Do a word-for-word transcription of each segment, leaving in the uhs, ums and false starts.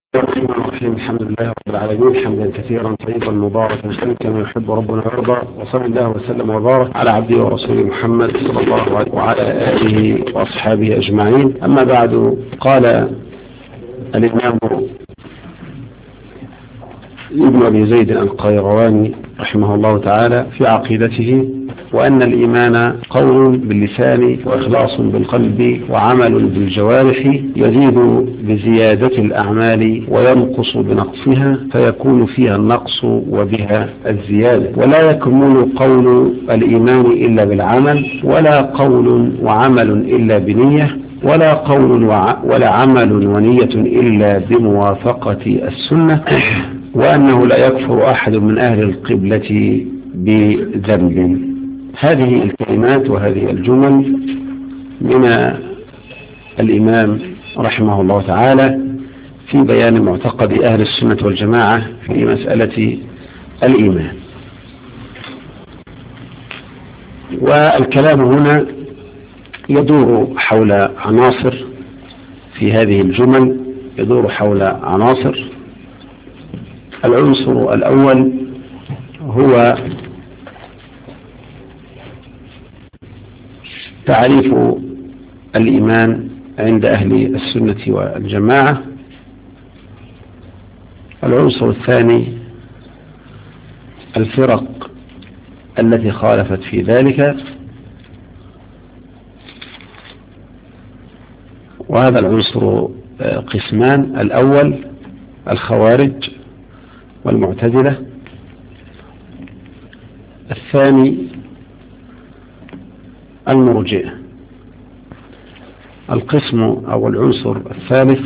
الرحمن الرحيم. الحمد لله رب العالمين، حمدا كثيرا طيبا مباركا فيه كما يحب ربنا ويرضى، وصلى الله وسلم وبارك على عبده ورسوله محمد صلى الله عليه وعلى آله وأصحابه أجمعين. أما بعد، قال الإمام ابن أبي زيد القيرواني رحمه الله تعالى في عقيدته: وأن الإيمان قول باللسان وإخلاص بالقلب وعمل بالجوارح، يزيد بزيادة الأعمال وينقص بنقصها، فيكون فيها النقص وبها الزيادة. ولا يكمل قول الإيمان إلا بالعمل، ولا قول وعمل إلا بنية، ولا قول ولا عمل ونية إلا بموافقة السنة، وأنه لا يكفر أحد من أهل القبلة بذنب. هذه الكلمات وهذه الجمل من الإمام رحمه الله تعالى في بيان معتقد أهل السنة والجماعة في مسألة الإيمان. والكلام هنا يدور حول عناصر في هذه الجمل، يدور حول عناصر. العنصر الأول هو تعريف الإيمان عند أهل السنة والجماعة. العنصر الثاني الفرق التي خالفت في ذلك، وهذا العنصر قسمان: الأول الخوارج والمعتزلة، الثاني المرجئة. القسم أو العنصر الثالث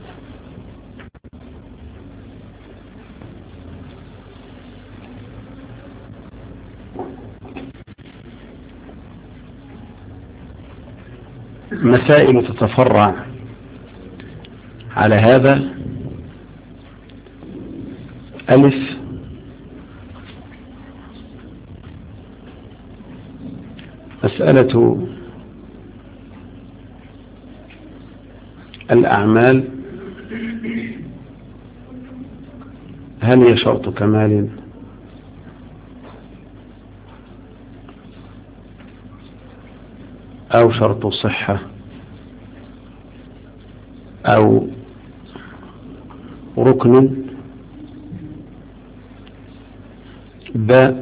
مسائل تتفرع على هذا: ألف مسألة الأعمال، هل هي شرط كمال أو شرط صحة أو ركن؟ ب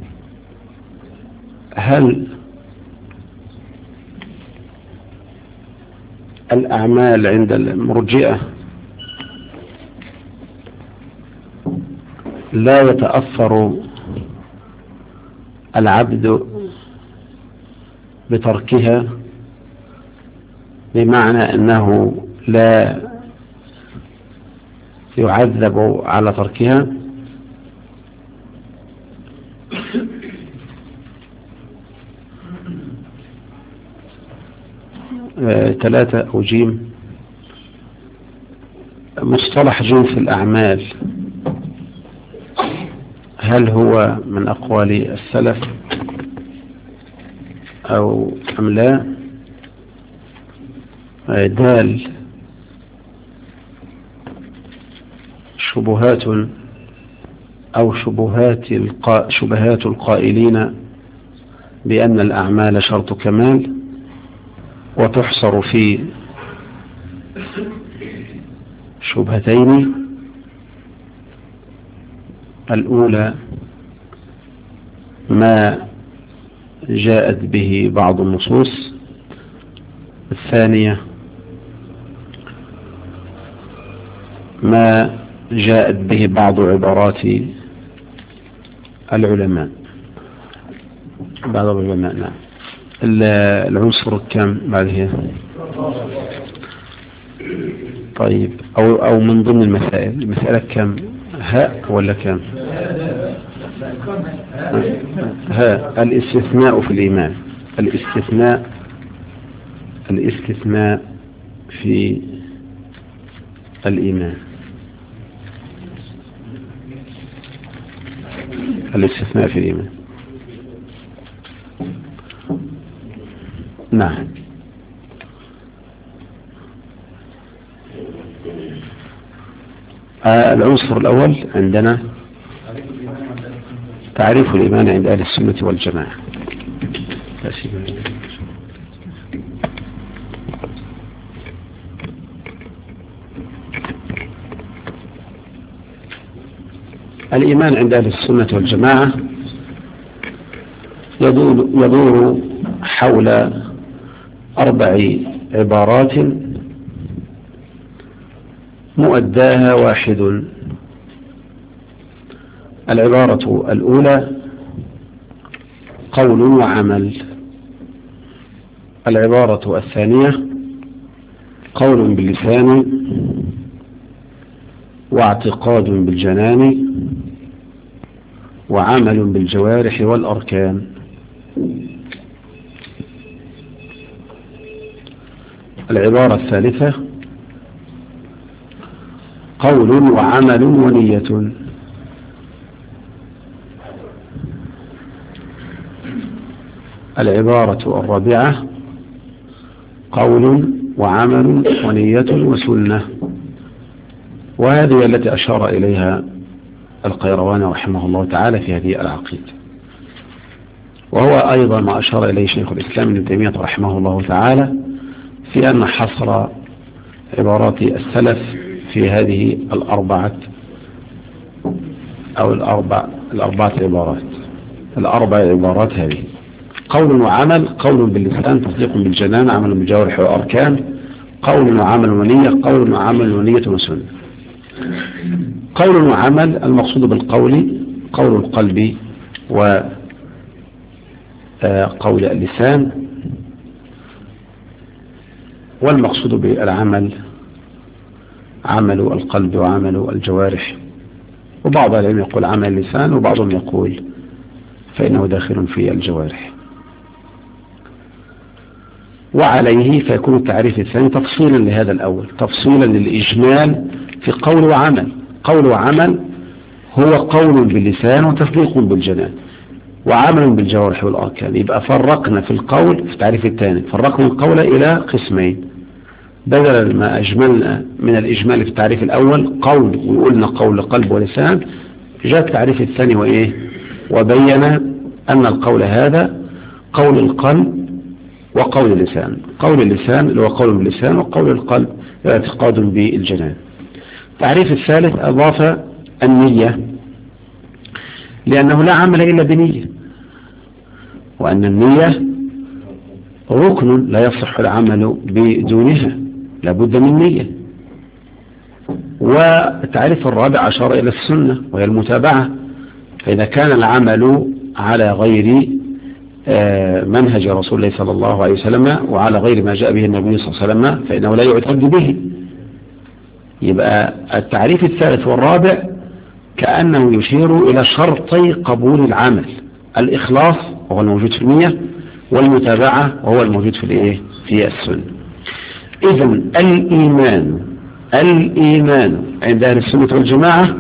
هل الأعمال عند المرجئة لا يتأثر العبد بتركها، بمعنى أنه لا يعذب على تركها؟ ثلاثة أو جيم مصطلح جنس الأعمال، هل هو من أقوال السلف أو أم لا؟ دال شبهات أو شبهات القا... شبهات القائلين بأن الأعمال شرط كمال، وتحصر في شبهتين: الأولى ما جاءت به بعض النصوص، الثانية ما جاءت به بعض عبارات العلماء بعض العلماء نعم. العنصر كم بعده؟ طيب، أو, أو من ضمن المسائل، المسألة كم؟ هاء ولا كم؟ ها الاستثناء في الإيمان، الاستثناء الاستثناء في الإيمان الاستثناء في الإيمان نعم. آه العنصر الأول عندنا تعريف الإيمان عند أهل السنة والجماعة. الإيمان عند أهل السنة والجماعة يدور, يدور حول أربع عبارات مؤداها واحد. العبارة الأولى قول وعمل. العبارة الثانية قول باللسان واعتقاد بالجنان وعمل بالجوارح والأركان. العبارة الثالثة قول وعمل ونية. العبارة الرابعة قول وعمل ونية وسنة. وهذه التي أشار إليها القيرواني رحمه الله تعالى في هذه العقيدة، وهو أيضا ما أشار إليه شيخ الإسلام ابن تيمية رحمه الله تعالى في أن حصر عبارات السلف في هذه الأربعة أو الأربع الأربعة عبارات الأربع عبارات هذه: قول وعمل، قول باللسان، تصديق بالجنان، عمل بالجوارح والأركان، قول وعمل ونية، قول وعمل ونية وسنة. قول وعمل المقصود بالقول قول القلب وقول اللسان، والمقصود بالعمل عمل القلب وعمل الجوارح. وبعض العلم يقول عمل اللسان، وبعضهم يقول فإنه داخل في الجوارح. وعليه فيكون التعريف الثاني تفصيلا لهذا الأول، تفصيلا للإجمال في قول وعمل. قول وعمل هو قول باللسان وتصديق بالجنان وعمل بالجوارح والأركان. يبقى فرقنا في القول في التعريف الثاني، فرقنا القول إلى قسمين بدلا ما أجملنا من الإجمال في التعريف الأول قول وقلنا قول قلب ولسان. جاء التعريف الثاني وإيه وبين أن القول هذا قول القلب وقول اللسان. قول اللسان اللي هو قول باللسان، وقول القلب اعتقاد بالجنان. التعريف الثالث أضاف النية، لأنه لا عمل إلا بنية، وأن النية ركن لا يصح العمل بدونها، لابد من نية. والتعريف الرابع أشار إلى السنة وهي المتابعة، فإذا كان العمل على غير منهج رسول الله صلى الله عليه وسلم وعلى غير ما جاء به النبي صلى الله عليه وسلم فإنه لا يعتد به. يبقى التعريف الثالث والرابع كأنه يشير إلى شرطي قبول العمل: الإخلاص وهو الموجود في النية، والمتابعة وهو الموجود في الإيه في السنة. إذن الإيمان الإيمان عند أهل السنة والجماعة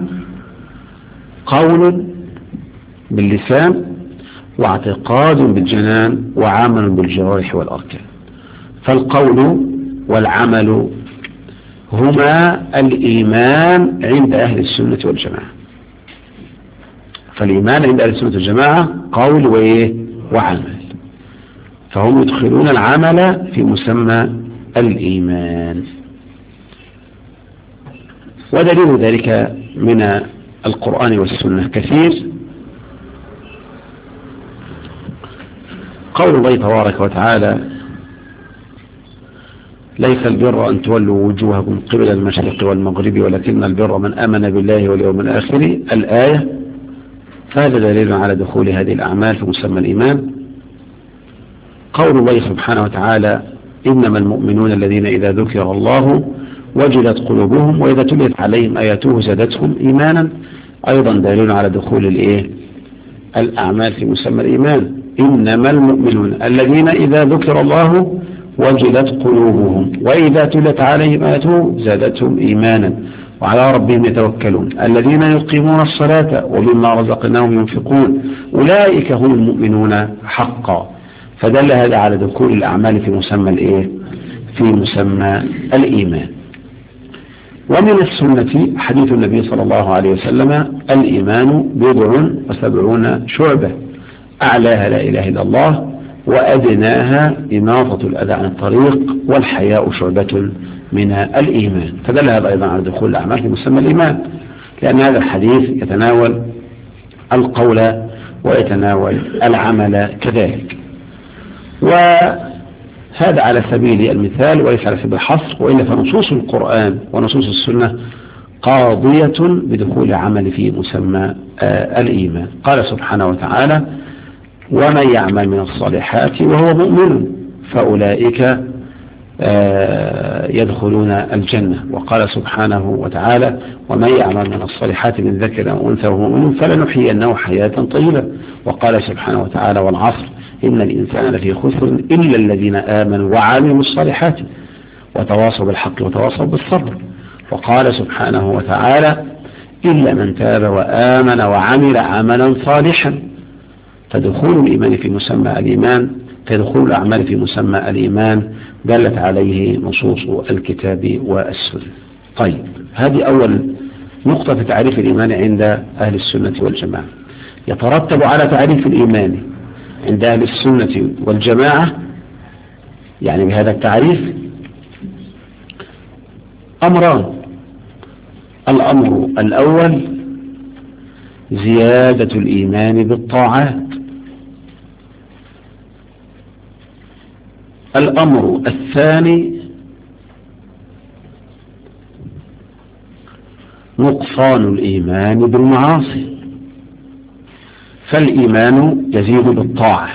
قول باللسان واعتقاد بالجنان وعمل بالجوارح والأركان. فالقول والعمل هما الإيمان عند أهل السنة والجماعة. فالإيمان عند أهل السنة والجماعة قول وإيه وعمل، فهم يدخلون العمل في مسمى الإيمان. ودليل ذلك من القرآن والسنة كثير. قول الله تبارك وتعالى: ليس البر أن تولوا وجوهكم قبل المشرق والمغرب ولكن البر من آمن بالله واليوم الآخر، الآية. فهذا دليل على دخول هذه الأعمال في مسمى الإيمان. قول الله سبحانه وتعالى: إنما المؤمنون الذين إذا ذكر الله وجلت قلوبهم وإذا تليت عليهم آياته زادتهم إيمانا، أيضا دليل على دخول الإيه الأعمال في مسمى الإيمان. إنما المؤمنون الذين إذا ذكر الله وجلت قلوبهم وإذا تلت عليهم آياته زادتهم إيمانا وعلى ربهم يتوكلون الذين يقيمون الصلاة ومما رزقناهم ينفقون أولئك هم المؤمنون حقا. فدل هذا على دخول الأعمال في مسمى الإيه في مسمى الإيمان. ومن السنة حديث النبي صلى الله عليه وسلم: الإيمان بضع وسبعون شعبة، أعلاها لا إله إلا الله، وأدناها إماطة الأذى عن الطريق، والحياء شعبة من الإيمان. فدل هذا أيضا على دخول الأعمال في مسمى الإيمان، لأن هذا الحديث يتناول القول ويتناول العمل كذلك. وهذا على سبيل المثال وليس على سبيل الحصر، وإلا فنصوص القرآن ونصوص السنة قاضية بدخول العمل في مسمى آه الإيمان. قال سبحانه وتعالى: ومن يعمل من الصالحات وهو مؤمن فأولئك آه يدخلون الجنة. وقال سبحانه وتعالى: ومن يعمل من الصالحات من ذكر أو أنثى وهو مؤمن فلنحيينه حياة طيبة. وقال سبحانه وتعالى: والعصر إن الإنسان لفي خسر إلا الذين آمنوا وعملوا الصالحات وتواصوا بالحق وتواصوا بالصبر. وقال سبحانه وتعالى: إلا من تاب وآمن وعمل عملا صالحا. فدخول الإيمان في مسمى الإيمان فدخول الأعمال في مسمى الإيمان دلت عليه نصوص الكتاب والسنة. طيب، هذه أول نقطة في تعريف الإيمان عند أهل السنة والجماعة. يترتب على تعريف الإيمان عند أهل السنة والجماعة يعني بهذا التعريف أمران: الأمر الأول زيادة الإيمان بالطاعات، الأمر الثاني نقصان الإيمان بالمعاصي. فالإيمان يزيد بالطاعة،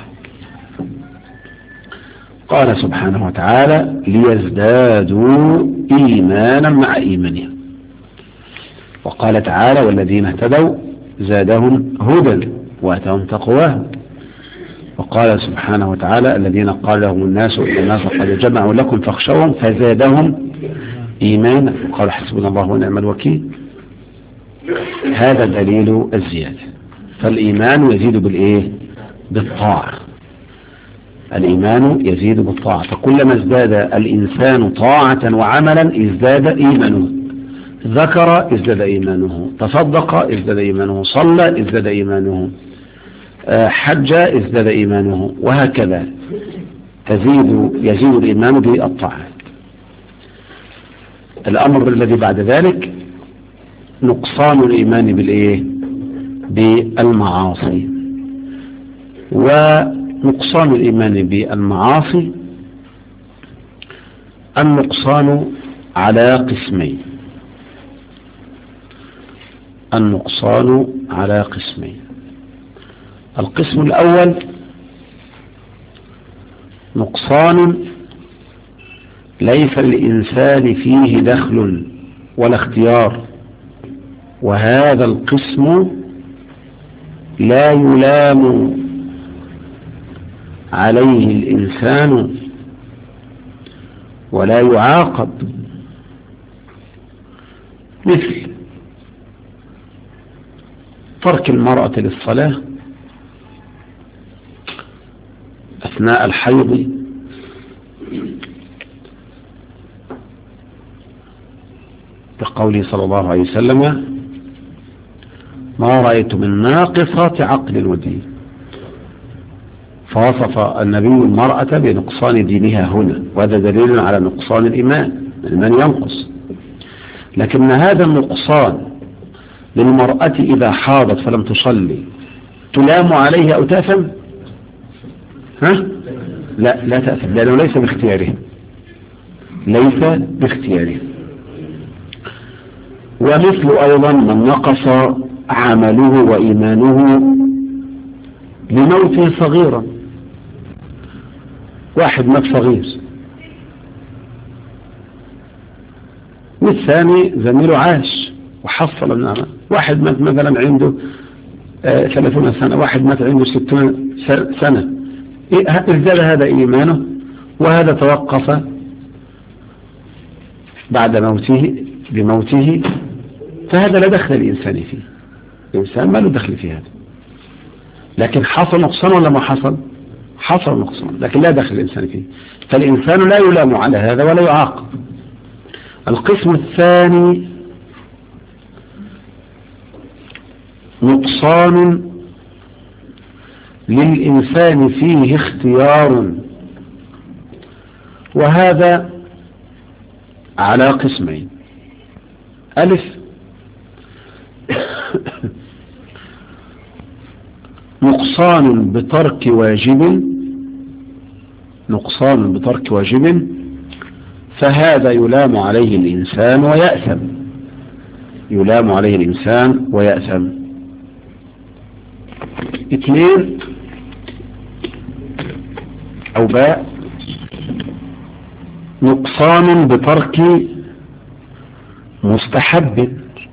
قال سبحانه وتعالى: ليزدادوا إيمانا مع إيمانهم. وقال تعالى: والذين اهتدوا زادهم هدى وآتاهم تقواهم. وقال سبحانه وتعالى: الذين قال لهم الناس إن الناس قد جمعوا لكم فاخشوهم فزادهم إيمانا وقال حسبنا الله ونعم الوكيل. هذا دليل الزيادة. فالإيمان يزيد بالإيه؟ بالطاعة. الإيمان يزيد بالطاعة، فكلما ازداد الإنسان طاعة وعملا ازداد إيمانه. ذكر ازداد إيمانه، تصدق ازداد إيمانه، صلى ازداد إيمانه، حج ازداد إيمانه، وهكذا تزيد يزيد الإيمان بالطاعات. الأمر الذي بعد ذلك نقصان الإيمان بالإيه؟ بالمعاصي. ونقصان الإيمان بالمعاصي النقصان على قسمين. النقصان على قسمين. القسم الأول نقصان ليس للإنسان فيه دخل ولا اختيار، وهذا القسم لا يلام عليه الإنسان ولا يعاقب، مثل ترك المرأة للصلاة أثناء الحيض، بقوله صلى الله عليه وسلم: ما رأيت من ناقصات عقل ودين. فوصف النبي المرأة بنقصان دينها هنا، وهذا دليل على نقصان الإيمان. الإيمان ينقص، لكن هذا النقصان للمرأة إذا حاضت فلم تصلي تلام عليه أو تأثم؟ ها؟ لا لا تأثم، لأنه ليس باختياره، ليس باختياره. ومثل أيضا من نقص عمله وإيمانه لموته صغيرا. واحد مات صغير، والثاني زميله عاش وحصل النعمة. واحد مات مثلا عنده آه ثلاثون سنة، واحد مات عنده ستون سنة، ازداد هذا إيمانه وهذا توقف بعد موته بموته، فهذا لا دخل الإنسان فيه. الإنسان ما له دخل في هذا، لكن حصل نقصان ولا ما حصل؟ حصل نقصان، لكن لا دخل الإنسان فيه. فالإنسان لا يلام على هذا ولا يعاقب. القسم الثاني نقصان للإنسان فيه اختيار، وهذا على قسمين. ألف نقصان بترك واجب، نقصان بترك واجب، فهذا يلام عليه الإنسان ويأثم، يلام عليه الإنسان ويأثم. اثنين أو باء نقصان بترك مستحب،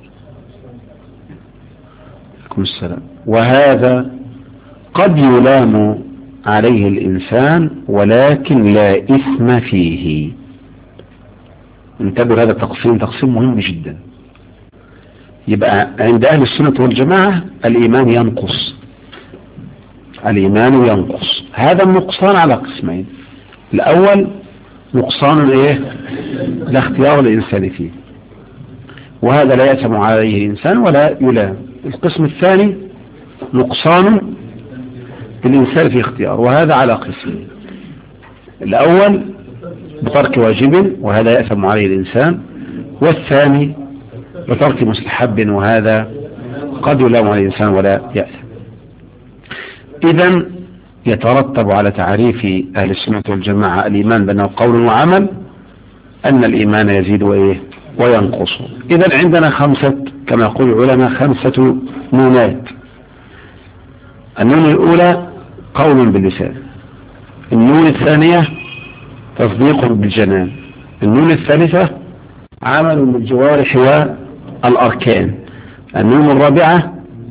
السلام، وهذا قد يلام عليه الإنسان ولكن لا إثم فيه. انتبهوا، هذا التقسيم تقسيم مهم جدا. يبقى عند أهل السنة والجماعة الإيمان ينقص، الإيمان ينقص. هذا النقصان على قسمين. الأول نقصان إيه؟ لا اختيار الإنسان فيه، وهذا لا يأثم عليه الإنسان ولا يلام. القسم الثاني نقصان الإنسان في اختيار، وهذا على قسمين. الأول بترك واجب، وهذا يأثم عليه الإنسان، والثاني بترك مستحب، وهذا قد يلام عليه الإنسان ولا يأثم. إذن يترتب على تعريف أهل السنة والجماعة الإيمان بأنه قول وعمل أن الإيمان يزيد وإيه وينقص. إذن عندنا خمسة، كما يقول العلماء، خمسة نونات. النون الأولى قول باللسان، النون الثانية تصديق بالجنان، النون الثالثة عمل بالجوارح والأركان، النون الرابعة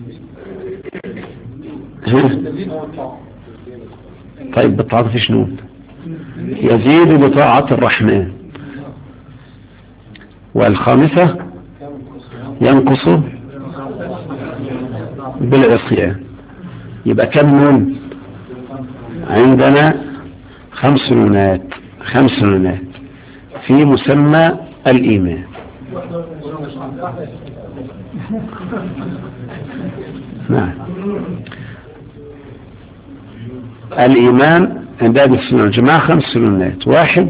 طيب بالطاعة فيش نون، يزيد بطاعة الرحمن، والخامسة ينقص بالعصيان. يبقى كم نون عندنا؟ خمس نونات، خمس نونات في مسمى الإيمان. نعم، الإيمان عند أهل السنة والجماعة خمس نونات: واحد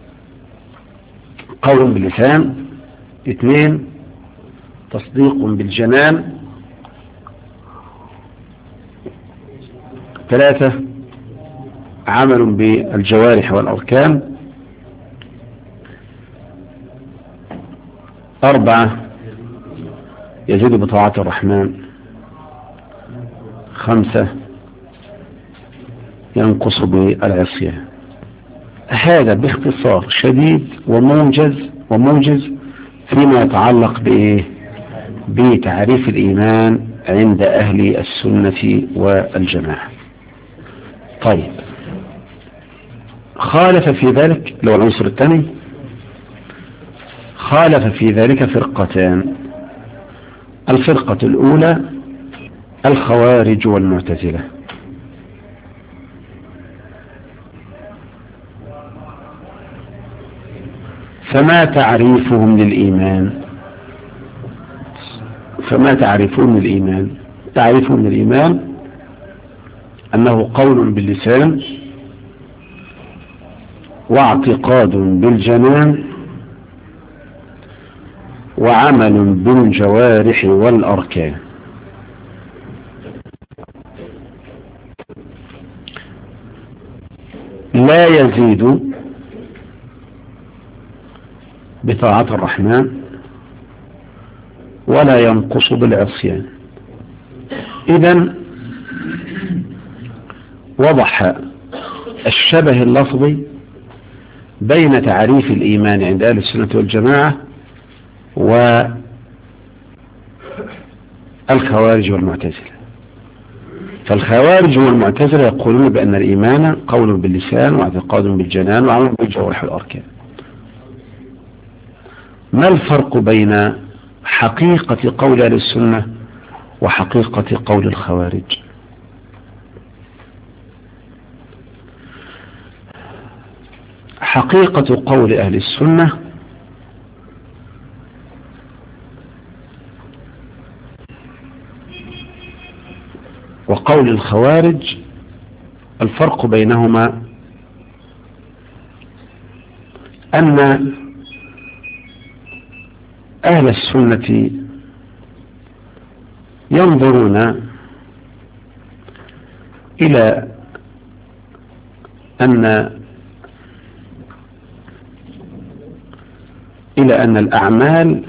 قول باللسان، اثنين تصديق بالجنان، ثلاثة عمل بالجوارح والأركان، أربعة يزيد بطاعة الرحمن، خمسة ينقص بالعصيان. هذا باختصار شديد وموجز وموجز فيما يتعلق بإيه؟ بتعريف الإيمان عند أهل السنة والجماعة. طيب، خالف في ذلك، لو العنصر الثاني خالف في ذلك فرقتان. الفرقة الأولى الخوارج والمعتزلة. فما تعريفهم للإيمان؟ فما تعريفهم للإيمان؟ تعريفهم للإيمان أنه قول باللسان، واعتقاد بالجنان، وعمل بالجوارح والأركان. لا يزيد بطاعة الرحمن ولا ينقص بالعصيان. إذن وضح الشبه اللفظي بين تعريف الإيمان عند أهل السنة والجماعة والخوارج والمعتزلة. فالخوارج والمعتزلة يقولون بأن الإيمان قول باللسان، واعتقاد بالجنان، وعمل بالجوارح والأركان. ما الفرق بين حقيقة قول أهل السنة وحقيقة قول الخوارج؟ حقيقة قول أهل السنة وقول الخوارج الفرق بينهما أن أهل السنة ينظرون إلى أن إلى أن الأعمال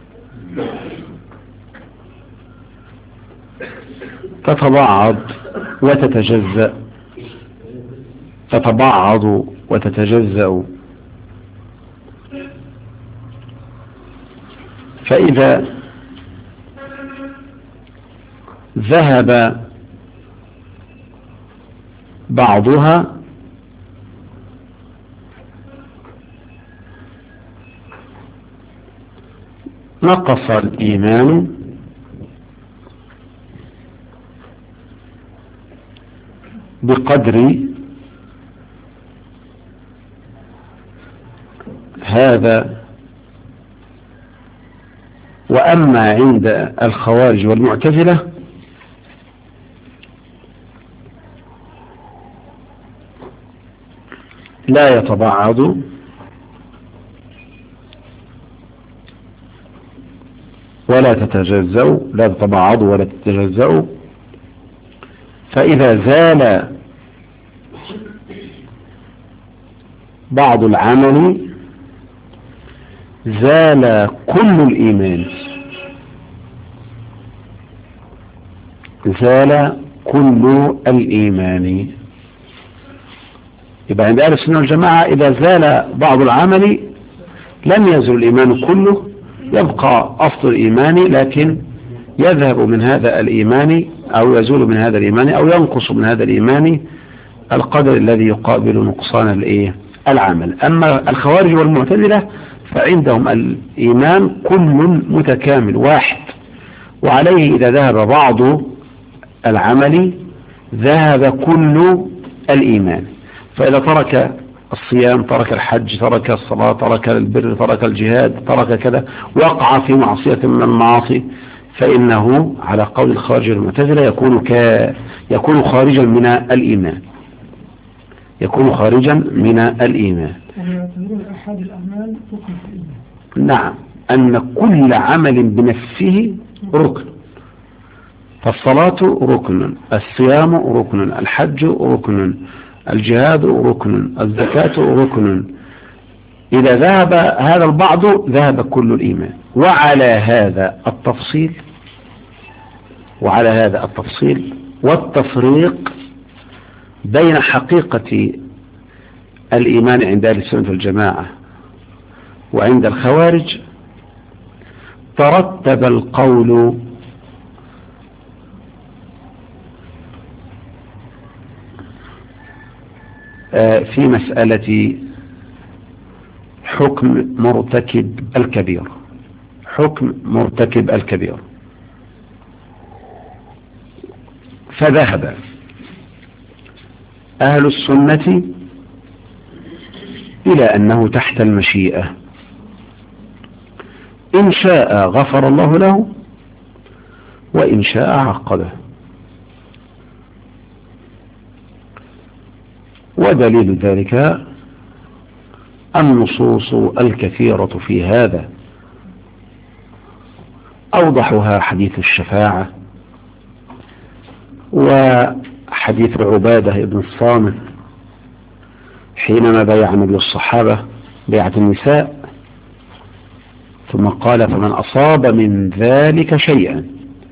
تتبعض وتتجزأ تتبعض وتتجزأ، فإذا ذهب بعضها نقص الإيمان بقدر هذا. وأما عند الخوارج والمعتزلة لا يتبعض ولا تتجزأ، لا تتبعض ولا تتجزأ، فإذا زال بعض العمل زال كل الإيمان، زال كل الإيمان. يبقى عند أهل السنة والجماعة إذا زال بعض العمل لم يزل الإيمان كله، يبقى أصل الإيمان لكن يذهب من هذا الإيمان أو يزول من هذا الإيمان أو ينقص من هذا الإيمان القدر الذي يقابل نقصان الإيه العمل. أما الخوارج والمعتزلة فعندهم الإيمان كل متكامل واحد، وعليه إذا ذهب بعض العمل ذهب كل الإيمان. فإذا ترك الصيام، ترك الحج، ترك الصلاة، ترك البر، ترك الجهاد، ترك كذا، وقع في معصية من المعاصي، فإنه على قول الخارج والمعتزلة يكون ك يكون خارجا من الإيمان، يكون خارجا من الإيمان. ويعتبرون أحد الأعمال ركن في الإيمان. نعم، أن كل عمل بنفسه ركن، فالصلاة ركن، الصيام ركن، الحج ركن، الجهاد ركن، الزكاة ركن. إذا ذهب هذا البعض ذهب كل الإيمان. وعلى هذا التفصيل وعلى هذا التفصيل والتفريق بين حقيقة الإيمان عند أهل السنة والجماعة وعند الخوارج ترتب القول في مسألة حكم مرتكب الكبير، حكم مرتكب الكبير. فذهب أهل السنة إلى أنه تحت المشيئة، إن شاء غفر الله له وإن شاء عاقبه. ودليل ذلك النصوص الكثيرة في هذا، أوضحها حديث الشفاعة وحديث عبادة بن الصامت حينما بايع النبي الصحابة بيعة النساء، ثم قال: فمن أصاب من ذلك شيئا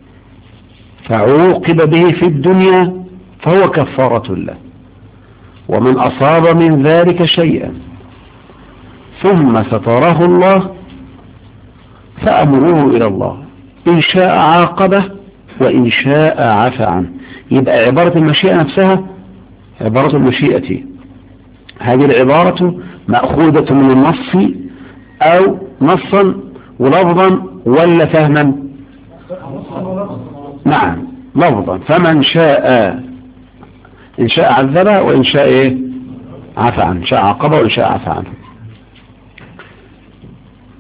فعوقب به في الدنيا فهو كفارة له، ومن أصاب من ذلك شيئا ثم ستره الله فأمره إلى الله، إن شاء عاقبه وإن شاء عفى عنه. يبقى عبارة المشيئة نفسها عبارة المشيئة، هذه العبارة مأخوذة من النص أو نصا ولفظا ولا فهما؟ نعم لفظا. فمن شاء إن شاء عذبه وإن شاء إيه عفى عنه، إن شاء عاقبه وإن شاء عفى عنه.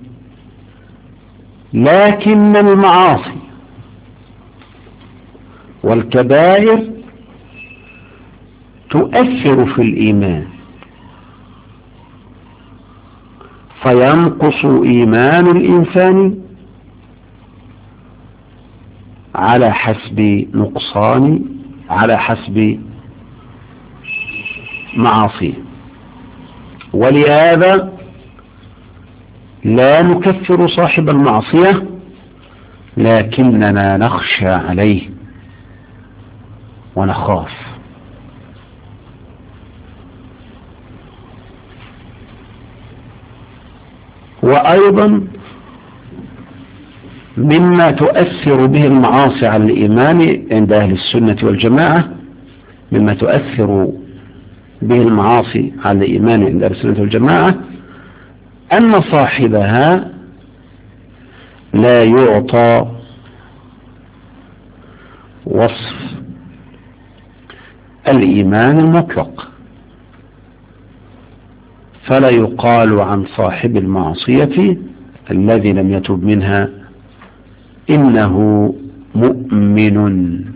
لكن المعاصي والكبائر تؤثر في الإيمان فينقص إيمان الإنسان على حسب نقصان على حسب معاصيه. ولهذا لا نكفر صاحب المعصية لكننا نخشى عليه ونخاف. وأيضا مما تؤثر به المعاصي على الإيمان عند أهل السنة والجماعة مما تؤثر به المعاصي على الإيمان عند أهل السنة والجماعة أن صاحبها لا يعطى وصف الإيمان المطلق، فلا يقال عن صاحب المعصية الذي لم يتب منها إنه مؤمن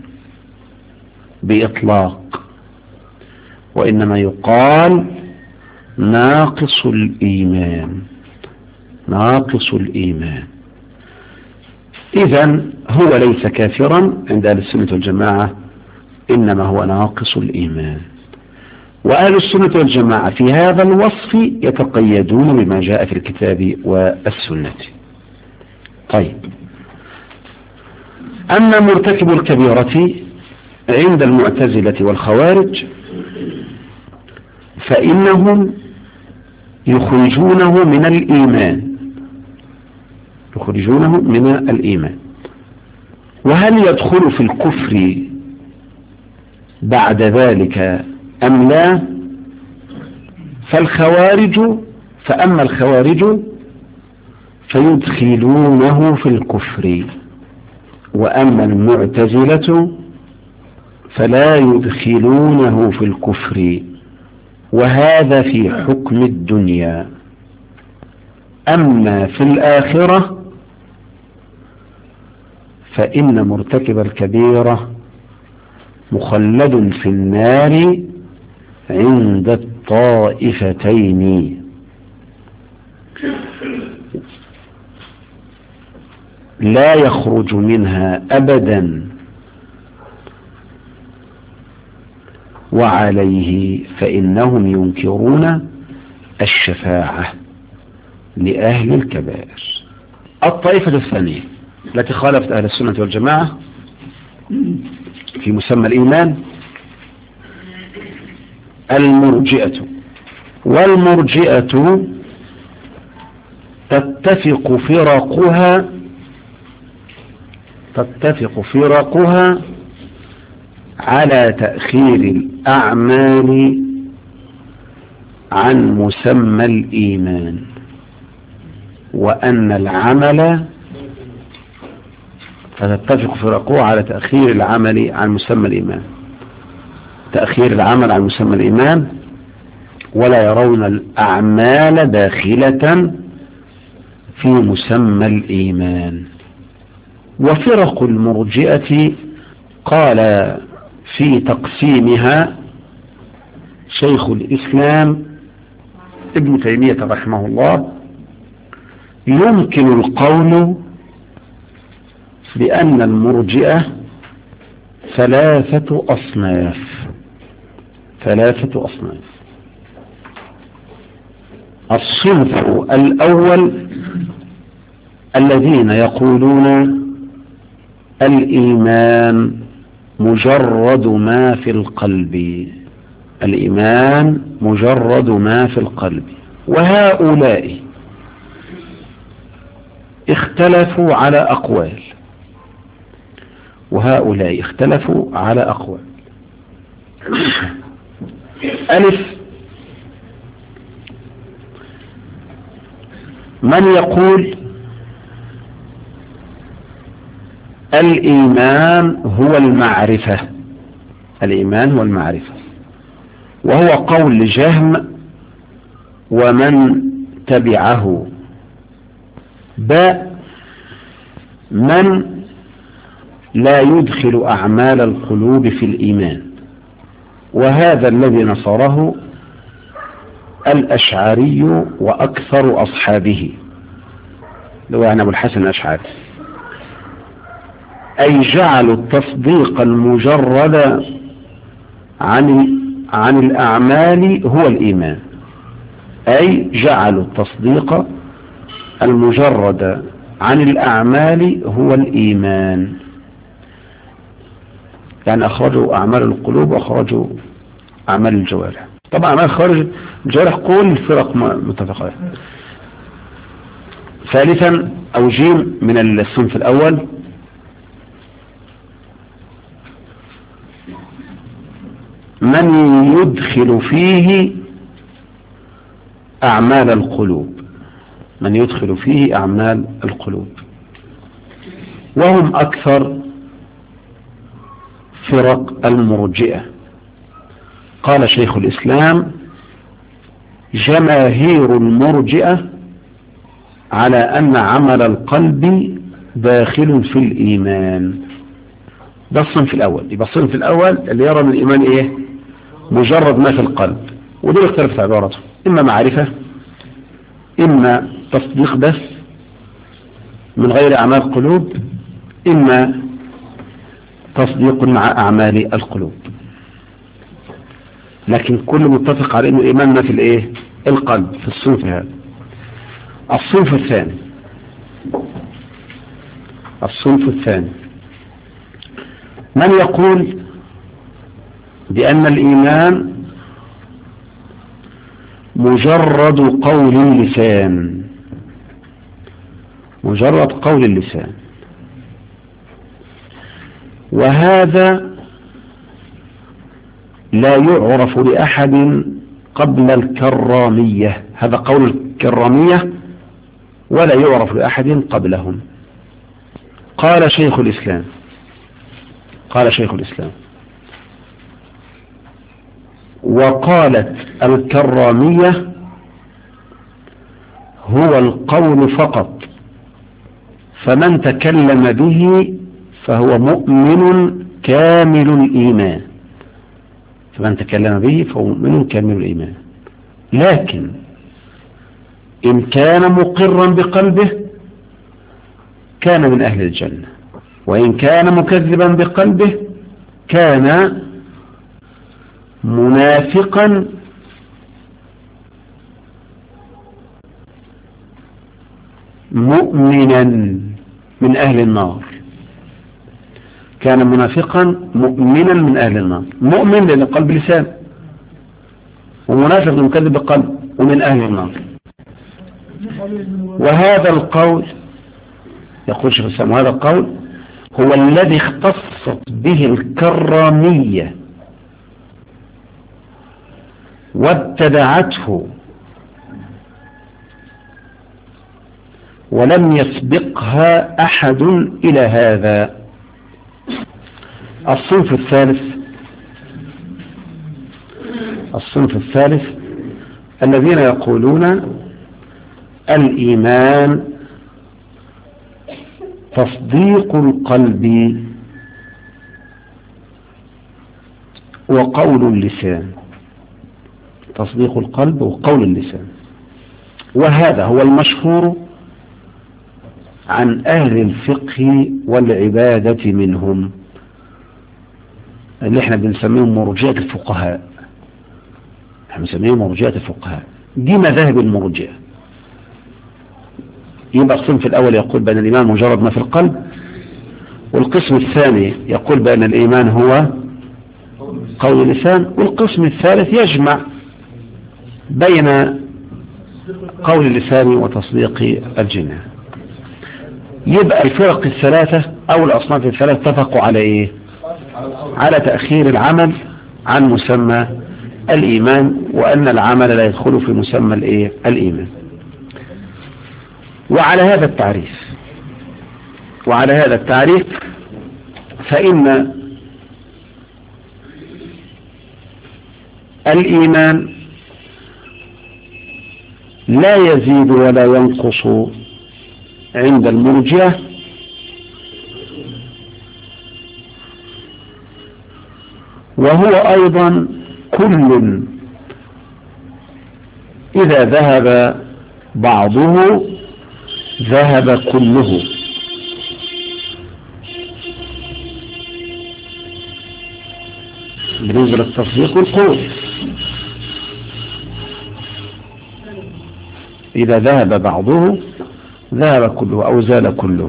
بإطلاق، وإنما يقال ناقص الإيمان ناقص الإيمان. إذن هو ليس كافرا عند أهل السنة والجماعة، إنما هو ناقص الإيمان. وأهل السنة والجماعة في هذا الوصف يتقيدون بما جاء في الكتاب والسنة. طيب، أما مرتكب الكبيرة عند المعتزلة والخوارج فإنهم يخرجونه من الإيمان يخرجونه من الإيمان. وهل يدخل في الكفر بعد ذلك أم لا؟ فالخوارج فأما الخوارج فيدخلونه في الكفر، وأما المعتزلة فلا يدخلونه في الكفر، وهذا في حكم الدنيا. أما في الآخرة فإن مرتكب الكبيرة مخلد في النار عند الطائفتين، لا يخرج منها أبدا، وعليه فإنهم ينكرون الشفاعة لأهل الكبائر. الطائفة الثانية التي خالفت أهل السنة والجماعة في مسمى الإيمان المرجئة. والمرجئة تتفق فرقها تتفق فرقها على تأخير الأعمال عن مسمى الإيمان، وأن العمل فتتفق فرقها على تأخير العمل عن مسمى الإيمان تأخير العمل عن مسمى الإيمان ولا يرون الأعمال داخلة في مسمى الإيمان. وفرق المرجئة قال في تقسيمها شيخ الإسلام ابن تيمية رحمه الله: يمكن القول بأن المرجئة ثلاثة أصناف ثلاثة أصناف الصنف الأول الذين يقولون الإيمان مجرد ما في القلب الإيمان مجرد ما في القلب وهؤلاء اختلفوا على أقوال وهؤلاء اختلفوا على أقوال ألف: من يقول الإيمان هو المعرفة الإيمان هو المعرفة، وهو قول جهم ومن تبعه. باء: من لا يدخل أعمال القلوب في الإيمان، وهذا الذي نصره الأشعري وأكثر أصحابه، لو يعني أبو الحسن الأشعري، أي جعلوا التصديق المجرد عن عن الأعمال هو الإيمان، أي جعلوا التصديق المجرد عن الأعمال هو الإيمان، يعني أخرجوا أعمال القلوب وأخرجوا أعمال الجوارح. طبعا أعمال خارج الجوارح كل الفرق متفقة. ثالثا أو جيم من الصنف الأول، من يدخل فيه أعمال القلوب، من يدخل فيه أعمال القلوب، وهم أكثر فرق المرجئة. قال شيخ الإسلام: جماهير المرجئة على أن عمل القلب داخل في الإيمان. ده الصنف الأول. يبقى الصنف الأول اللي يرى من الإيمان إيه؟ مجرد ما في القلب، ودول اختلفت عبارته، إما معرفة إما تصديق بس من غير أعمال قلوب، إما تصديق مع أعمال القلوب، لكن كل متفق على أنه إيماننا في الإيه؟ القلب، في الصنف هذا. الصنف الثاني الصنف الثاني من يقول بأن الإيمان مجرد قول اللسان، مجرد قول اللسان، وهذا لا يعرف لأحد قبل الكرامية. هذا قول الكرامية ولا يعرف لأحد قبلهم. قال شيخ الإسلام قال شيخ الإسلام وقالت الكرامية: هو القول فقط، فمن تكلم به فهو مؤمن كامل الإيمان، فمن تكلم به فهو مؤمن كامل الإيمان، لكن إن كان مقرا بقلبه كان من أهل الجنة، وإن كان مكذبا بقلبه كان منافقا مؤمنا من أهل النار، كان منافقا مؤمنا من أهل النار. مؤمن لأن قلب لسان، ومنافق مكذب بقلب ومن أهل النار. وهذا القول يقول شيخ الإسلام، وهذا القول هو الذي اختصت به الكرامية وابتدعته ولم يسبقها أحد إلى هذا. الصنف الثالث الصنف الثالث الذين يقولون الإيمان تصديق القلب وقول اللسان، تصديق القلب وقول اللسان، وهذا هو المشهور عن أهل الفقه والعبادة منهم، اللي احنا بنسميهم مرجئة الفقهاء، احنا بنسميهم مرجئة الفقهاء. دي مذاهب المرجئة. يبقى الصنف الأول يقول بأن الإيمان مجرد ما في القلب، والقسم الثاني يقول بأن الإيمان هو قول اللسان، والقسم الثالث يجمع بين قول اللسان وتصديق الجنان. يبقى الفرق الثلاثة أو الأصناف الثلاثة اتفقوا على إيه؟ على تأخير العمل عن مسمى الإيمان، وأن العمل لا يدخل في مسمى الإيه؟ الإيمان. وعلى هذا التعريف وعلى هذا التعريف فإن الإيمان لا يزيد ولا ينقص عند المرجئة وهو أيضا كل إذا ذهب بعضه ذهب كله. بالنسبة للتصديق والقول، إذا ذهب بعضه ذهب كله أو زال كله.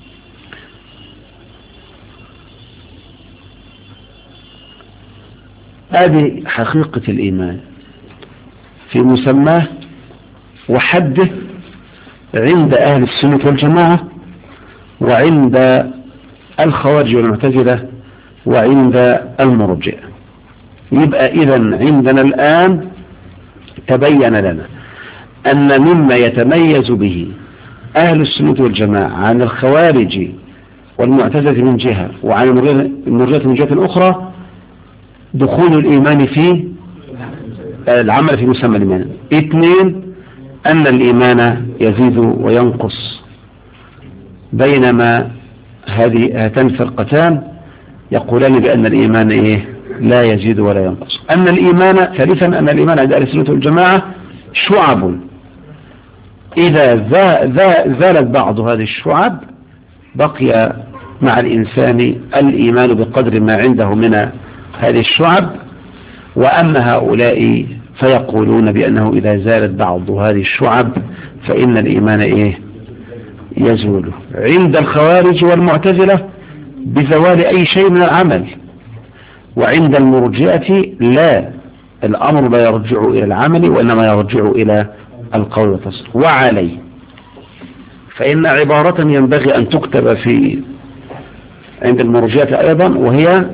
هذه حقيقة الإيمان في مسماه وحده عند أهل السنة والجماعة، وعند الخوارج والمعتزلة، وعند المرجئة. يبقى إذن عندنا الآن تبين لنا أن مما يتميز به أهل السنة والجماعة عن الخوارج والمعتزلة من جهة، وعن المرجئة من جهة أخرى دخول الإيمان في العمل في مسمى الإيمان. اثنين، أن الإيمان يزيد وينقص، بينما هذه هاتان الفرقتان يقولان بأن الإيمان إيه؟ لا يزيد ولا ينقص. أن الإيمان ثالثا أن الإيمان عند أهل السنة والجماعة شعب، إذا زالت بعض هذه الشعب بقي مع الإنسان الإيمان بقدر ما عنده من هذه الشعب. وأما هؤلاء فيقولون بأنه إذا زالت بعض هذه الشعب فإن الإيمان إيه؟ يزول. عند الخوارج والمعتزلة بزوال أي شيء من العمل، وعند المرجئة لا، الأمر لا يرجع إلى العمل وإنما يرجع إلى القول والتصريح. وعليه فإن عبارة ينبغي أن تكتب في عند المرجئة أيضا، وهي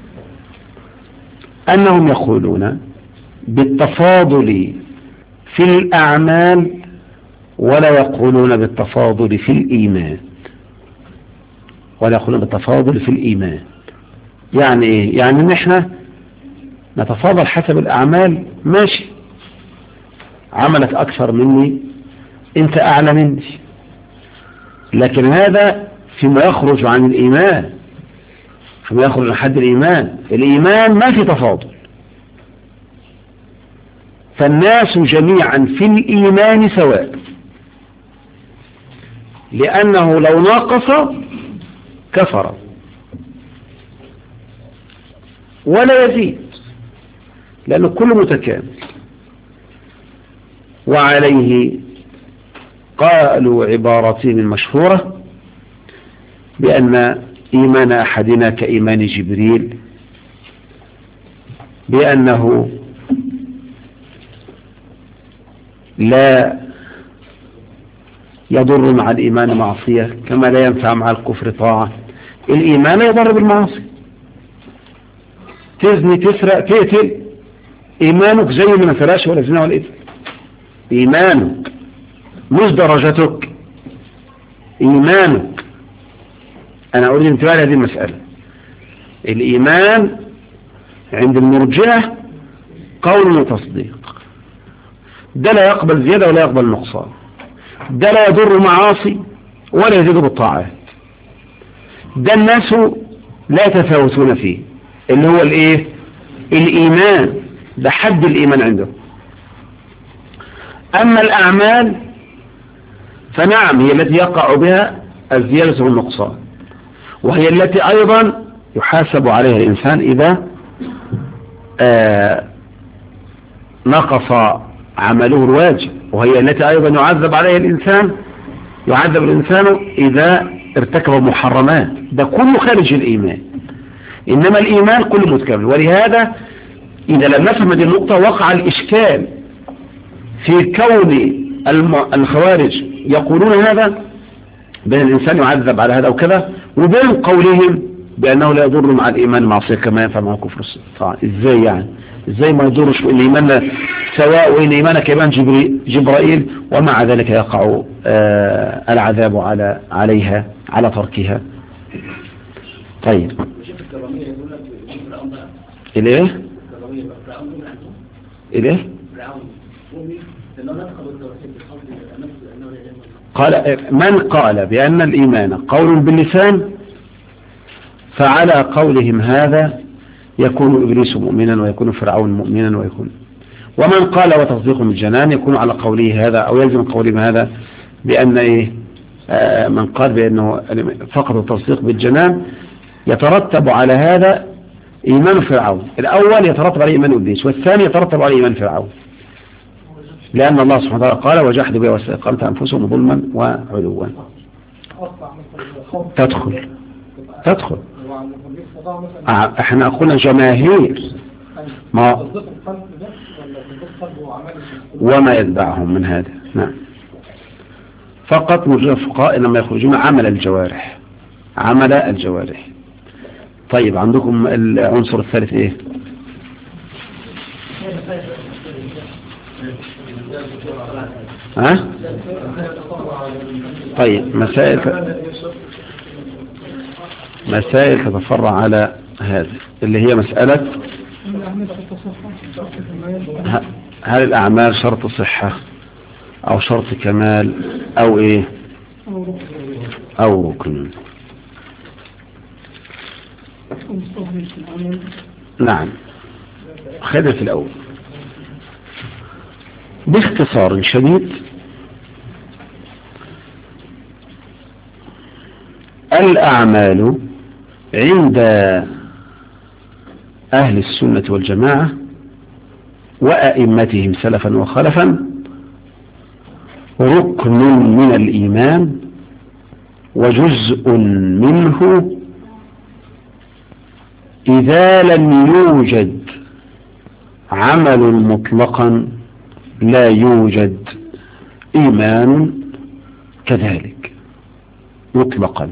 أنهم يقولون بالتفاضل في الأعمال ولا يقولون بالتفاضل في الإيمان، ولا يقولون بالتفاضل في الإيمان. يعني إيه؟ يعني نحن نتفاضل حسب الأعمال، ماشي، عملك أكثر مني، أنت أعلى مني، لكن هذا فيما يخرج عن الإيمان، فيما يخرج عن حد الإيمان. الإيمان ما في تفاضل، فالناس جميعا في الإيمان سواء، لأنه لو ناقص كفر ولا يزيد، لأنه كل متكامل. وعليه قالوا عبارتين المشهورة بأن إيمان أحدنا كإيمان جبريل، بأنه لا يضر مع الإيمان معصية كما لا ينفع مع الكفر طاعة. الإيمان يضر بالمعصية، تزني تسرق تقتل، إيمانك زي ما فلاش ولا زنا ولا إثم، إيمانك مش درجتك، إيمانك. أنا أريد انتباه لهذه المسألة. الإيمان عند المرجئة قول وتصديق، ده لا يقبل زيادة ولا يقبل نقصان، ده لا يضر معاصي ولا يزيد بالطاعات، ده الناس لا يتفاوتون فيه، اللي هو الايه؟ الإيمان، ده حد الإيمان عنده. أما الأعمال فنعم هي التي يقع بها الزيادة والنقصان، وهي التي أيضا يحاسب عليها الإنسان إذا آه نقص عمله الواجب، وهي التي أيضا يعذب عليها الإنسان يعذب الإنسان إذا ارتكب محرمات. ده كله خارج الإيمان، إنما الإيمان كله متكامل. ولهذا إذا لم نفهم هذه النقطة وقع الإشكال في كون الخوارج يقولون هذا بأن الإنسان يعذب على هذا وكذا، وبين قولهم بأنه لا يضر مع الإيمان معصية كما ينفع مع كفر الطاعة. إزاي يعني؟ إزاي ما يضرش وإن إيماننا سواء وإن إيمانك إيمان جبرائيل ومع ذلك يقع آه العذاب على عليها على تركها؟ طيب إليه إليه قال من قال بأن الإيمان قول باللسان، فعلى قولهم هذا يكون إبليس مؤمنا ويكون فرعون مؤمنا ويكون. ومن قال وتصديق بالجنان يكون على قوله هذا أو يلزم قوله هذا بأن إيه آه من قال بأنه فقط التصديق بالجنان يترتب على هذا إيمان فرعون. الأول يترتب عليه إيمان إبليس، والثاني يترتب عليه إيمان فرعون، لأن الله سبحانه وتعالى قال وجحدوا بها واستيقنت أنفسهم ظلما وعلوا. تدخل تدخل احنا قلنا جماهير ما وما يتبعهم من هذا. نعم، فقط مجرد الفقهاء انما يخرجون عمل الجوارح، عمل الجوارح. طيب عندكم العنصر الثالث ايه؟ ها؟ طيب مسائل مسائل تتفرع على هذا اللي هي مسألة هل الأعمال شرط صحة أو شرط كمال أو إيه أو ركن. نعم، خلينا في الأول باختصار شديد. الأعمال عند أهل السنة والجماعة وأئمتهم سلفا وخلفا ركن من الإيمان وجزء منه، إذا لم يوجد عمل مطلقا لا يوجد إيمان كذلك مطلقا.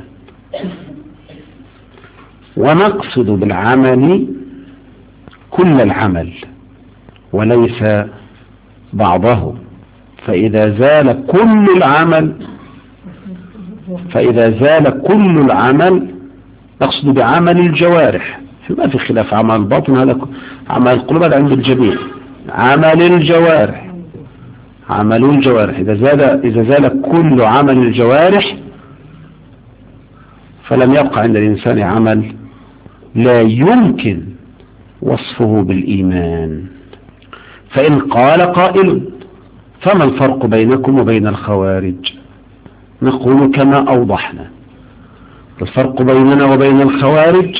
ونقصد بالعمل كل العمل وليس بعضه، فإذا زال كل العمل فإذا زال كل العمل نقصد بعمل الجوارح، ما في خلاف. عمل الباطن هذا عمل القلوب هذا عند الجميع. عمل الجوارح عمل الجوارح إذا زال إذا زال كل عمل الجوارح فلم يبقى عند الإنسان عمل لا يمكن وصفه بالإيمان. فإن قال قائل فما الفرق بينكم وبين الخوارج؟ نقول كما أوضحنا، الفرق بيننا وبين الخوارج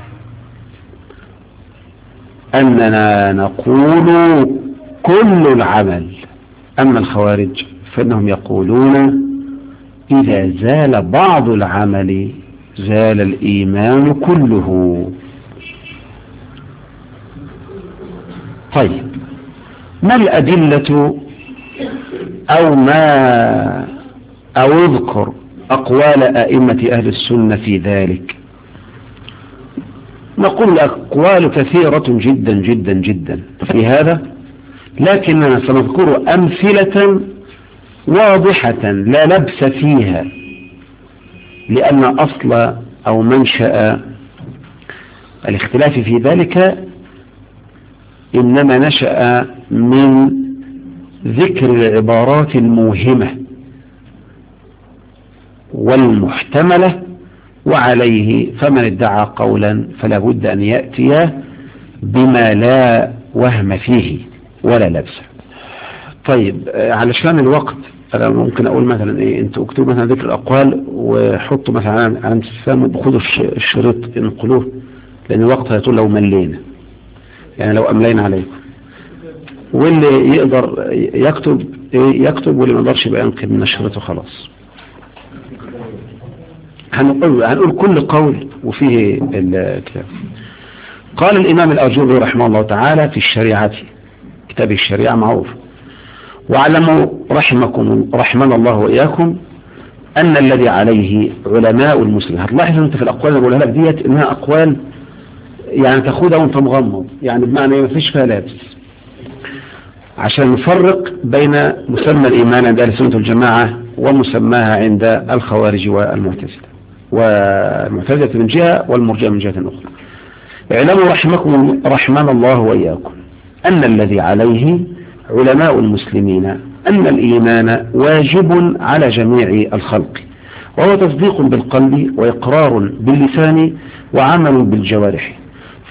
أننا نقول كل العمل، أما الخوارج فإنهم يقولون إذا زال بعض العمل زال الإيمان كله. طيب ما الأدلة أو ما أو اذكر أقوال أئمة أهل السنة في ذلك؟ نقول الأقوال كثيرة جدا جدا جدا في هذا، لكننا سنذكر أمثلة واضحة لا لبس فيها، لأن أصل أو منشأ الاختلاف في ذلك إنما نشأ من ذكر العبارات الموهمة والمحتملة، وعليه فمن ادعى قولا فلا بد أن يأتي بما لا وهم فيه ولا لبس. طيب علشان الوقت أنا ممكن أقول مثلا إيه، أنتوا اكتبوا مثلا ذكر الأقوال وحطوا مثلا عن السفام وخذوا الشريط انقلوه، لأن الوقت هيطول لو ملينا، يعني لو أملينا عليكم. واللي يقدر يكتب يكتب، واللي ما يقدرش يبقى ينقل من الشريط وخلاص. هنقول هنقول كل قول وفيه الكتاب. قال الإمام الأجوري رحمه الله تعالى في الشريعة، كتاب الشريعة معروف: واعلموا رحمكم رحمنا الله وإياكم أن الذي عليه علماء المسلمين. هتلاحظ أنت في الأقوال اللي بقولها لك ديت إنها أقوال يعني تاخدها وأنت مغمض، يعني بمعنى ما فيش فيها لابس، عشان نفرق بين مسمى الإيمان عند أهل السنة والجماعة ومسماها عند الخوارج والمعتزلة والمعتزلة من جهة والمرجئة من جهة أخرى. اعلموا رحمكم رحمنا الله وإياكم أن الذي عليه علماء المسلمين أن الإيمان واجب على جميع الخلق، وهو تصديق بالقلب وإقرار باللسان وعمل بالجوارح،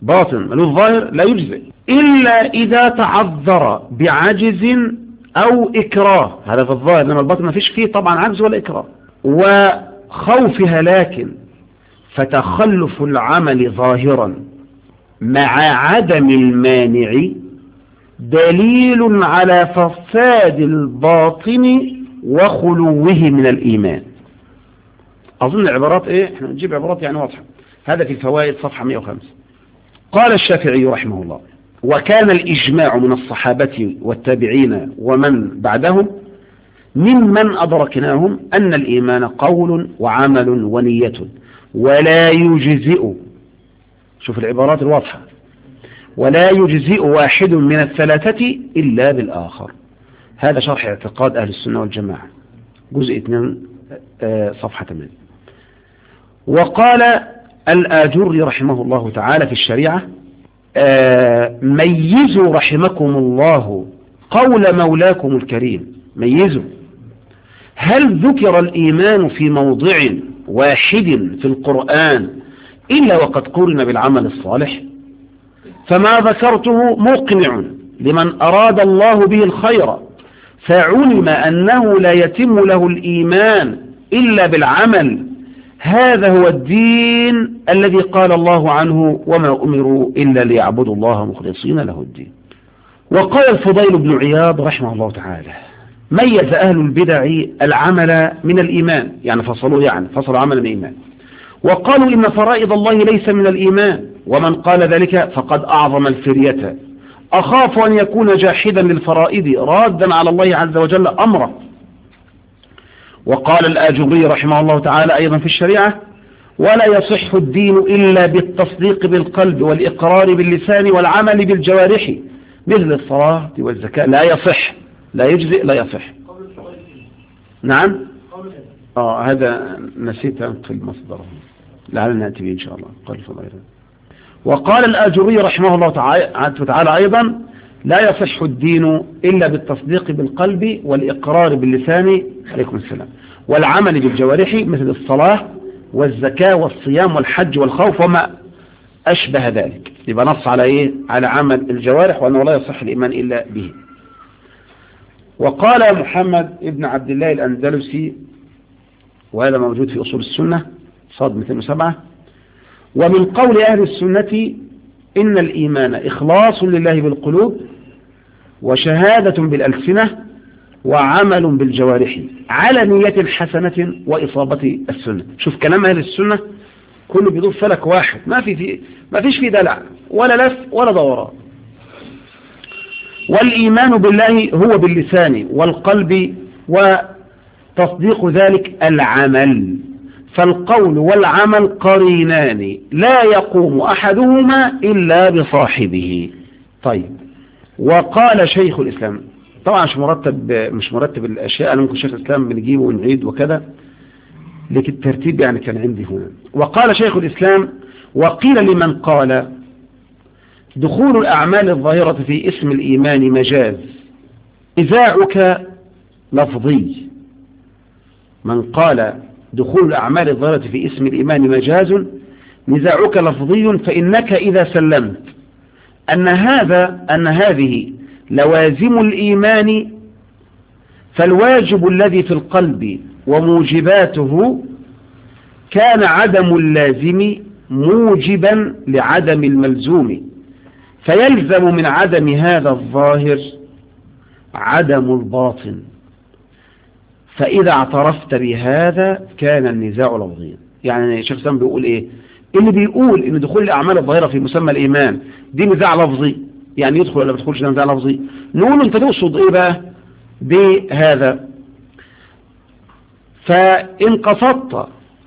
باطن ملوش ظاهر لا يجزئ إلا إذا تعذر بعجز أو إكراه، هذا في الظاهر، لما الباطن ما فيش فيه طبعا عجز ولا إكراه، وخوفها لكن فتخلف العمل ظاهرا مع عدم المانع دليل على فساد الباطن وخلوه من الإيمان. أظن العبارات إيه؟ إحنا نجيب عبارات يعني واضحة. هذا في الفوائد صفحة مئة وخمسة. قال الشافعي رحمه الله: وكان الإجماع من الصحابة والتابعين ومن بعدهم ممن أدركناهم أن الإيمان قول وعمل ونية ولا يجزئ، شوف العبارات الواضحة، ولا يجزئ واحد من الثلاثة إلا بالآخر. هذا شرح اعتقاد أهل السنة والجماعة، جزء اثنين صفحة ثمانية. وقال الآجري رحمه الله تعالى في الشريعة: ميزوا رحمكم الله قول مولاكم الكريم. ميزوا، هل ذكر الإيمان في موضع واحد في القرآن إلا وقد قرن بالعمل الصالح؟ فما ذكرته مقنع لمن أراد الله به الخير، فعلم أنه لا يتم له الإيمان إلا بالعمل. هذا هو الدين الذي قال الله عنه: وما أمروا إلا ليعبدوا الله مخلصين له الدين. وقال الفضيل بن عياض رحمه الله تعالى: ميز أهل البدع العمل من الإيمان، يعني فصلوا يعني فصلوا عمل من الإيمان، وقالوا إن فرائض الله ليس من الإيمان، ومن قال ذلك فقد أعظم الفرية. أخاف أن يكون جاحدا للفرائض رادا على الله عز وجل أمره. وقال الآجري رحمه الله تعالى أيضا في الشريعة: ولا يصح الدين إلا بالتصديق بالقلب والإقرار باللسان والعمل بالجوارح مثل الصلاة والزكاة. لا يصح، لا يجزئ، لا يصح. نعم، آه هذا نسيت في المصدر، لعلنا نأتي به إن شاء الله. قال الفضيل. وقال الآجري رحمه الله تعالى أيضا: لا يصح الدين إلا بالتصديق بالقلب والإقرار باللسان، عليكم السلام، والعمل بالجوارح مثل الصلاة والزكاة والصيام والحج والخوف وما أشبه ذلك. يبقى نص على إيه؟ على عمل الجوارح، وأنه لا يصح الإيمان إلا به. وقال محمد ابن عبد الله الأندلسي، وهذا موجود في أصول السنة صاد مئتين وسبعة: ومن قول أهل السنة إن الإيمان إخلاص لله بالقلوب وشهادة بالألسنة وعمل بالجوارح على نية حسنة وإصابة السنة. شوف كلام أهل السنة كله بيضيف فلك واحد، ما في في ما فيش فيه دلع ولا لف ولا دوران. والإيمان بالله هو باللسان والقلب، وتصديق ذلك العمل، فالقول والعمل قرينان لا يقوم أحدهما إلا بصاحبه. طيب، وقال شيخ الإسلام، طبعا مش مرتب مش مرتب الأشياء، أنا ممكن شيخ الإسلام بنجيبه ونعيد وكذا، لكن الترتيب يعني كان عندي هنا. وقال شيخ الإسلام: وقيل لمن قال دخول الأعمال الظاهرة في اسم الإيمان مجاز نزاعك لفظي. من قال دخول الأعمال الظاهرة في اسم الإيمان مجاز نزاعك لفظي، فإنك إذا سلمت أن هذا أن هذه لوازم الإيمان، فالواجب الذي في القلب وموجباته كان عدم اللازم موجبا لعدم الملزوم، فيلزم من عدم هذا الظاهر عدم الباطن، فإذا اعترفت بهذا كان النزاع لفظيا. يعني الشيخ الإسلام بيقول إيه؟ اللي بيقول إن دخول الأعمال الظاهرة في مسمى الإيمان دي نزاع لفظي، يعني يدخل ولا ما يدخلش نزاع لفظي، نقول أنت تقصد إيه بقى بهذا؟ فإن قصدت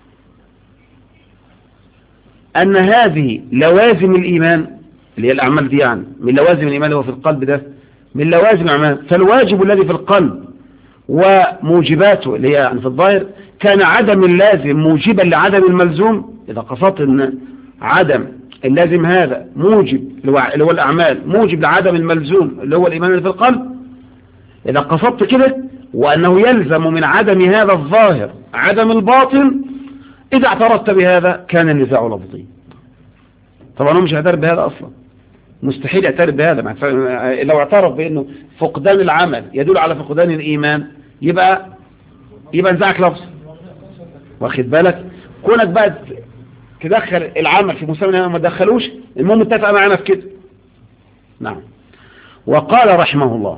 أن هذه لوازم الإيمان اللي هي الأعمال دي، يعني من لوازم الإيمان اللي هو في القلب ده من لوازم الأعمال، فالواجب الذي في القلب وموجباته اللي هي يعني في الظاهر كان عدم اللازم موجبا لعدم الملزوم. إذا قصدت أن عدم اللازم هذا موجب اللي هو الأعمال موجب لعدم الملزوم اللي هو الإيمان اللي في القلب، إذا قصدت كده وأنه يلزم من عدم هذا الظاهر عدم الباطن، إذا اعترضت بهذا كان النزاع لفظي. طبعا هو مش هيعترف بهذا أصلا، مستحيل يعترف بهذا. لو اعترف بأنه فقدان العمل يدل على فقدان الإيمان يبقى يبقى نزعك لفظ، واخد بالك؟ كونك بقى تدخل العمل في مسمى ما تدخلوش، المهم اتفق معنا في كده. نعم. وقال رحمه الله: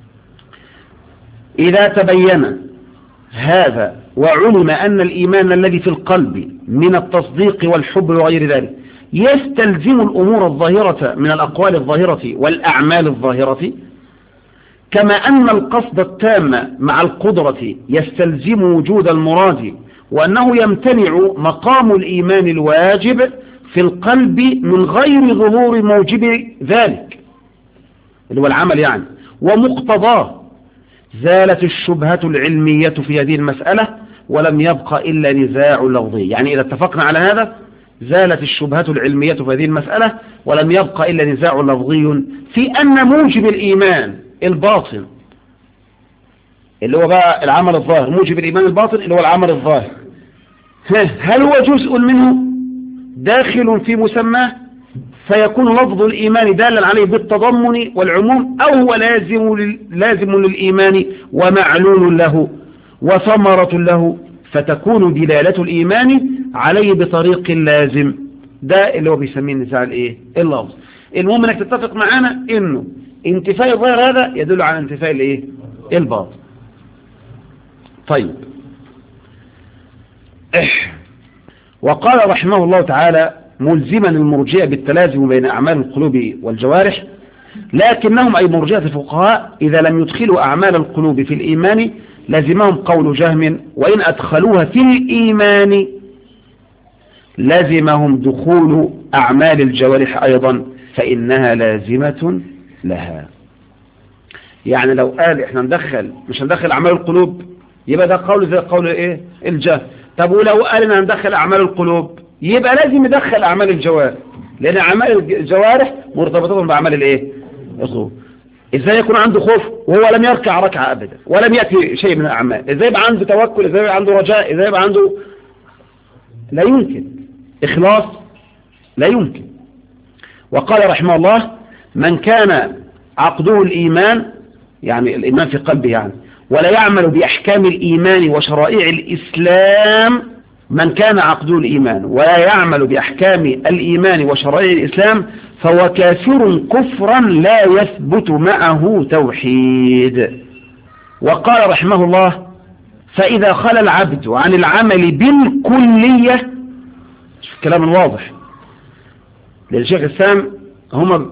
إذا تبين هذا وعلم أن الإيمان الذي في القلب من التصديق والحب وغير ذلك يستلزم الأمور الظاهرة من الأقوال الظاهرة والأعمال الظاهرة، كما أن القصد التام مع القدرة يستلزم وجود المراد، وأنه يمتنع مقام الإيمان الواجب في القلب من غير ظهور موجب ذلك اللي هو العمل يعني، ومقتضاه زالت الشبهة العلمية في هذه المسألة ولم يبق إلا نزاع لفظي. يعني إذا اتفقنا على هذا زالت الشبهة العلمية في هذه المسألة ولم يبق إلا نزاع لفظي في أن موجب الإيمان الباطن اللي هو بقى العمل الظاهر، موجب الإيمان الباطن اللي هو العمل الظاهر، هل هو جزء منه داخل في مسماه فيكون لفظ الإيمان دالا عليه بالتضمن والعموم، أو هو لازم لازم للإيمان ومعلول له وثمرة له، فتكون دلالة الإيمان عليه بطريق لازم. ده اللي هو بيسميه النزاع الايه اللفظ. المهم انك تتفق معانا انه انتفاء الظاهر هذا يدل على انتفاء الايه الباطن. طيب، وقال رحمه الله تعالى ملزما المرجئة بالتلازم بين أعمال القلوب والجوارح، لكنهم أي مرجئة الفقهاء إذا لم يدخلوا أعمال القلوب في الإيمان لازمهم قول جهم، وإن أدخلوها في الإيمان لازمهم دخول أعمال الجوارح أيضا فإنها لازمة لها. يعني لو قال إحنا ندخل مش هندخل أعمال القلوب يبقى ده قول زي قول إيه الجهم. طب ولو قال إن هندخل أعمال القلوب يبقى لازم يدخل أعمال الجوارح، لأن أعمال الجوارح مرتبطة بأعمال الإيه القلوب. إزاي يكون عنده خوف وهو لم يركع ركعة أبدا ولم يأتي شيء من الأعمال؟ إزاي يبقى عنده توكل؟ إزاي يبقى عنده رجاء؟ إزاي يبقى عنده؟ لا يمكن. إخلاص لا يمكن. وقال رحمه الله: من كان عقده الإيمان، يعني الإيمان في قلبه يعني، ولا يعمل بأحكام الإيمان وشرائع الإسلام، من كان عقده الإيمان ولا يعمل بأحكام الإيمان وشرائع الإسلام فهو كافر كفرا لا يثبت معه توحيد. وقال رحمه الله: فإذا خلى العبد عن العمل بالكلية، كلام واضح للشيخ السام، هم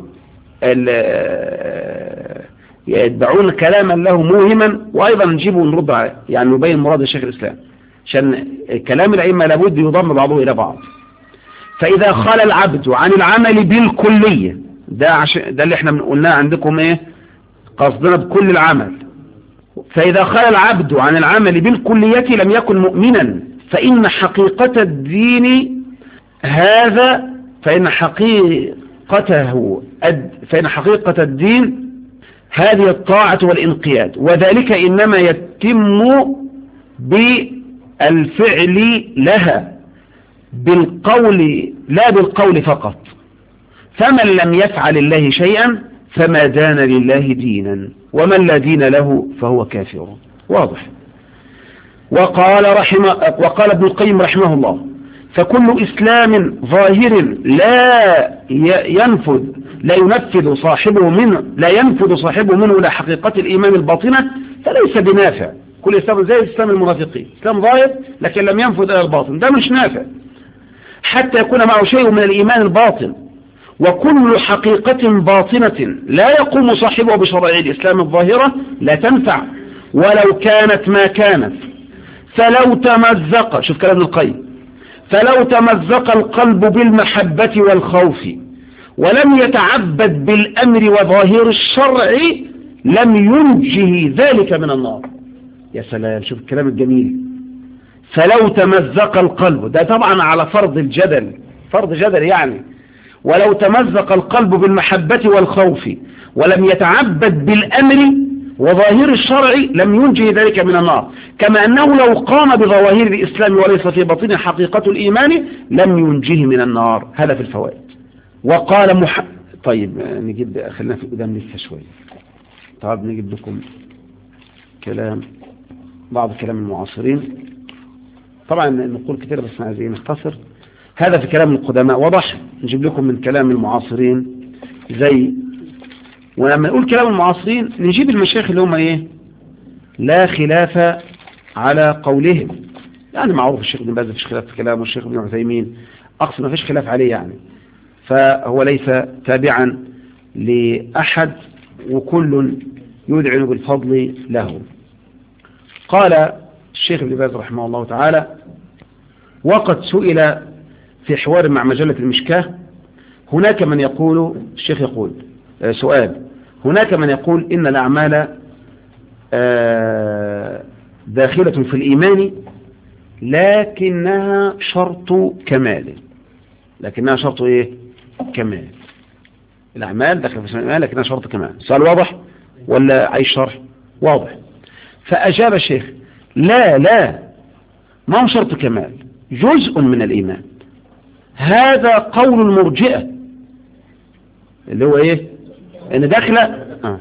يتبعون كلاما له موهما وأيضا نجيبه ونرد عليه، يعني نبين مراد الشيخ الإسلام عشان كلام الأئمة لابد يضم بعضه إلى بعض. فإذا خلى العبد عن العمل بالكلية، ده, عش... ده اللي احنا قلناه عندكم ايه قصدنا بكل العمل. فإذا خلى العبد عن العمل بالكلية لم يكن مؤمنا، فإن حقيقة الدين هذا فإن حقيقته فإن حقيقة الدين هذه الطاعة والانقياد، وذلك إنما يتم بالفعل لها بالقول لا بالقول فقط. فمن لم يفعل الله شيئا فما دان لله دينا، ومن لا دين له فهو كافر. واضح. وقال رحمه وقال ابن القيم رحمه الله: فكل إسلام ظاهر لا ينفذ لا ينفذ صاحبه منه لا ينفذ صاحبه منه إلى حقيقة الإيمان الباطنة فليس بنافع. كل إسلام زي إسلام المنافقين، إسلام ظاهر لكن لم ينفذ إلى الباطن، ده مش نافع حتى يكون معه شيء من الإيمان الباطن. وكل حقيقة باطنة لا يقوم صاحبه بشرائع الإسلام الظاهرة لا تنفع ولو كانت ما كانت. فلو تمزق، شوف كلام ابن القيم، فلو تمزق القلب بالمحبة والخوف ولم يتعبد بالأمر وظاهر الشرع لم ينجه ذلك من النار. يا سلام، شوف الكلام الجميل. فلو تمزق القلب، ده طبعا على فرض الجدل، فرض جدل يعني. ولو تمزق القلب بالمحبة والخوف ولم يتعبد بالأمر وظاهر الشرع لم ينجه ذلك من النار، كما أنه لو قام بظواهر الإسلام وليس في باطنه حقيقة الإيمان لم ينجه من النار. هذا في الفوائد. وقال مح... طيب نجيب، خلينا في قدام لسه شوية. طيب نجيب لكم كلام بعض كلام المعاصرين، طبعا نقول كتير بس عايزين نختصر. هذا في كلام القدماء وضح، نجيب لكم من كلام المعاصرين زي، ولما نقول كلام المعاصرين نجيب المشايخ اللي هم ايه لا خلاف على قولهم، يعني معروف الشيخ ابن باز مفيش خلاف في كلامه، والشيخ ابن عثيمين اقصد مفيش خلاف عليه يعني، فهو ليس تابعا لأحد وكل يدعن بالفضل له. قال الشيخ ابن باز رحمه الله تعالى: وقد سئل في حوار مع مجلة المشكاة، هناك من يقول، الشيخ يقول سؤال، هناك من يقول إن الأعمال داخلة في الإيمان لكنها شرط كمال، لكنها شرط إيه؟ كمال. الأعمال داخلة في الإيمان لكنها شرط كمال. سؤال واضح ولا عايز شرح؟ واضح. فأجاب الشيخ: لا لا، ما هو شرط كمال، جزء من الإيمان. هذا قول المرجئة اللي هو إيه؟ إن داخلة آه.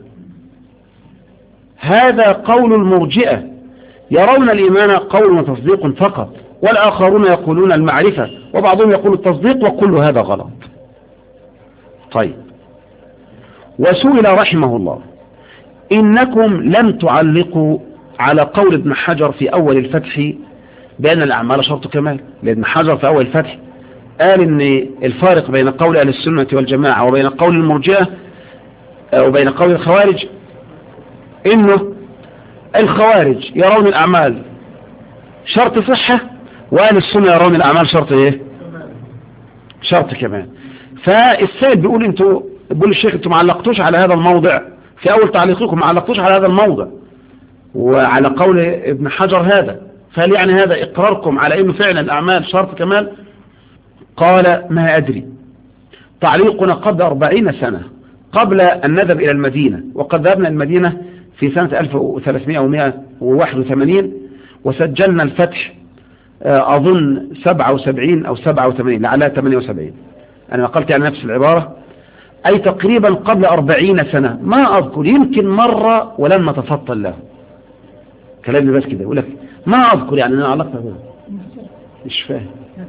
هذا قول المرجئة، يرون الإيمان قول وتصديق فقط، والآخرون يقولون المعرفة، وبعضهم يقول التصديق، وكل هذا غلط. طيب، وسئل رحمه الله: إنكم لم تعلقوا على قول ابن حجر في أول الفتح بأن الأعمال شرط كمال، لأن ابن حجر في أول الفتح قال إن الفارق بين قول أهل السنة والجماعة وبين قول المرجئة وبين قول الخوارج إنه الخوارج يرون الأعمال شرط صحة، وأهل السنة يرون الأعمال شرط إيه؟ شرط كمال. فالسائل بيقول انتوا، بيقول الشيخ انتوا ما علقتوش على هذا الموضع في أول تعليقكم، ما علقتوش على هذا الموضع وعلى قول ابن حجر هذا، فهل يعني هذا إقراركم على إنه فعلا الأعمال شرط كمال؟ قال: ما أدري، تعليقنا قبل أربعين سنة قبل أن نذهب إلى المدينة، وقد ذهبنا المدينة في سنة ألف وثلاثمائة وواحد وثمانين، وسجلنا الفتح أظن سبعة وسبعين أو سبعة وثمانين لعلها ثمانية وسبعين، أنا قلت يعني نفس العبارة، أي تقريبا قبل أربعين سنة، ما أذكر، يمكن مرة ولم نتفطن له. كلامي بس كده يقول لك ما أذكر، يعني أنا علقتها هنا مش فاهم.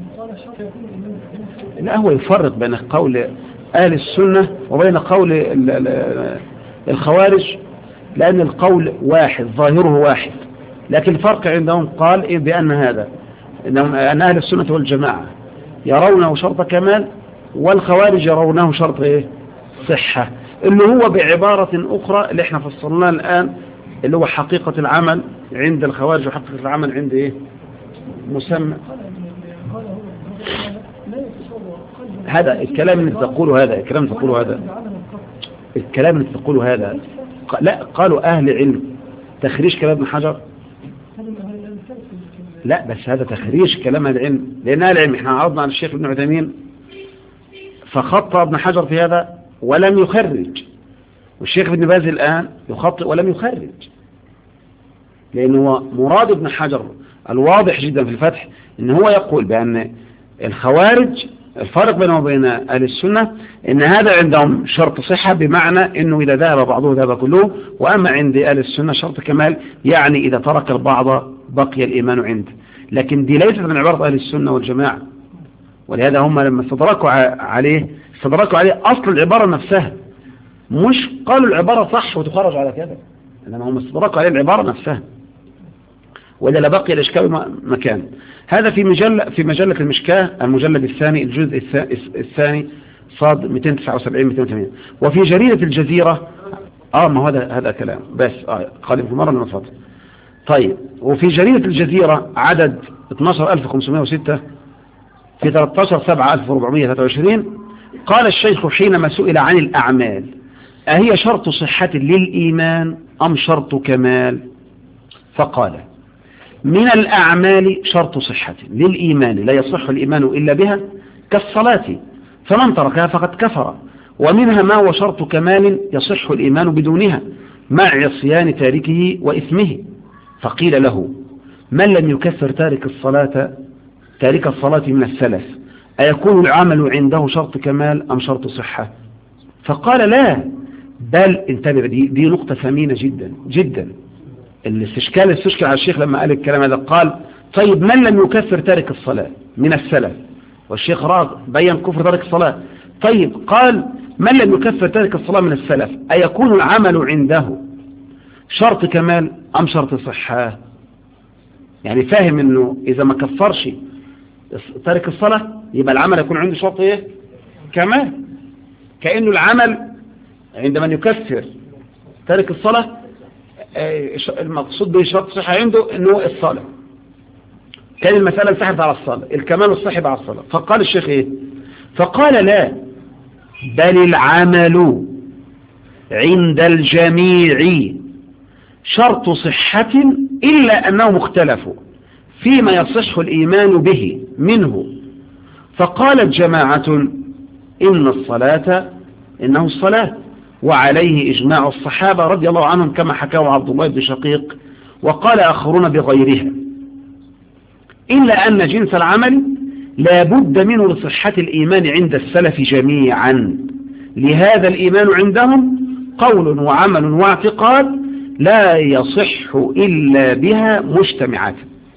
لا، هو يفرق بين قول أهل السنة وبين قول الخوارج، لأن القول واحد ظاهره واحد، لكن الفرق عندهم قال إيه؟ بأن هذا أن أهل السنة والجماعة يرونه شرط كمال، والخوارج يرونه شرط إيه؟ صحة، اللي هو بعبارة أخرى اللي احنا فصلناه الآن، اللي هو حقيقة العمل عند الخوارج وحقيقة العمل عند إيه؟ مسمى. هذا الكلام اللي تقوله هذا الكلام اللي تقوله هذا الكلام اللي تقوله هذا لا، قالوا أهل علم، تخريج كلام ابن حجر، لا بس هذا تخريج كلام أهل العلم، لأن أهل العلم احنا عرضنا على الشيخ ابن عثيمين فخطأ ابن حجر في هذا ولم يخرج، والشيخ ابن باز الآن يخطئ ولم يخرج، لأنه مراد ابن حجر الواضح جدا في الفتح إن هو يقول بأن الخوارج الفرق بينه وبين أهل السنة إن هذا عندهم شرط صحة، بمعنى إنه إذا ذهب بعضه ذهب كله، وأما عند أهل السنة شرط كمال، يعني إذا ترك البعض بقي الإيمان عنده. لكن دي ليست من عبارة أهل السنة والجماعة، ولهذا هم لما استدركوا عليه استدركوا عليه أصل العبارة نفسها، مش قالوا العبارة صح وتخرج على كذا، إنما هم استدركوا عليه العبارة نفسها، وإذا لبقي الإشكال مكان. هذا في مجلة في مجلة المشكاة المجلد الثاني الجزء الثاني صاد مئتين وتسعة وسبعين مئتين وثمانين. وفي جريدة الجزيرة اه ما هذا هذا كلام بس اه قال في مرة من الفضل. طيب، وفي جريدة الجزيرة عدد اثني عشر ألف وخمسمائة وستة في ثلاثة عشر سبعة ألف وأربعمائة وثلاثة وعشرين قال الشيخ حينما سئل عن الأعمال: أهي شرط صحة للإيمان أم شرط كمال؟ فقال: من الأعمال شرط صحة للإيمان، لا يصح الإيمان إلا بها، كالصلاة، فمن تركها فقد كفر، ومنها ما هو شرط كمال يصح الإيمان بدونها مع عصيان تاركه وإثمه. فقيل له: من لم يكفر تارك الصلاة تارك الصلاة من السلف أيكون العمل عنده شرط كمال أم شرط صحة؟ فقال لا، بل انتبه، دي, دي نقطة ثمينة جدا جدا. الاستشكال استشكل على الشيخ لما قال الكلام هذا، قال طيب من لم يكفر تارك الصلاة من السلف؟ والشيخ راغ بيّن كفر تارك الصلاة. طيب قال من لم يكفر تارك الصلاة من السلف أيكون العمل عنده شرط كمال أم شرط صحة؟ يعني فاهم انه اذا ما كفرش تارك الصلاة يبقى العمل يكون عنده شرط ايه؟ كمال. كأنه العمل عند من يكفر تارك الصلاة المقصود به شرط صحة عنده انه الصلاة، كان المسألة انسحبت على الصلاة، الكمال الصحب على الصلاة. فقال الشيخ ايه؟ فقال لا، بل العمل عند الجميع شرط صحة إلا أنه مختلف فيما يصح الإيمان به منه. فقالت جماعة إن الصلاة إنه الصلاة، وعليه إجماع الصحابة رضي الله عنهم كما حكاه عبد الله بن شقيق، وقال آخرون بغيرها، إلا أن جنس العمل لا بد منه لصحة الإيمان عند السلف جميعا، لهذا الإيمان عندهم قول وعمل واعتقاد لا يصح إلا بها مجتمعات.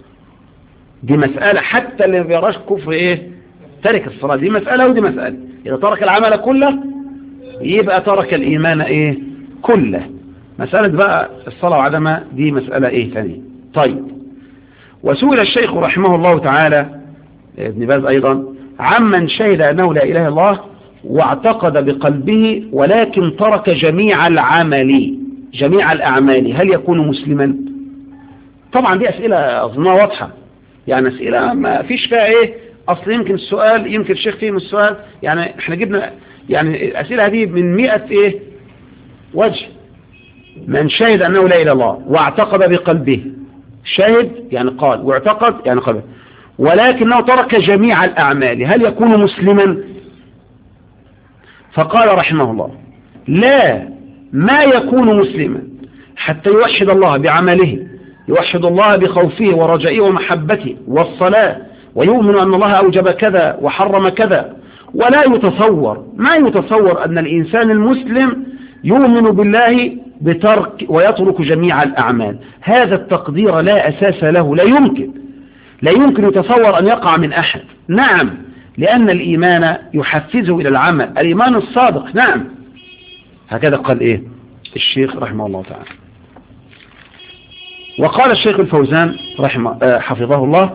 دي مسألة حتى اللي ما بيراش كفر إيه؟ ترك الصلاة، دي مسألة ودي مسألة. إذا ترك العمل كله يبقى ترك الإيمان إيه؟ كله. مسألة بقى الصلاة وعدمها دي مسألة إيه ثانية. طيب، وسئل الشيخ رحمه الله تعالى ابن باز أيضا عمن شهد أنه لا إله إلا الله واعتقد بقلبه ولكن ترك جميع العمل جميع الأعمال، هل يكون مسلما؟ طبعا دي أسئلة أظنها واضحة، يعني أسئلة ما فيش فيها إيه، أصل يمكن السؤال يمكن الشيخ فيه من السؤال، يعني إحنا جبنا يعني الأسئلة هذه من مئة إيه وجه. من شهد أنه لا إله إلا الله واعتقد بقلبه، شهد يعني قال، واعتقد يعني قلبه، ولكنه ترك جميع الأعمال، هل يكون مسلما؟ فقال رحمه الله لا، ما يكون مسلما حتى يوحد الله بعمله، يوحد الله بخوفه ورجائه ومحبته والصلاة، ويؤمن أن الله أوجب كذا وحرم كذا، ولا يتصور ما يتصور أن الإنسان المسلم يؤمن بالله بترك ويترك جميع الأعمال. هذا التقدير لا أساس له، لا يمكن لا يمكن يتصور أن يقع من أحد. نعم، لأن الإيمان يحفزه إلى العمل، الإيمان الصادق. نعم، هكذا قال إيه الشيخ رحمه الله تعالى. وقال الشيخ الفوزان رحمه حفظه الله: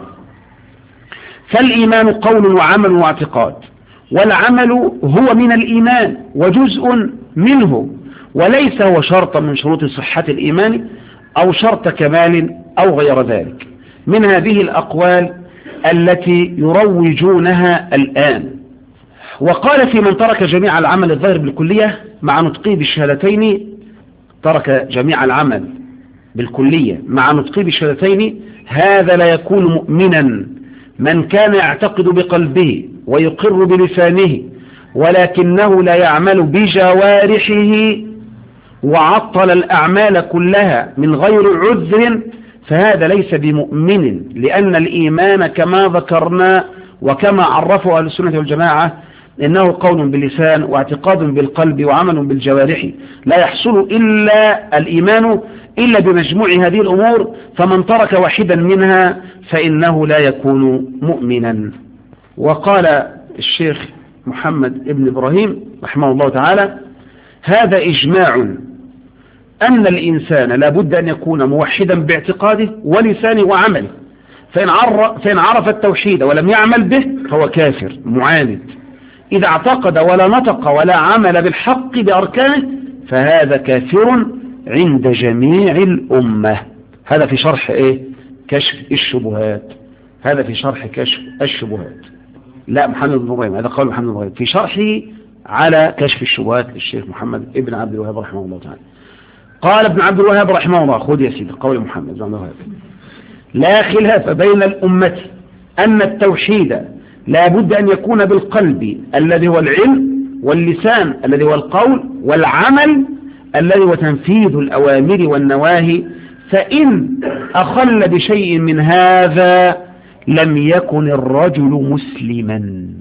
فالإيمان قول وعمل واعتقاد، والعمل هو من الإيمان وجزء منه، وليس هو شرطا من شروط صحة الإيمان أو شرط كمال أو غير ذلك من هذه الأقوال التي يروجونها الآن. وقال في من ترك جميع العمل الظاهر بالكلية مع نطقه بالشهادتين، ترك جميع العمل بالكلية مع نطقه بالشهادتين، هذا لا يكون مؤمنا من كان يعتقد بقلبه ويقر بلسانه ولكنه لا يعمل بجوارحه وعطل الأعمال كلها من غير عذر، فهذا ليس بمؤمن، لأن الإيمان كما ذكرنا وكما عرفه أهل السنة والجماعة إنه قول باللسان واعتقاد بالقلب وعمل بالجوارح، لا يحصل إلا الإيمان إلا بمجموع هذه الأمور، فمن ترك واحدا منها فإنه لا يكون مؤمنا. وقال الشيخ محمد ابن إبراهيم رحمه الله تعالى: هذا إجماع أن الإنسان لا بد أن يكون موحدا باعتقاده ولسانه وعمله، فإن عرف, فإن عرف التوحيد ولم يعمل به فهو كافر معاند. إذا اعتقد ولا نطق ولا عمل بالحق بأركانه فهذا كافر عند جميع الأمة. هذا في شرح إيه؟ كشف الشبهات. هذا في شرح كشف الشبهات. لا، محمد بن إبراهيم، هذا قول محمد بن إبراهيم في شرحه على كشف الشبهات للشيخ محمد ابن عبد الوهاب رحمه الله تعالى. قال ابن عبد الوهاب رحمه الله: خذ يا سيدي قول محمد بن عبد الوهاب: لا خلاف بين الأمة أن التوحيد لا بد أن يكون بالقلب الذي هو العلم، واللسان الذي هو القول، والعمل الذي هو تنفيذ الأوامر والنواهي، فإن أخل بشيء من هذا لم يكن الرجل مسلما.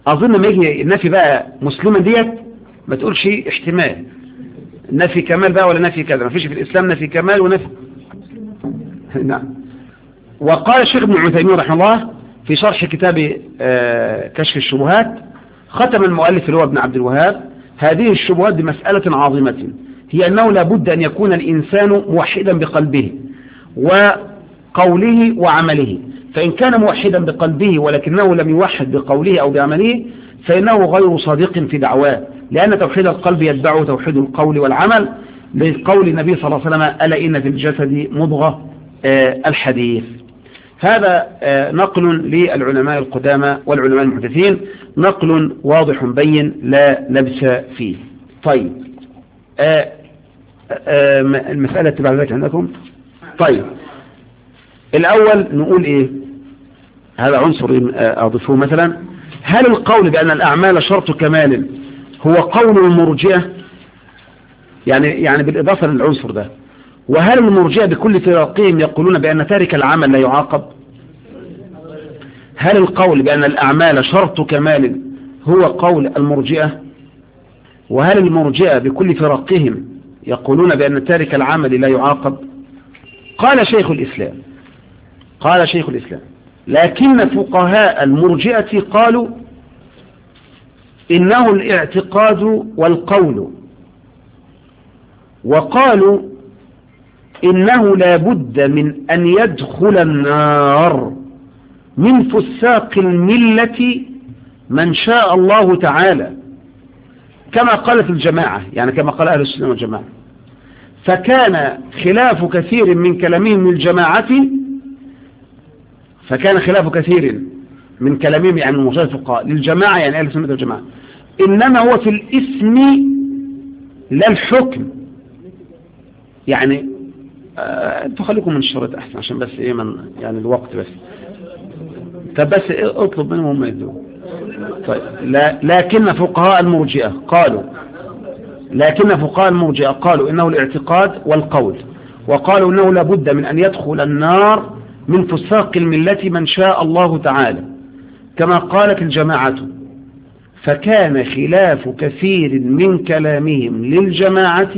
أظن ما يجي النفي بقى مسلما ديت ما تقولش احتمال نفي كمال بقى ولا نفي كذا، ما فيش في الإسلام نفي كمال ونفي. نعم. وقال الشيخ ابن عثيمين رحمه الله في شرح كتاب كشف الشبهات، ختم المؤلف اللي هو ابن عبد الوهاب هذه الشبهات بمسألة عظيمة، هي أنه لابد أن يكون الإنسان موحدا بقلبه وقوله وعمله، فإن كان موحدا بقلبه ولكنه لم يوحد بقوله أو بعمله فإنه غير صادق في دعواه، لأن توحيد القلب يتبعه توحيد القول والعمل، لقول النبي صلى الله عليه وسلم ألا إن في الجسد مضغة آه الحديث. هذا آه نقل للعلماء القدامى والعلماء المحدثين، نقل واضح بين لا لبس فيه. طيب آه آه المسألة تبع ذلك عندكم. طيب الأول نقول إيه، هذا عنصر أضيفه مثلا، هل القول بأن الأعمال شرط كمال هو قول المرجئة؟ يعني يعني بالإضافة للعنصر ده، وهل المرجئة بكل فرقهم يقولون بأن تارك العمل لا يعاقب؟ هل القول بأن الأعمال شرط كمال هو قول المرجئة؟ وهل المرجئة بكل فرقهم يقولون بأن تارك العمل لا يعاقب؟ قال شيخ الإسلام قال شيخ الإسلام لكن فقهاء المرجئة قالوا إنه الاعتقاد والقول، وقالوا إنه لا بد من أن يدخل النار من فساق الملة من شاء الله تعالى، كما قالت الجماعة، يعني كما قال أهل السنة والجماعة. فكان خلاف كثير من كلامهم للجماعة فكان خلاف كثير من كلامهم يعني المجاهد الفقهاء للجماعة، يعني أهل السنة والجماعة، إنما هو في الاسم لا الحكم. يعني انتوا آه خليكم من الشرط أحسن عشان بس إيه من يعني الوقت بس. طب بس إيه اطلب منهم هم يدوه. طيب لا لكن فقهاء المرجئة قالوا لكن فقهاء المرجئة قالوا إنه الاعتقاد والقول، وقالوا إنه لابد من أن يدخل النار من فساق الملة من شاء الله تعالى، كما قالت الجماعة. فكان خلاف كثير من كلامهم للجماعة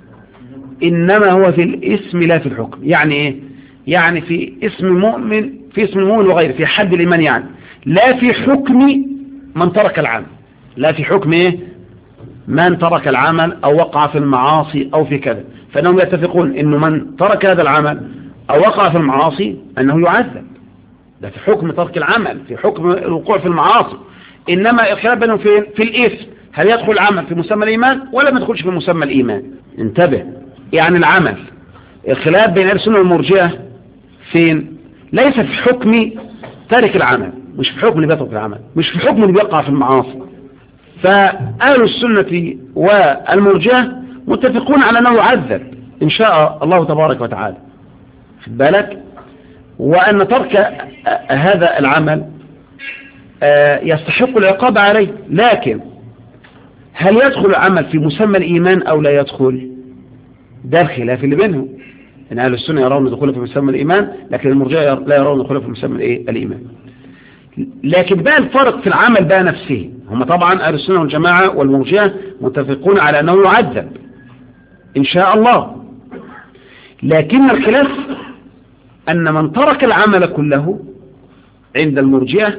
إنما هو في الاسم لا في الحكم. يعني إيه؟ يعني في اسم مؤمن في اسم المؤمن وغيره في حد الإيمان، يعني لا في حكم من ترك العمل، لا في حكم إيه؟ من ترك العمل أو وقع في المعاصي أو في كذا، فإنهم يتفقون إنه من ترك هذا العمل أو وقع في المعاصي أنه يعذب، ده في حكم ترك العمل، في حكم الوقوع في المعاصي. إنما الخلاف بينهم في في الإثم، هل يدخل العمل في مسمى الإيمان ولا ما يدخلش في مسمى الإيمان؟ انتبه، يعني العمل الخلاف بين أهل السنة والمرجئة فين؟ ليس في حكم تارك العمل، مش في حكم اللي بيترك العمل، مش في حكم اللي بيقع في المعاصي. فأهل السنة والمرجئة متفقون على أنه يعذب إن شاء الله تبارك وتعالى، في بالك، وأن ترك هذا العمل يستحق العقاب عليه. لكن هل يدخل العمل في مسمى الإيمان أو لا يدخل؟ ده الخلاف اللي بينهم، إن أهل السنة يرون دخوله في مسمى الإيمان، لكن المرجئة لا يرون دخوله في مسمى الإيه؟ الإيمان. لكن بقى الفرق في العمل بقى نفسه، هم طبعا أهل السنة والجماعة والمرجئة متفقون على أنه يعذب إن شاء الله، لكن الخلاف أن من ترك العمل كله عند المرجئة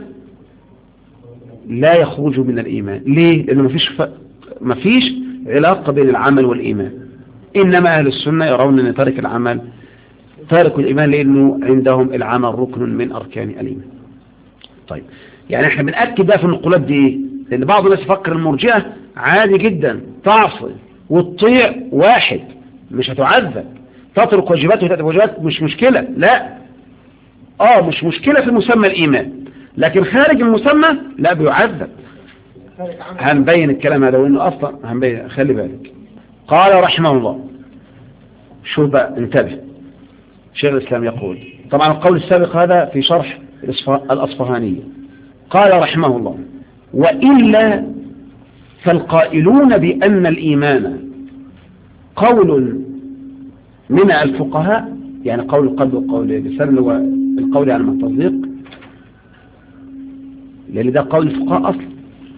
لا يخرج من الإيمان. ليه؟ لأنه مفيش ف... مفيش علاقة بين العمل والإيمان. إنما أهل السنة يرون أن تارك العمل تارك الإيمان، لأنه عندهم العمل ركن من أركان الإيمان. طيب يعني احنا بنأكد ده في النقولات دي ايه؟ لأن بعض الناس يفكر المرجئة عادي جدا تعصي وتطيع واحد مش هتعذب، تترك واجبات وتترك واجبات مش مشكلة. لا اه مش مشكلة في مسمى الإيمان، لكن خارج المسمى لا بيعذب. هنبين الكلام هذا وإنه أصلا هنبين، خلي بالك. قال رحمه الله، شوف بقى انتبه، شيخ الإسلام يقول، طبعا القول السابق هذا في شرح الأصفهانية. قال رحمه الله: وإلا فالقائلون بأن الإيمان قول من الفقهاء، يعني قول القلب وقول اللسان والقول على التصديق، لأن ده قول الفقهاء أصلا،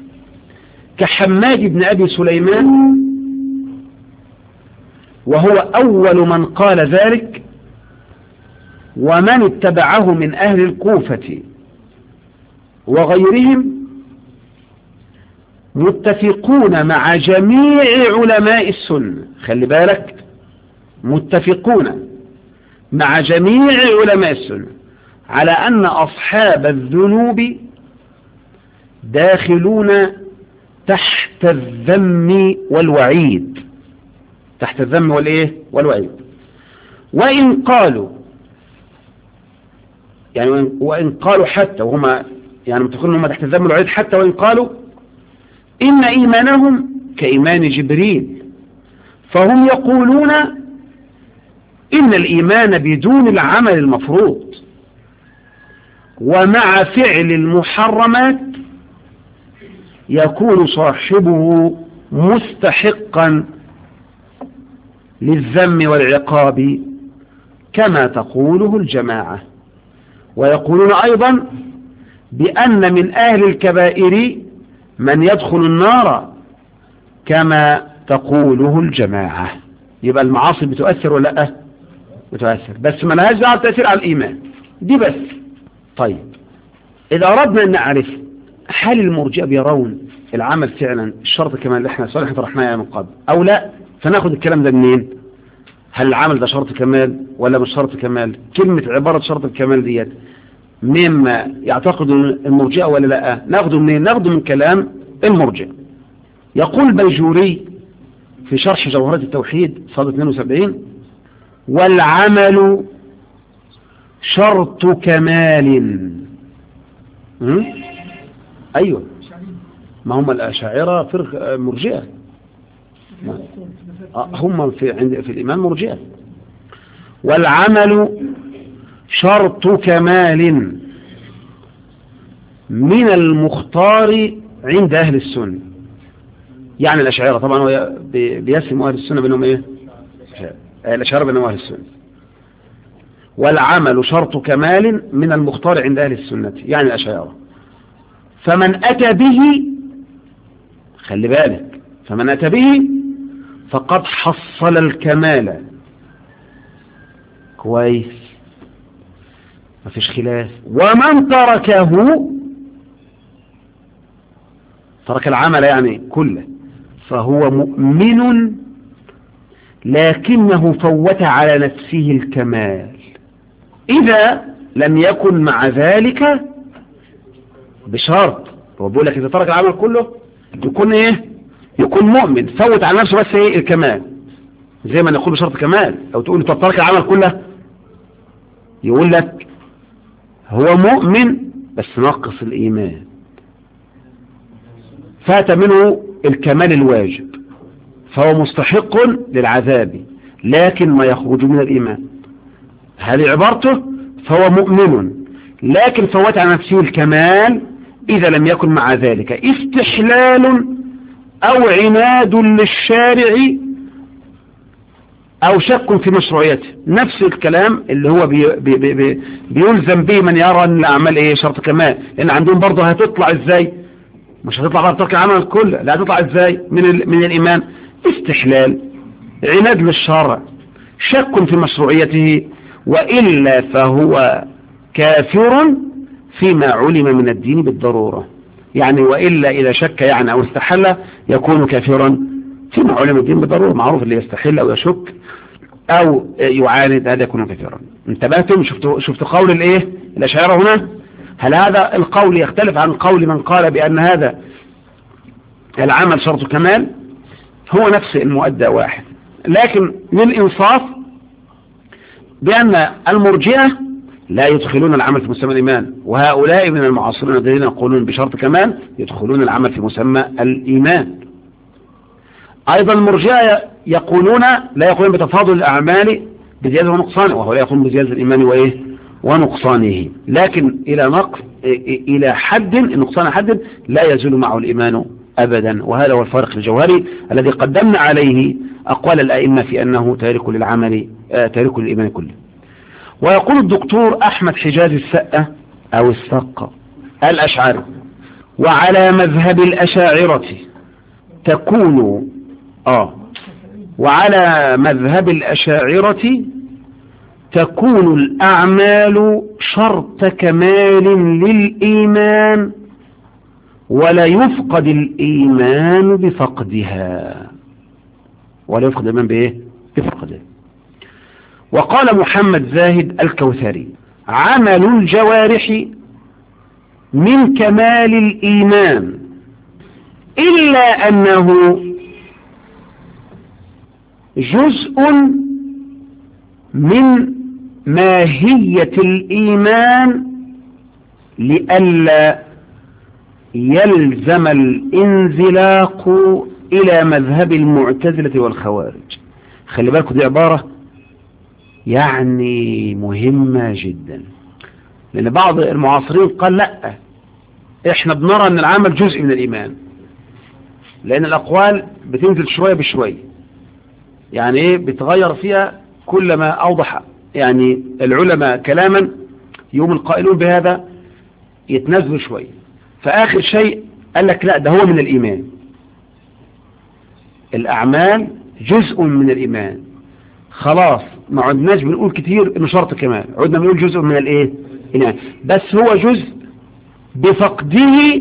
كحماد بن أبي سليمان، وهو أول من قال ذلك، ومن اتبعه من أهل الكوفة وغيرهم، متفقون مع جميع علماء السنة. خلي بالك، متفقون مع جميع علماء السنة على أن أصحاب الذنوب داخلون تحت الذم والوعيد، تحت الذم والإيه والوعيد. وإن قالوا يعني وإن قالوا حتى وهم يعني متفقون هم تحت الذم والوعيد، حتى وإن قالوا إن إيمانهم كإيمان جبريل، فهم يقولون إن الإيمان بدون العمل المفروض ومع فعل المحرمات يكون صاحبه مستحقا للذم والعقاب كما تقوله الجماعة. ويقولون أيضا بأن من أهل الكبائر من يدخل النار كما تقوله الجماعة. يبقى المعاصي بتؤثر ولا لا؟ بتؤثر، بس ما لهاش دعوه تأثير على الإيمان دي بس. طيب إذا أردنا أن نعرف هل المرجئة بيرون العمل فعلا الشرط كمان اللي احنا صالح طرحناه من قبل أو لا، فناخد الكلام ده منين؟ هل العمل ده شرط كمال ولا مش شرط كمال؟ كلمة عبارة شرط الكمال ديت مما يعتقد المرجئة ولا لا؟ ناخده منين؟ ناخده من كلام المرجئة. يقول بيجوري في شرح جوهرات التوحيد صفحة اثنين وسبعين: والعمل شرط كمال. ايوه، ما هم الاشاعرة فرق مرجئة، هم في عند في الايمان مرجئة. والعمل شرط كمال من المختار عند اهل السنة. يعني الاشاعرة طبعا هو بيسم اهل السنة بينهم ايه؟ الاشاعرة بينهم اهل السنة. والعمل شرط كمال من المختار عند اهل السنة، يعني الاشاعرة. فمن اتى به، خلي بالك، فمن اتى به فقد حصل الكمال. كويس، مفيش خلاف. ومن تركه، ترك العمل يعني كله، فهو مؤمن لكنه فوت على نفسه الكمال إذا لم يكن مع ذلك بشرط. هو بيقول لك إذا ترك العمل كله يكون إيه؟ يكون مؤمن، فوت على نفسه بس إيه؟ الكمال. زي ما نقول بشرط كمال، أو تقول طب ترك العمل كله، يقول لك هو مؤمن بس ناقص الإيمان، فات منه الكمال الواجب، فهو مستحق للعذاب لكن ما يخرج من الإيمان. هذه عبارته، فهو مؤمن لكن فوت على نفسه الكمال إذا لم يكن مع ذلك استحلال أو عناد للشارع أو شك في مشروعيته. نفس الكلام اللي هو بي بي بي بيلزم به من يرى أن الأعمال إيه؟ شرط كمال. لأن عندهم برضه هتطلع إزاي؟ مش هتطلع بقى ترك العمل كله، لا هتطلع إزاي من من الإيمان؟ استحلال، عناد للشرع، شك في مشروعيته، وإلا فهو كافر فيما علم من الدين بالضرورة. يعني وإلا إذا شك يعني أو استحل يكون كافرا فيما علم الدين بالضرورة. معروف اللي يستحل أو يشك أو يعاند هذا يكون كافرا. انتبهتم؟ شفتوا شفتوا قول الإيه؟ الأشاعرة هنا؟ هل هذا القول يختلف عن قول من قال بأن هذا العمل شرط كمال؟ هو نفس المؤدى واحد، لكن للإنصاف بأن المرجئة لا يدخلون العمل في مسمى الإيمان، وهؤلاء من المعاصرين الذين يقولون بشرط كمال يدخلون العمل في مسمى الإيمان. أيضا المرجئة يقولون لا يقولون بتفاضل الأعمال بزيادة ونقصانه، وهو لا يقولون بزيادة الإيمان وإيه ونقصانه، لكن إلى نقص إلى حد نقصان حد لا يزول معه الإيمان أبدا. وهذا هو الفارق الجوهري الذي قدمنا عليه أقوال الأئمة في أنه تارك للعمل آه تارك للإيمان كله. ويقول الدكتور أحمد حجاز السقة أو السقة الأشعري: وعلى مذهب الأشاعرة تكون آه وعلى مذهب الأشاعرة تكون الأعمال شرط كمال للإيمان ولا يفقد الإيمان بفقدها، ولا يفقد الإيمان بإيه؟ بفقدها. وقال محمد زاهد الكوثري: عمل الجوارح من كمال الإيمان إلا أنه جزء من ماهية الإيمان لئلا يلزم الانزلاق إلى مذهب المعتزلة والخوارج. خلي بالكم، دي عبارة يعني مهمة جدا، لأن بعض المعاصرين قال لا، احنا بنرى أن العمل جزء من الإيمان، لأن الأقوال بتنزل شوية بشوية، يعني ايه بتغير فيها كلما أوضح يعني العلماء كلاما يوم القائلون بهذا يتنزلوا شوية، فآخر شيء قال لك لا، ده هو من الإيمان، الأعمال جزء من الإيمان. خلاص ما عدناش بنقول كتير إنه شرط كمال، عدنا بنقول جزء من الإيه؟ الإيمان، بس هو جزء بفقده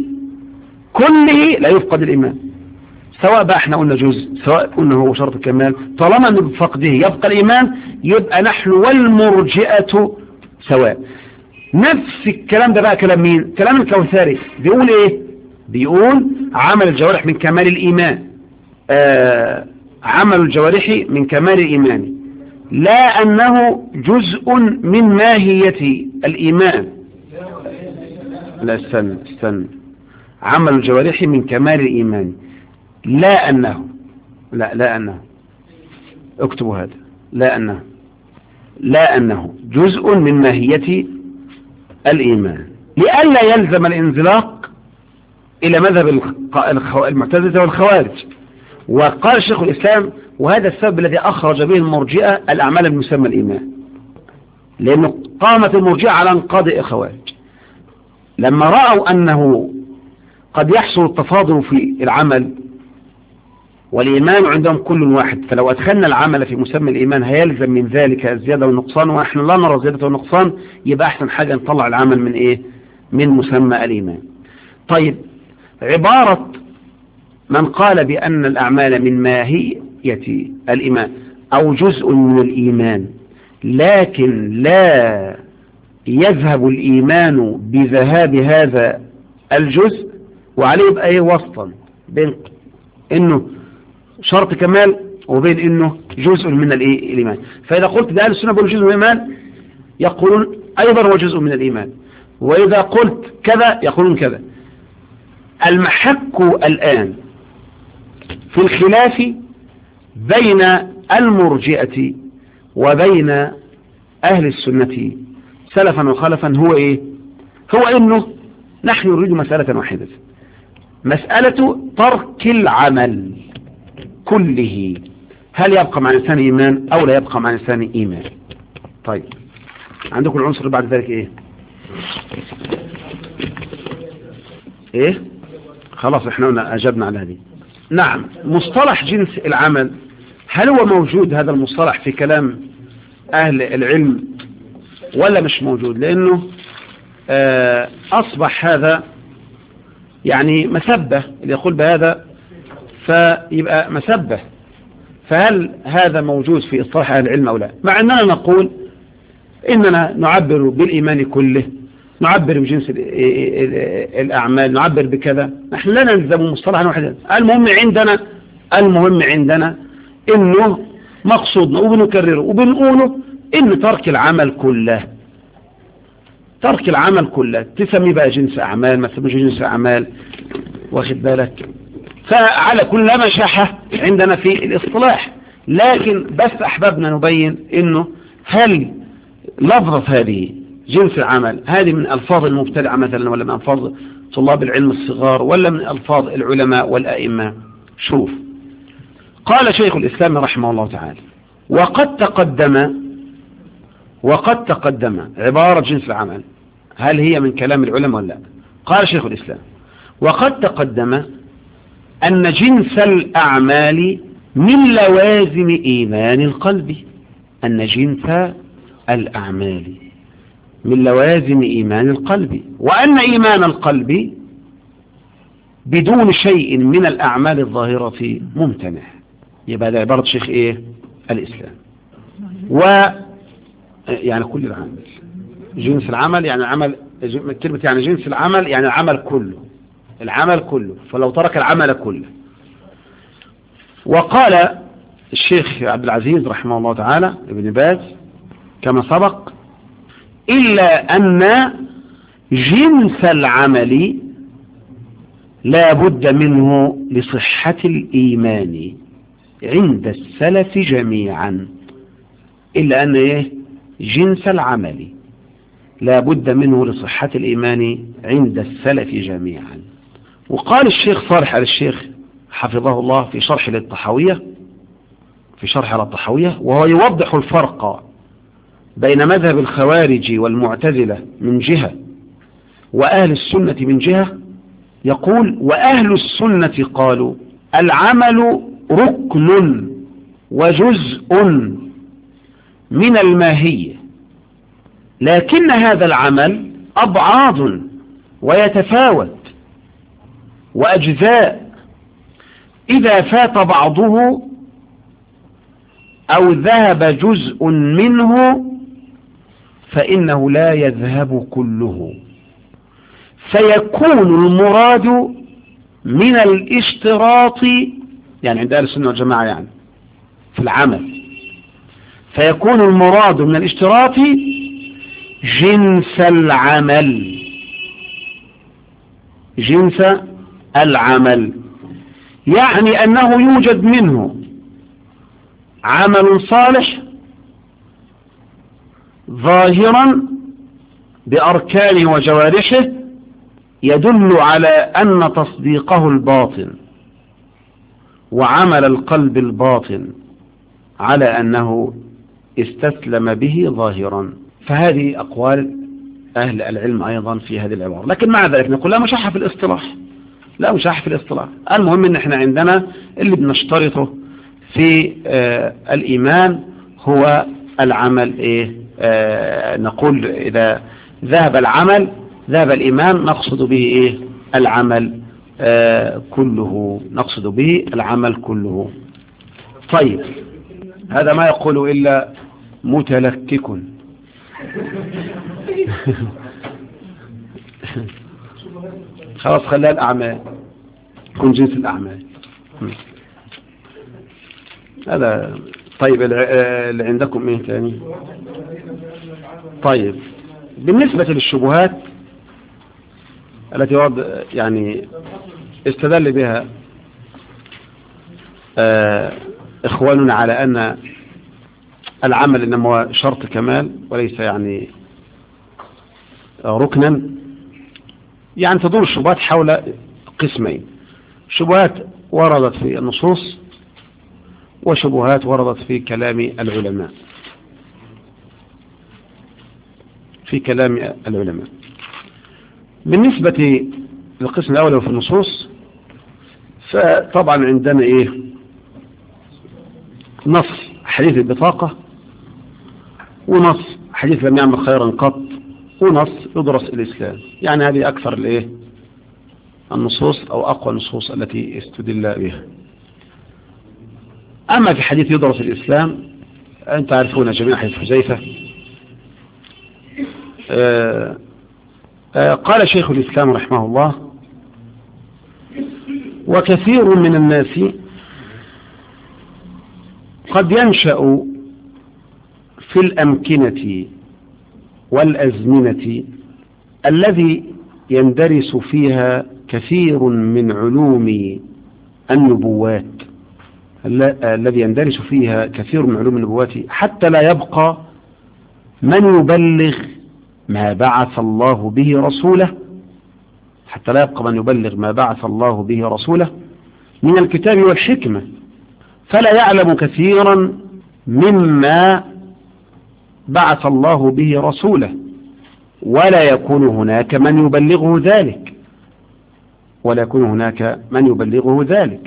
كله لا يفقد الإيمان، سواء بقى احنا قلنا جزء سواء قلنا هو شرط كمال، طالما ان بفقده يبقى الإيمان يبقى نحن والمرجئة سواء. نفس الكلام ده بقى كلام مين؟ كلام الكوثري. بيقول ايه؟ بيقول عمل الجوارح من كمال الإيمان، آه عمل الجوارح من كمال الإيمان لا أنه جزء من ماهية الإيمان. لا استنى استنى عمل الجوارح من كمال الإيمان لا أنه لا لا أنه اكتبوا هذا، لا أنه لا أنه جزء من ماهية الإيمان لئلا يلزم الانزلاق إلى مذهب المعتزلة والخوارج. وقال شيخ الإسلام: وهذا السبب الذي أخرج به المرجئة الأعمال المسمى الإيمان، لأنه قامت المرجئة على انقاض خوارج لما رأوا أنه قد يحصل التفاضل في العمل والإيمان عندهم كل واحد، فلو أدخلنا العمل في مسمى الإيمان هيلزم من ذلك الزيادة والنقصان، ونحن لا نرى زيادة والنقصان، يبقى أحسن حاجة نطلع العمل من إيه؟ من مسمى الإيمان. طيب، عبارة من قال بأن الأعمال من ماهية الإيمان أو جزء من الإيمان لكن لا يذهب الإيمان بذهاب هذا الجزء، وعليه يبقى إيه وسطا بين إنه شرط كمال وبين إنه جزء من الإيمان. فإذا قلت بأهل السنة بقول جزء من الإيمان يقولون أيضا هو جزء من الإيمان، وإذا قلت كذا يقولون كذا. المحك الآن في الخلاف بين المرجئة وبين أهل السنة سلفا وخلفا هو إيه؟ هو إنه نحن نريد مسألة واحدة، مسألة ترك العمل كله، هل يبقى مع الإنسان إيمان أو لا يبقى مع الإنسان إيمان. طيب، عندكم العنصر بعد ذلك إيه؟ إيه؟ خلاص احنا قلنا أجبنا على هذه. نعم، مصطلح جنس العمل، هل هو موجود هذا المصطلح في كلام أهل العلم ولا مش موجود؟ لأنه آه أصبح هذا يعني مسبة، اللي يقول بهذا فيبقى مسبة، فهل هذا موجود في اصطلاح أهل العلم أو لا؟ مع أننا نقول إننا نعبر بالإيمان كله، نعبر بجنس الأعمال، نعبر بكذا، نحن لا نلزم مصطلحا واحدا. المهم عندنا المهم عندنا إنه مقصودنا وبنكرره وبنقوله إن ترك العمل كله، ترك العمل كله تسمي بقى جنس أعمال ما تسميش جنس أعمال، واخد بالك؟ فعلى كل مشاحة عندنا في الاصطلاح، لكن بس أحببنا نبين إنه هل لفظة هذه جنس العمل هذه من ألفاظ المبتدعة مثلا، ولا من ألفاظ طلاب العلم الصغار، ولا من ألفاظ العلماء والأئمة؟ شوف، قال شيخ الإسلام رحمه الله تعالى: وقد تقدم وقد تقدم عبارة جنس العمل، هل هي من كلام العلماء ولا لا؟ قال شيخ الإسلام: وقد تقدم أن جنس الأعمال من لوازم إيمان القلب، أن جنس الأعمال من لوازم إيمان القلب، وأن إيمان القلب بدون شيء من الأعمال الظاهرة ممتنع. يبقى ده عبارة شيخ إيه؟ الإسلام. و يعني كل العمل، جنس العمل يعني العمل، كلمة يعني جنس العمل يعني العمل كله، العمل كله، فلو ترك العمل كله. وقال الشيخ عبد العزيز رحمه الله تعالى ابن باز كما سبق: إلا أن جنس العمل لا بد منه لصحة الإيمان عند السلف جميعا. إلا أن إيه؟ جنس العمل لا بد منه لصحة الإيمان عند السلف جميعا. وقال الشيخ صالح آل الشيخ حفظه الله في شرح للطحاوية، في شرح على الطحاوية، وهو يوضح الفرق بين مذهب الخوارج والمعتزلة من جهة وأهل السنة من جهة، يقول: وأهل السنة قالوا العمل ركن وجزء من الماهية، لكن هذا العمل أبعاض ويتفاوت وأجزاء، إذا فات بعضه أو ذهب جزء منه فإنه لا يذهب كله، فيكون المراد من الاشتراط، يعني عند أهل السنة والجماعة يعني في العمل، فيكون المراد من الاشتراط جنس العمل، جنس العمل، يعني أنه يوجد منه عمل صالح ظاهرا بأركانه وجوارحه يدل على أن تصديقه الباطن وعمل القلب الباطن على أنه استسلم به ظاهرا. فهذه أقوال أهل العلم أيضا في هذه العبارة. لكن مع ذلك نقول لا مشاحة في الاصطلاح، لا مشاحة في الاصطلاح. المهم ان احنا عندنا اللي بنشترطه في آه الإيمان هو العمل. إيه آه نقول إذا ذهب العمل ذهب الإيمان، نقصد به إيه؟ العمل آه كله، نقصد به العمل كله. طيب، هذا ما يقول إلا متلكك. خلاص خليها الأعمال، كن جنس الأعمال هذا. طيب اللي عندكم ايه تاني؟ طيب، بالنسبة للشبهات التي ورد يعني استدل بها آه إخواننا على أن العمل إنما هو شرط كمال وليس يعني ركنا، يعني تدور الشبهات حول قسمين: شبهات وردت في النصوص وشبهات وردت في كلام العلماء. في كلام العلماء بالنسبة للقسم الأول في النصوص، فطبعا عندنا إيه؟ نص حديث البطاقة، ونص حديث لم يعمل خيرا قط، ونص يدرس الإسلام. يعني هذه أكثر الإيه؟ النصوص أو أقوى النصوص التي استدل بها. أما في حديث يدرس الإسلام، أنت عارفون جميع حديث حذيفة. آآ آآ قال شيخ الإسلام رحمه الله: وكثير من الناس قد ينشأ في الأمكنة والأزمنة الذي يندرس فيها كثير من علوم النبوات الذي يندرس فيها كثير من علوم النبوات حتى لا يبقى من يبلغ ما بعث الله به رسوله حتى لا يبقى من يبلغ ما بعث الله به رسوله من الكتاب والحكمة، فلا يعلم كثيرا مما بعث الله به رسوله، ولا يكون هناك من يبلغه ذلك. ولا يكون هناك من يبلغه ذلك.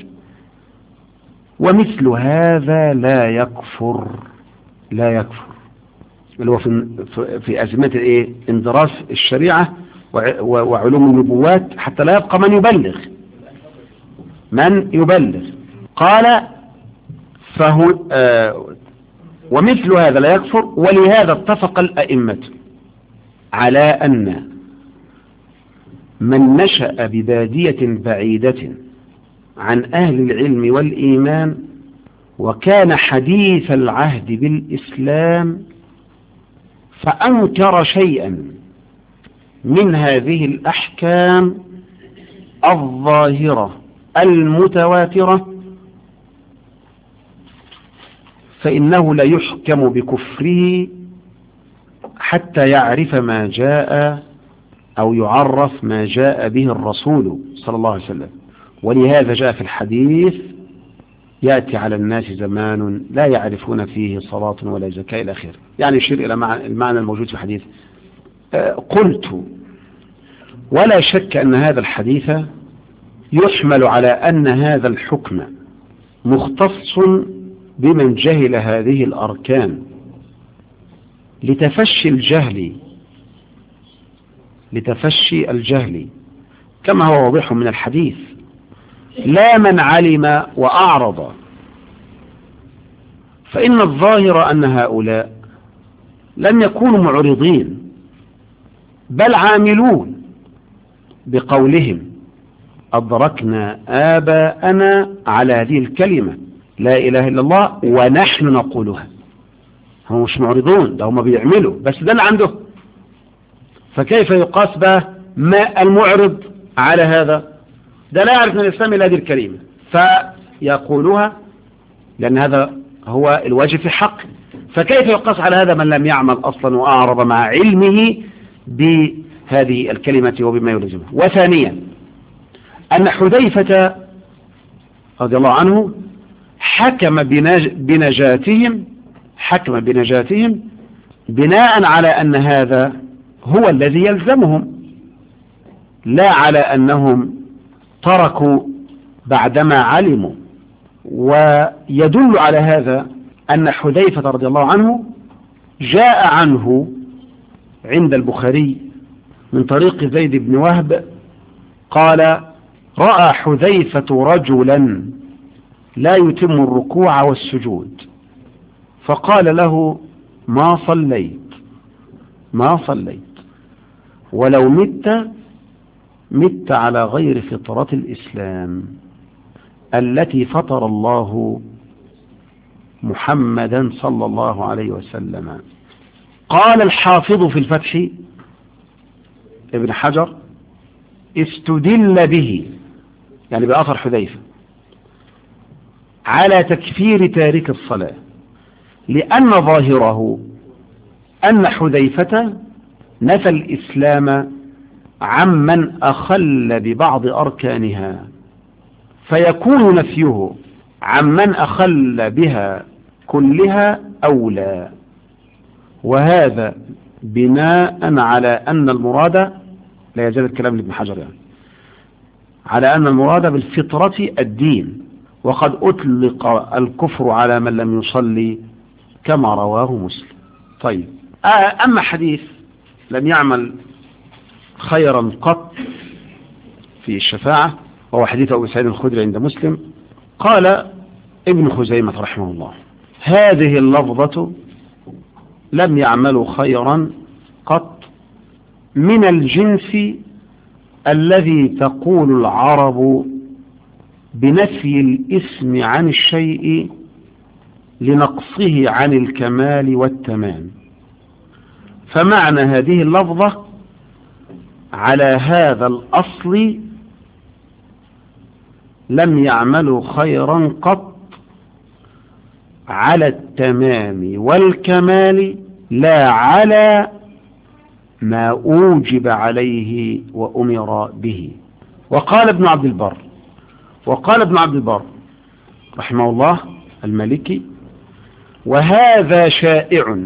ومثل هذا لا يكفر لا يكفر اللي هو في في أزمة ايه اندراس الشريعة وعلوم النبوات حتى لا يبقى من يبلغ من يبلغ قال فهو آه ومثل هذا لا يكفر. ولهذا اتفق الأئمة على أن من نشأ ببادية بعيدة عن أهل العلم والإيمان وكان حديث العهد بالإسلام فأنكر شيئا من هذه الأحكام الظاهرة المتواترة فإنه لا يحكم بكفره حتى يعرف ما جاء أو يعرف ما جاء به الرسول صلى الله عليه وسلم. ولهذا جاء في الحديث يأتي على الناس زمان لا يعرفون فيه صلاة ولا زكاة إلى آخره. يعني يشير إلى المعنى الموجود في الحديث. قلت ولا شك أن هذا الحديث يحمل على أن هذا الحكم مختص بمن جهل هذه الأركان لتفشي الجهل لتفشي الجهل كما هو واضح من الحديث، لا من علم وأعرض. فإن الظاهر أن هؤلاء لم يكونوا معرضين بل عاملون بقولهم أدركنا آباءنا على هذه الكلمة لا إله إلا الله ونحن نقولها. هم مش معرضون، ده هم بيعملوا بس ده اللي عنده. فكيف يقاس بقى ما المعرض على هذا؟ ده لا يعرف من الإسلام إلا هذه الكلمة فيقولها لأن هذا هو الواجب في حق. فكيف يقاس على هذا من لم يعمل أصلا وأعرض مع علمه بهذه الكلمة وبما يلزمه؟ وثانيا أن حذيفة رضي الله عنه حكم بنجاتهم حكم بنجاتهم بناء على أن هذا هو الذي يلزمهم، لا على أنهم تركوا بعدما علموا. ويدل على هذا أن حذيفة رضي الله عنه جاء عنه عند البخاري من طريق زيد بن وهب قال رأى حذيفة رجلا لا يتم الركوع والسجود فقال له ما صليت ما صليت ولو مت مت على غير فطرة الإسلام التي فطر الله محمدا صلى الله عليه وسلم. قال الحافظ في الفتح ابن حجر استدل به يعني بأثر حذيفة على تكفير تارك الصلاة لأن ظاهره أن حذيفة نفى الإسلام عمن أخل ببعض أركانها فيكون نفيه عمن أخل بها كلها أولى. وهذا بناء على أن المراد لا يزال الكلام لابن حجر يعني على أن المراد بالفطرة الدين وقد أطلق الكفر على من لم يصلي كما رواه مسلم. طيب أما حديث لم يعمل خيرا قط في الشفاعة وهو حديث أبو سعيد الخدري عند مسلم قال ابن خزيمة رحمه الله هذه اللفظة لم يعملوا خيرا قط من الجنس الذي تقول العرب بنفي الاسم عن الشيء لنقصه عن الكمال والتمام. فمعنى هذه اللفظة على هذا الأصل لم يعملوا خيرا قط على التمام والكمال لا على ما أوجب عليه وأمر به. وقال ابن عبد البر وقال ابن عبد البر رحمه الله المالكي وهذا شائع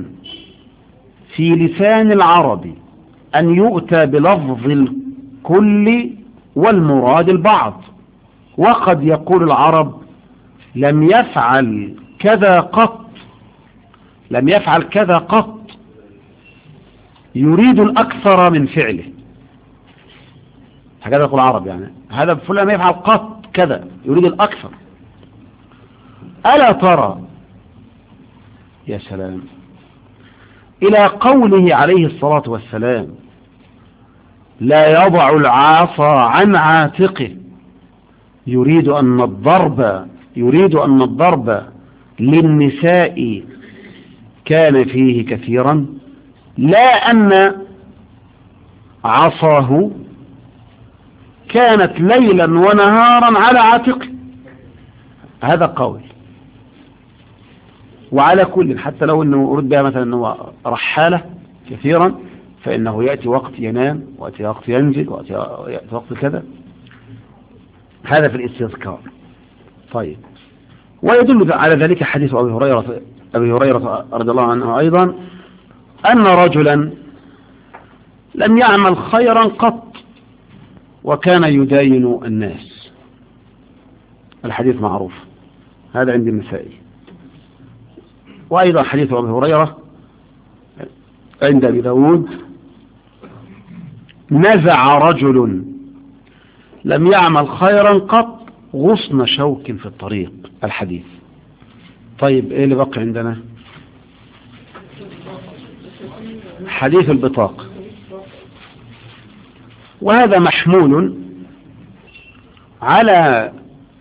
في لسان العرب أن يؤتى بلفظ الكل والمراد البعض. وقد يقول العرب لم يفعل كذا قط، لم يفعل كذا قط، يريد الأكثر من فعله. هكذا يقول العرب، يعني هذا فلان لم يفعل قط كذا، يريد الأكثر. ألا ترى يا سلام إلى قوله عليه الصلاة والسلام لا يضع العصا عن عاتقه، يريد أن الضرب يريد أن الضرب للنساء كان فيه كثيرا، لا أن عصاه كانت ليلا ونهارا على عاتقه. هذا قول. وعلى كل، حتى لو أنه أرد بها مثلا أنه رحالة كثيرا، فإنه يأتي وقت ينام، ويأتي وقت ينزل، ويأتي وقت كذا. هذا في الاستذكار. طيب، ويدل على ذلك حديث أبي هريرة أبي هريرة رضي الله عنه أيضا أن رجلا لم يعمل خيرا قط وكان يداين الناس. الحديث معروف، هذا عند النسائي. وأيضا حديث أبي هريرة عند أبي داود نزع رجل لم يعمل خيرا قط غصن شوك في الطريق. الحديث. طيب، ايه اللي بقى عندنا؟ حديث البطاقة. وهذا محمول على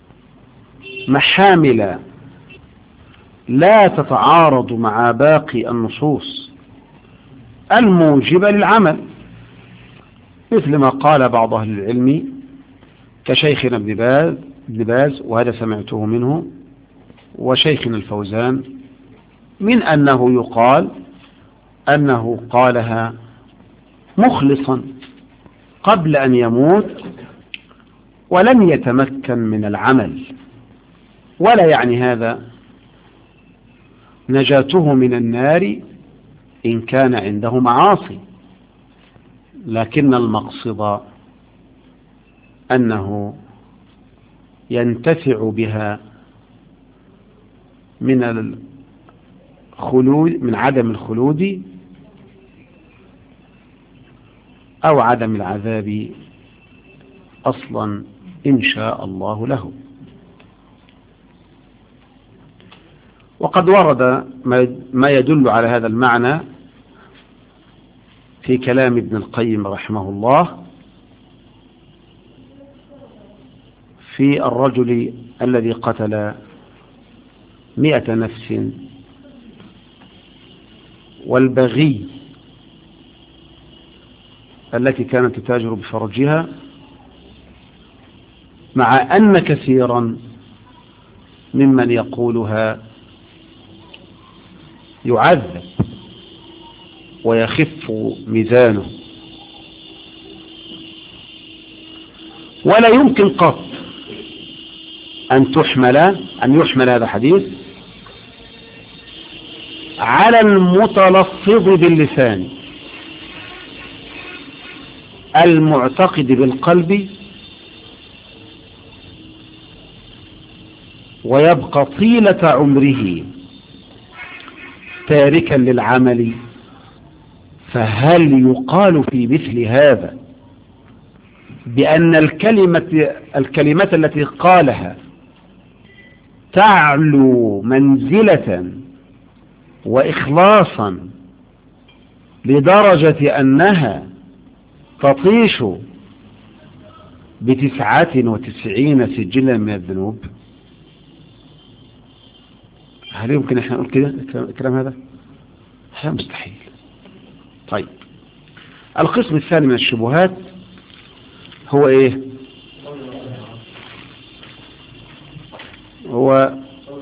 محامل لا تتعارض مع باقي النصوص الموجبة للعمل، مثل ما قال بعض أهل العلم كشيخنا ابن باز ابن باز وهذا سمعته منه، وشيخنا الفوزان، من أنه يقال أنه قالها مخلصا قبل أن يموت ولم يتمكن من العمل، ولا يعني هذا نجاته من النار إن كان عنده معاصي، لكن المقصد أنه ينتفع بها من الخلود، من عدم الخلود أو عدم العذاب أصلا إن شاء الله له. وقد ورد ما يدل على هذا المعنى في كلام ابن القيم رحمه الله في الرجل الذي قتل مئة نفس والبغي التي كانت تتاجر بفرجها، مع أن كثيرا ممن يقولها يعذب ويخف ميزانه، ولا يمكن قط أن تحمل أن يحمل هذا الحديث على المتلفظ باللسان المعتقد بالقلب ويبقى طيلة عمره تاركا للعمل. فهل يقال في مثل هذا بأن الكلمة الكلمة التي قالها تعلو منزلة وإخلاصا لدرجة أنها تطيش بتسعة وتسعين سجلا من الذنوب؟ هل يمكن احنا نقول كده الكلام هذا؟ هذا مستحيل. طيب، القسم الثاني من الشبهات هو ايه؟ هو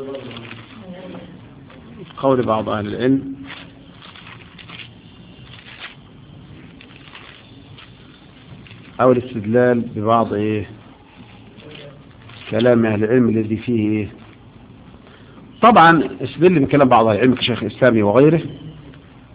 قول بعض اهل العلم او الاستدلال ببعض ايه كلام اهل العلم الذي فيه ايه. طبعا استدل بكلام بعض اهل العلم كشيخ الاسلامي وغيره،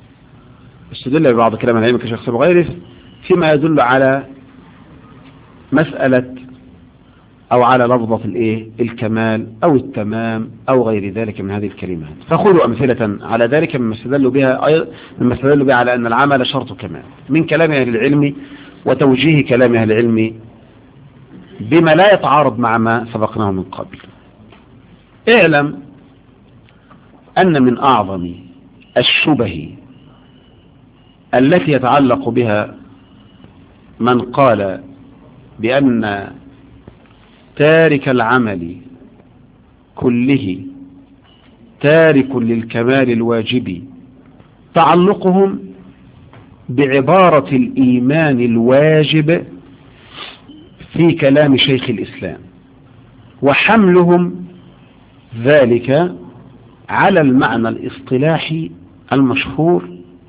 استدل ببعض كلام اهل العلم كشيخ الاسلامي وغيره فيما يدل على مسألة أو على لفظة الإيه الكمال أو التمام أو غير ذلك من هذه الكلمات. فخذوا أمثلة على ذلك مما استدلوا بها مما استدلوا بها على أن العمل شرط كمال من كلام أهل العلم وتوجيه كلام أهل العلم بما لا يتعارض مع ما سبقناه من قبل. اعلم أن من أعظم الشبه التي يتعلق بها من قال بأن تارك العمل كله تارك للكمال الواجب تعلقهم بعبارة الإيمان الواجب في كلام شيخ الإسلام، وحملهم ذلك على المعنى الاصطلاحي المشهور،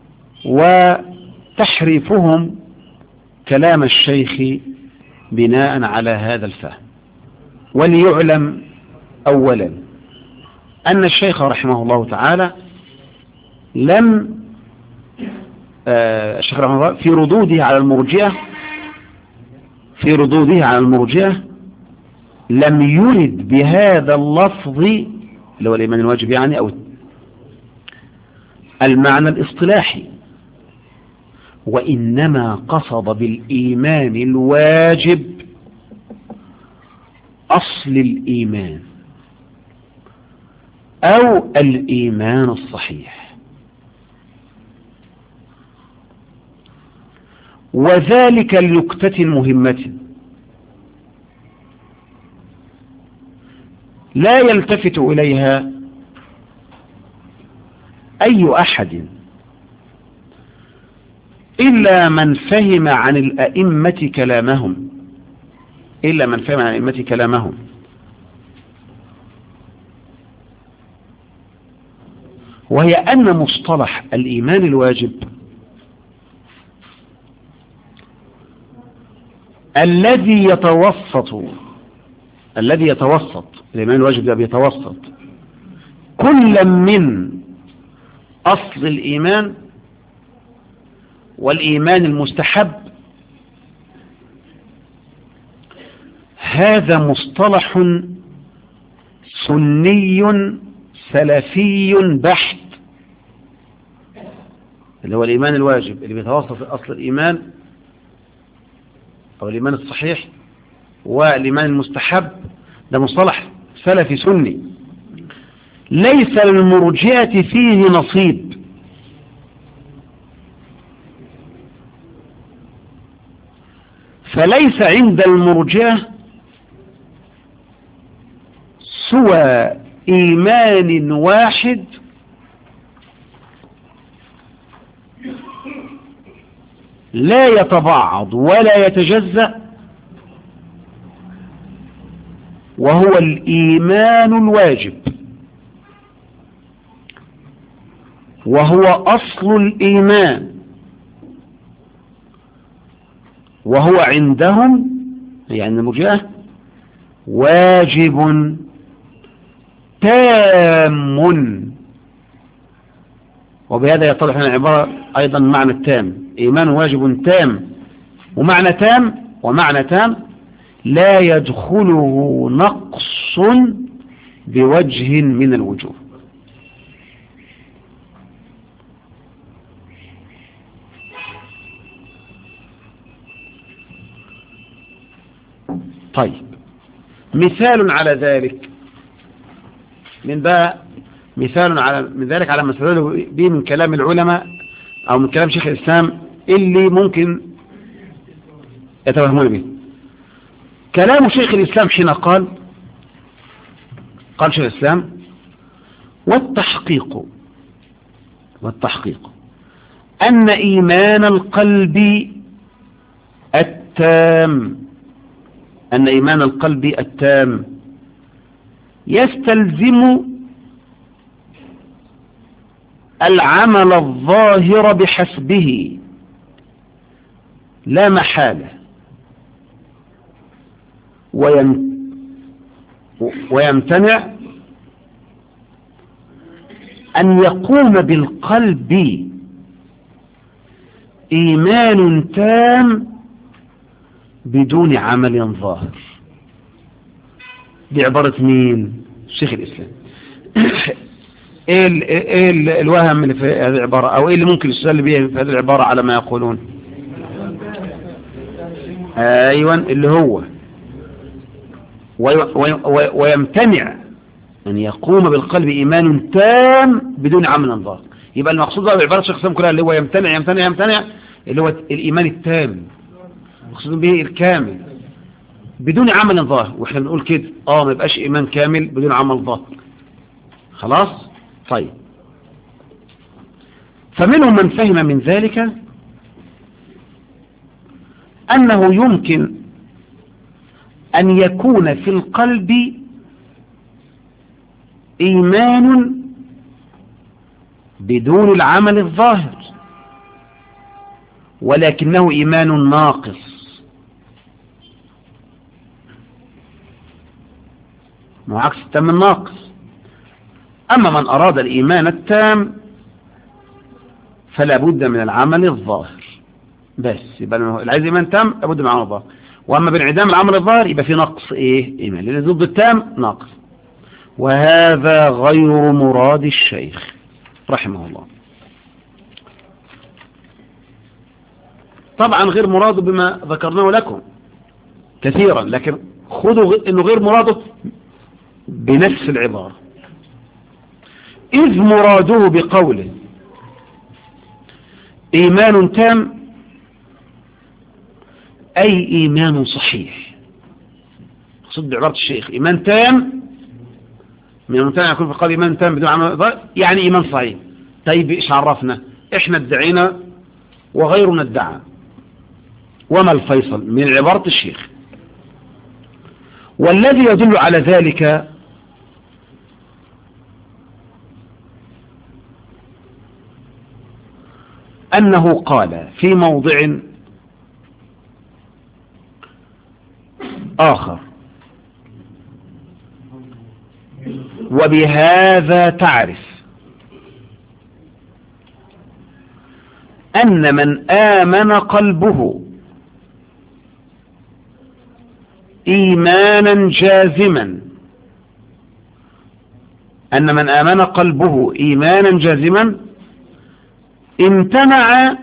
وتحريفهم كلام الشيخ بناء على هذا الفهم. وليعلم أولا أن الشيخ رحمه الله تعالى لم آه الشيخ رحمه الله في ردوده على المرجئة في ردوده على المرجئة لم يرد بهذا اللفظ اللي هو الإيمان الواجب يعني أو المعنى الاصطلاحي، وإنما قصد بالإيمان الواجب أصل الإيمان أو الإيمان الصحيح، وذلك لنكتة مهمة لا يلتفت إليها أي أحد إلا من فهم عن الأئمة كلامهم إلا من فهم عن الأئمة كلامهم وهي أن مصطلح الإيمان الواجب الذي يتوسط الذي يتوسط الإيمان الواجب ده بيتوسط كل من أصل الإيمان والإيمان المستحب، هذا مصطلح سني سلفي بحت، اللي هو الإيمان الواجب اللي بيتوسط في أصل الإيمان أو الإيمان الصحيح والإيمان المستحب. ده مصطلح سلفي سني ليس للمرجئة فيه نصيب، فليس عند المرجئة سوى إيمان واحد لا يتبعض ولا يتجزأ، وهو الإيمان الواجب، وهو أصل الإيمان، وهو عندهم يعني المرجئة واجب تام. وبهذا يتضح لنا العبارة أيضا معنى التام، إيمان واجب تام، ومعنى تام ومعنى تام لا يدخله نقص بوجه من الوجوه. طيب، مثال على ذلك من بقى مثال على من ذلك على ما استدلوا به من كلام العلماء أو من كلام شيخ الإسلام اللي ممكن يتوهمون به. كلام شيخ الإسلام حين قال قال شيخ الإسلام والتحقيق والتحقيق أن إيمان القلب التام أن إيمان القلب التام يستلزم العمل الظاهر بحسبه لا محالة، ويمتنع أن يقوم بالقلب إيمان تام بدون عمل ظاهر. دي عبارة مين؟ شيخ الإسلام. ايه ال ايه ال الوهم اللي في هذه العبارة، او ايه اللي ممكن يستدل به في هذه العبارة على ما يقولون؟ ايوه، اللي هو وي وي وي ويمتنع ان يقوم بالقلب ايمان تام بدون عمل ظاهر. يبقى المقصود بقى بعبارة شيخ الإسلام كلها اللي هو يمتنع يمتنع يمتنع اللي هو الايمان التام، مقصود به الكامل بدون عمل ظاهر. واحنا بنقول كده اه ما يبقاش ايمان كامل بدون عمل ظاهر. خلاص. طيب، فمنهم من فهم من ذلك أنه يمكن أن يكون في القلب إيمان بدون العمل الظاهر، ولكنه إيمان ناقص، معكس التام الناقص. أما من أراد الإيمان التام فلا بد من العمل الظاهر بس. يبقى اللي عايز إيمان تام لابد من العمل الظاهر. وأما بانعدام العمل الظاهر يبقى في نقص إيه؟ إيمان، لأن ضد التام ناقص. وهذا غير مراد الشيخ رحمه الله. طبعا غير مراده بما ذكرناه لكم كثيرا، لكن خذوا إنه غير مراده بنفس العبارة. إذ مراده بقوله إيمان تام أي إيمان صحيح. أقصد بعبارة الشيخ إيمان تام، من الممتنع يكون في القلب إيمان تام بدون عمل ظاهر، يعني إيمان صحيح. طيب إيش عرفنا؟ إحنا ادعينا وغيرنا ادعى، وما الفيصل؟ من عبارة الشيخ. والذي يدل على ذلك أنه قال في موضع آخر: وبهذا تعرف أن من آمن قلبه إيمانا جازما أن من آمن قلبه إيمانا جازما امتنع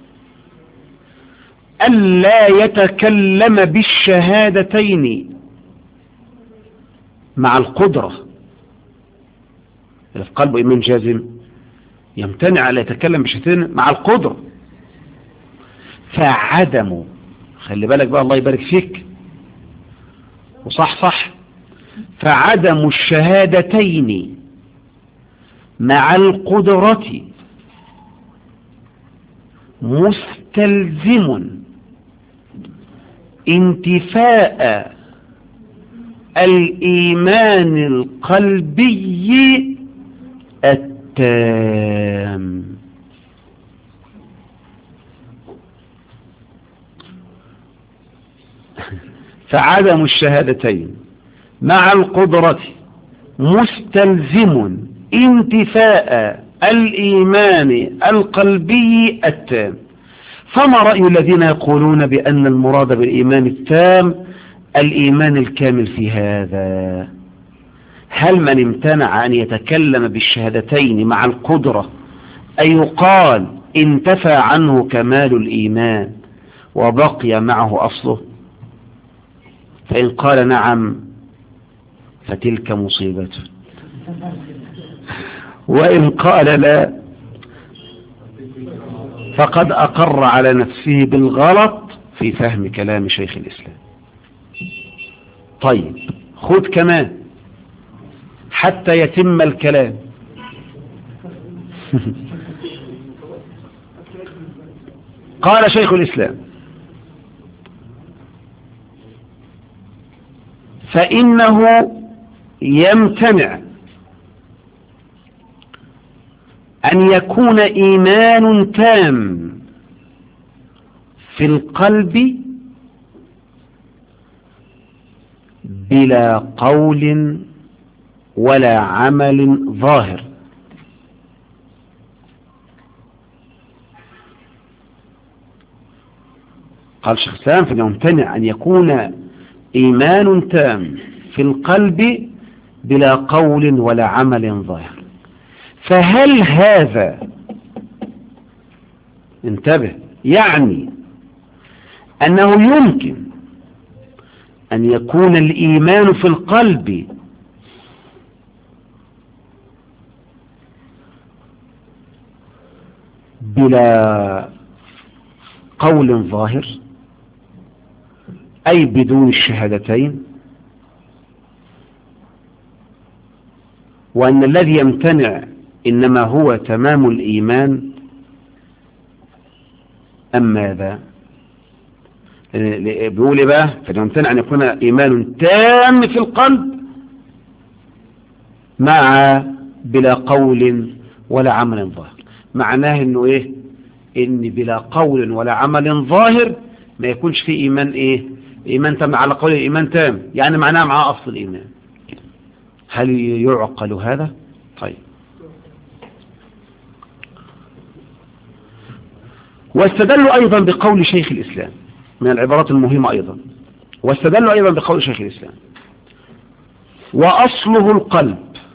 ألا يتكلم بالشهادتين مع القدرة. في قلبه إيمان جازم يمتنع ألا يتكلم بالشهادتين مع القدرة، فعدمه. خلي بالك بقى، الله يبارك فيك وصح صح. فعدم الشهادتين مع القدرة مستلزم انتفاء الإيمان القلبي التام. فعدم الشهادتين مع القدرة مستلزم انتفاء الإيمان القلبي التام. فما رأي الذين يقولون بأن المراد بالإيمان التام الإيمان الكامل في هذا؟ هل من امتنع أن يتكلم بالشهادتين مع القدرة أي يقال انتفى عنه كمال الإيمان وبقي معه أصله؟ فإن قال نعم فتلك مصيبته، وإن قال لا فقد أقر على نفسه بالغلط في فهم كلام شيخ الإسلام. طيب خذ كمان حتى يتم الكلام. قال شيخ الإسلام: فإنه يمتنع أن يكون إيمان تام في القلب بلا قول ولا عمل ظاهر. قال شيخ الإسلام فإنه يمتنع أن يكون إيمان تام في القلب بلا قول ولا عمل ظاهر. فهل هذا، انتبه، يعني أنه يمكن أن يكون الإيمان في القلب بلا قول ظاهر، أي بدون الشهادتين، وأن الذي يمتنع إنما هو تمام الإيمان، أم ماذا؟ بيقول إيه بقى؟ فيمتنع أن يكون إيمان تام في القلب مع بلا قول ولا عمل ظاهر. معناه إنه إيه؟ إن بلا قول ولا عمل ظاهر ما يكونش في إيمان إيه؟ إيمان تام. على قول الإيمان تام يعني معناه مع أصل الإيمان. هل يعقل هذا؟ طيب، واستدلوا أيضا بقول شيخ الإسلام من العبارات المهمة أيضا، واستدلوا أيضا بقول شيخ الإسلام: وأصله القلب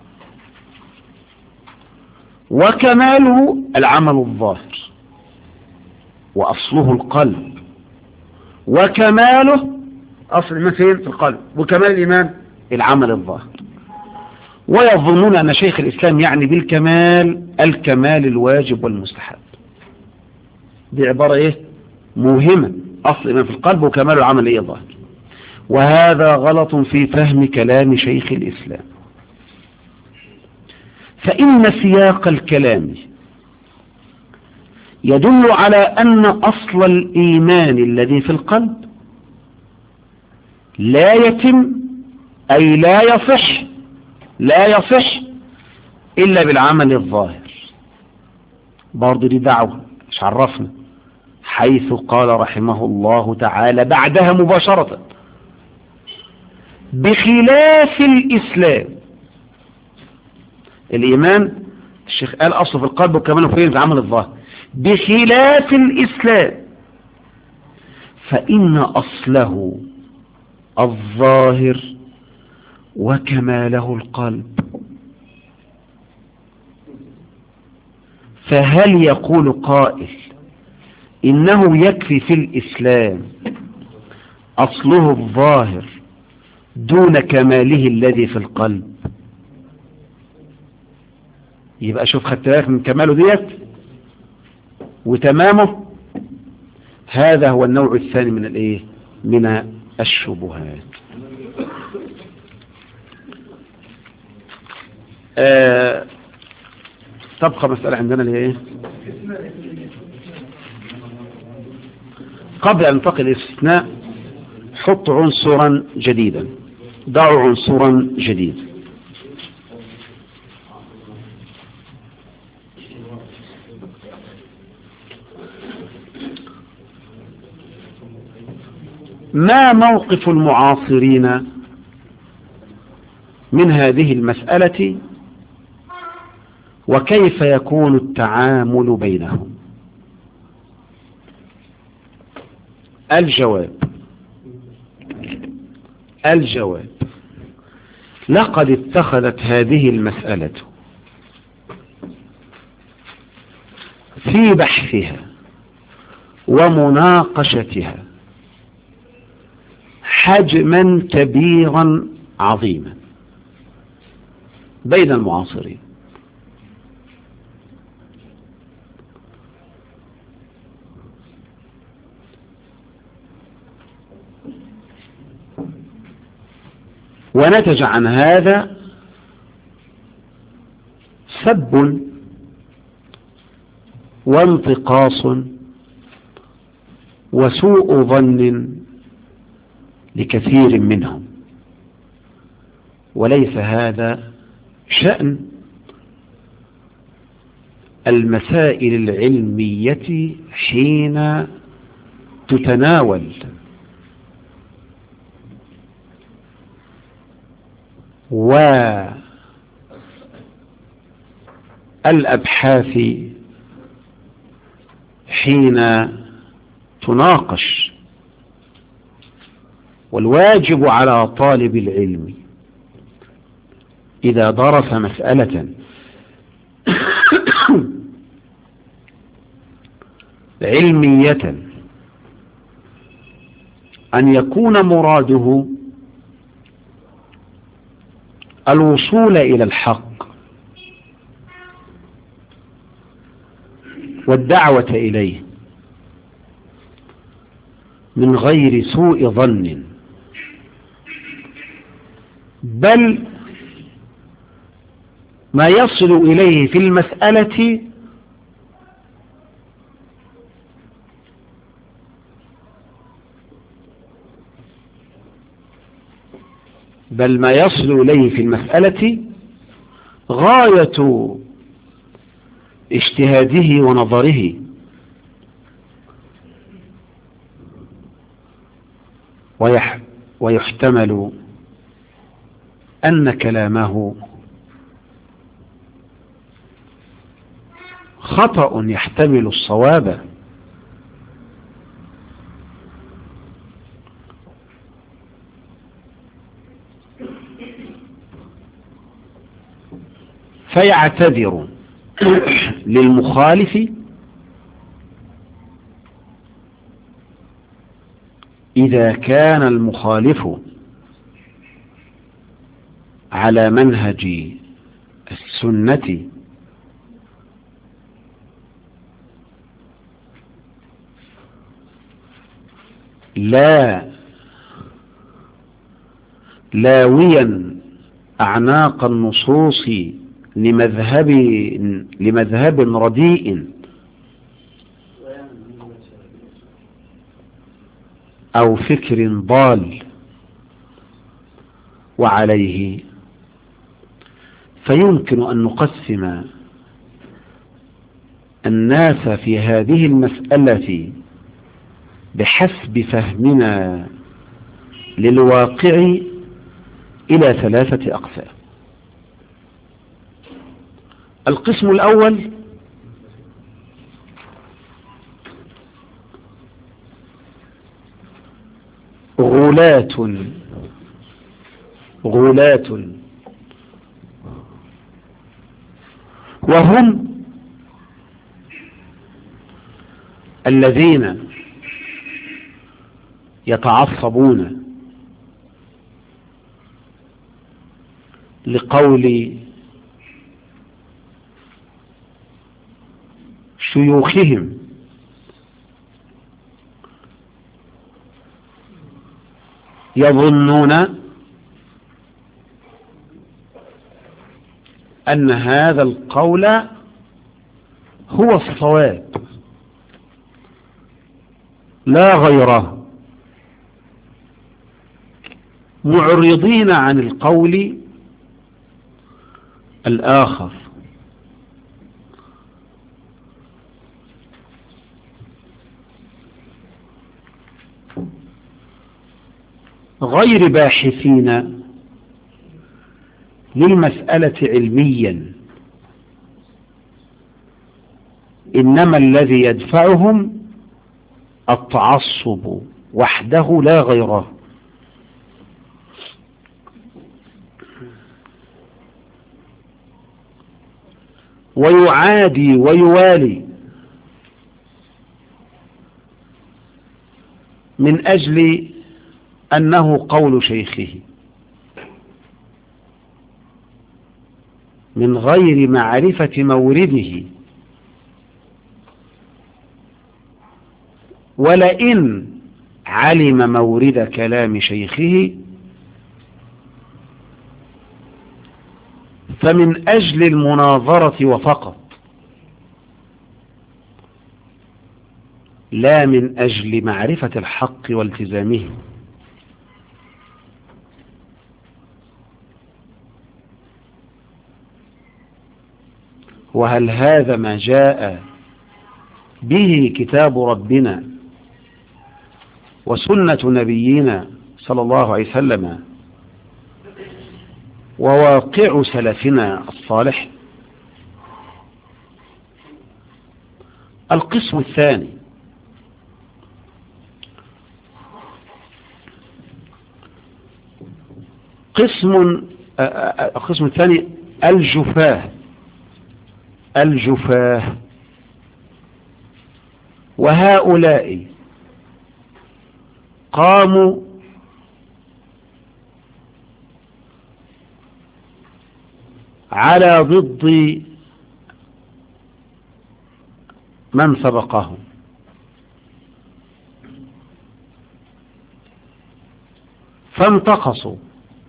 وكماله العمل الظاهر. وأصله القلب وكماله، أصل الإيمان فين؟ في القلب، وكمال الإيمان العمل الظاهر. ويظنون أن شيخ الإسلام يعني بالكمال الكمال الواجب والمستحب. دي عبارة إيه؟ مهمة. أصل الإيمان في القلب وكمال العمل إيه؟ ظاهر. وهذا غلط في فهم كلام شيخ الإسلام، فإن سياق الكلام يدل على أن أصل الإيمان الذي في القلب لا يتم، أي لا يصح لا يصح إلا بالعمل الظاهر. برضه دي دعوة، مش عرفنا، حيث قال رحمه الله تعالى بعدها مباشرة: بخلاف الإسلام. الإيمان الشيخ قال أصله في القلب وكماله فين؟ في العمل الظاهر. بخلاف الإسلام فإن أصله الظاهر وكماله القلب. فهل يقول قائل إنه يكفي في الإسلام أصله الظاهر دون كماله الذي في القلب؟ يبقى شوف، خدت بالك من كماله ديت وتمامه. هذا هو النوع الثاني من الايه؟ من الشبهات. آه تبقى مسألة عندنا اللي هي ايه؟ قبل ان ننتقل للاستثناء حط عنصرا جديدا، ضعوا عنصرا جديدا. ما موقف المعاصرين من هذه المسألة، وكيف يكون التعامل بينهم؟ الجواب الجواب لقد اتخذت هذه المسألة في بحثها ومناقشتها حجما كبيرا عظيما بين المعاصرين. ونتج عن هذا سب وانتقاص وسوء ظن لكثير منهم، وليس هذا شأن المسائل العلمية حين تتناول والأبحاث حين تناقش والواجب على طالب العلم إذا درس مسألة علمية أن يكون مراده الوصول إلى الحق والدعوة إليه من غير سوء ظن، بل ما يصل إليه في المسألة بل ما يصل إليه في المسألة غاية اجتهاده ونظره، ويح ويحتمل أن كلامه خطأ يحتمل الصواب، فيعتذر للمخالف إذا كان المخالف على منهج السنة لا لاويا أعناق النصوص لمذهب لمذهب رديء أو فكر ضال، وعليه فيمكن أن نقسم الناس في هذه المسألة بحسب فهمنا للواقع إلى ثلاثة أقسام. القسم الأول غلاة غلاة وهم الذين يتعصبون لقول شيوخهم يظنون أن هذا القول هو الصواب لا غيره، معرضين عن القول الآخر، غير باحثين للمسألة علميا، إنما الذي يدفعهم التعصب وحده لا غيره. ويعادي ويوالي من أجل أنه قول شيخه من غير معرفة مورده، ولئن علم مورد كلام شيخه فمن أجل المناظرة وفقط، لا من أجل معرفة الحق والتزامه. وهل هذا ما جاء به كتاب ربنا وسنة نبينا صلى الله عليه وسلم وواقع سلفنا الصالح؟ القسم الثاني قسم القسم الثاني الجفاه الجفاه وهؤلاء قاموا على ضد من سبقهم، فانتقصوا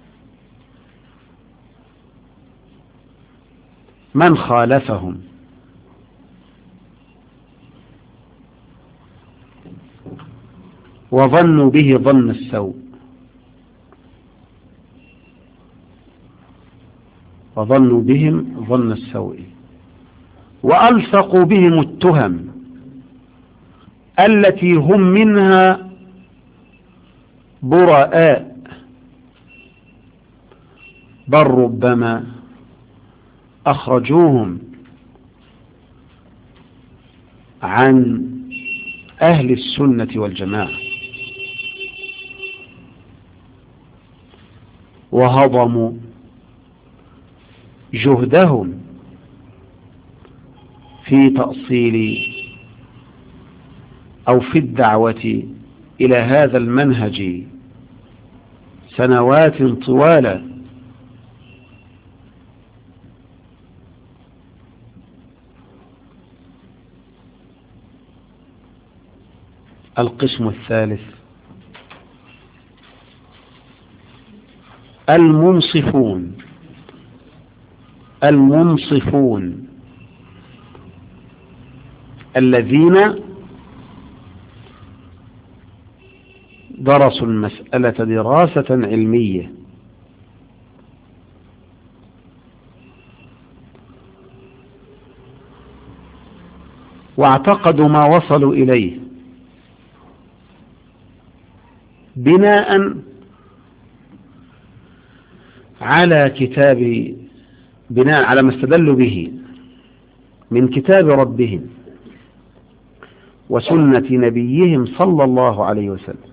من خالفهم وظنوا به ظن السوء وظنوا بهم ظن السوء وألصقوا بهم التهم التي هم منها براء، بل ربما أخرجوهم عن أهل السنة والجماعة وهضموا جهدهم في تأصيل أو في الدعوة إلى هذا المنهج سنوات طوالة. القسم الثالث المنصفون المنصفون الذين درسوا المسألة دراسة علمية واعتقدوا ما وصلوا إليه بناء على كتاب بناء على ما استدلوا به من كتاب ربهم وسنة نبيهم صلى الله عليه وسلم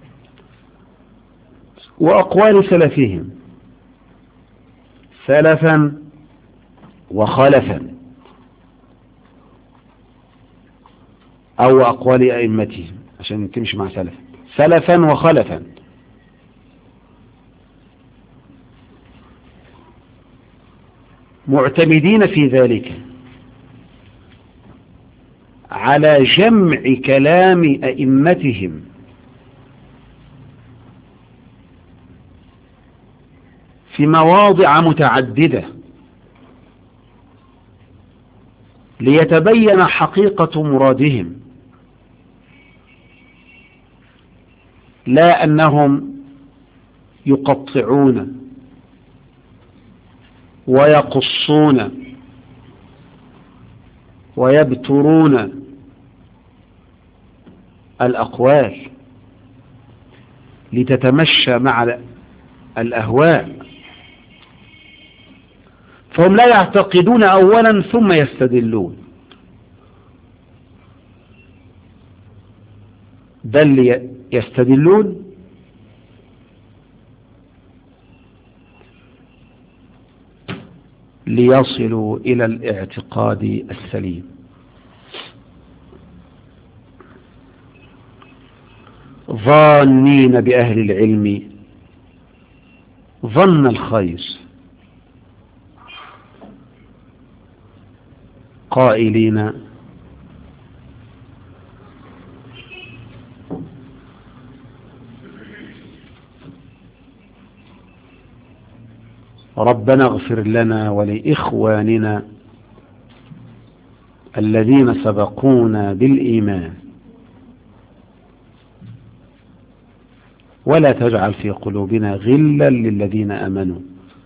وأقوال سلفهم سلفا وخلفا أو أقوال أئمتهم عشان تمشي مع سلف سلفا وخلفا معتمدين في ذلك على جمع كلام أئمتهم في مواضع متعددة ليتبين حقيقة مرادهم، لا أنهم يقطعون ويقصون ويبترون الأقوال لتتمشى مع الأهواء، فهم لا يعتقدون أولا ثم يستدلون، بل يستدلون ليصلوا إلى الاعتقاد السليم. ظانين بأهل العلم ظن الخير قائلين ربنا اغفر لنا ولإخواننا الذين سبقونا بالإيمان ولا تجعل في قلوبنا غلا للذين آمنوا.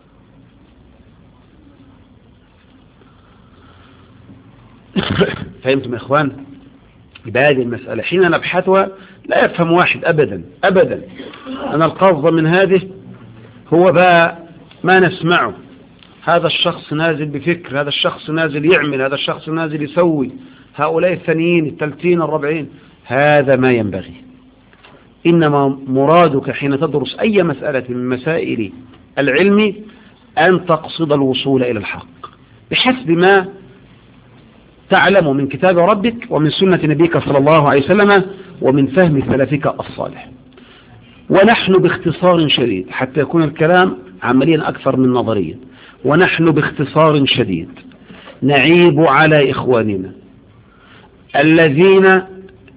فهمتم يا إخوان؟ بهذه المسألة حين نبحثها لا يفهم واحد أبدا أبدا أن القصد من هذه هو بقى ما نسمعه، هذا الشخص نازل بفكر، هذا الشخص نازل يعمل، هذا الشخص نازل يسوي، هؤلاء الثانيين الثالثين الرابعين، هذا ما ينبغي. إنما مرادك حين تدرس أي مسألة من مسائل العلم أن تقصد الوصول إلى الحق بحسب ما تعلم من كتاب ربك ومن سنة نبيك صلى الله عليه وسلم ومن فهم سلفك الصالح. ونحن باختصار شديد حتى يكون الكلام عمليا أكثر من نظريا، ونحن باختصار شديد نعيب على إخواننا الذين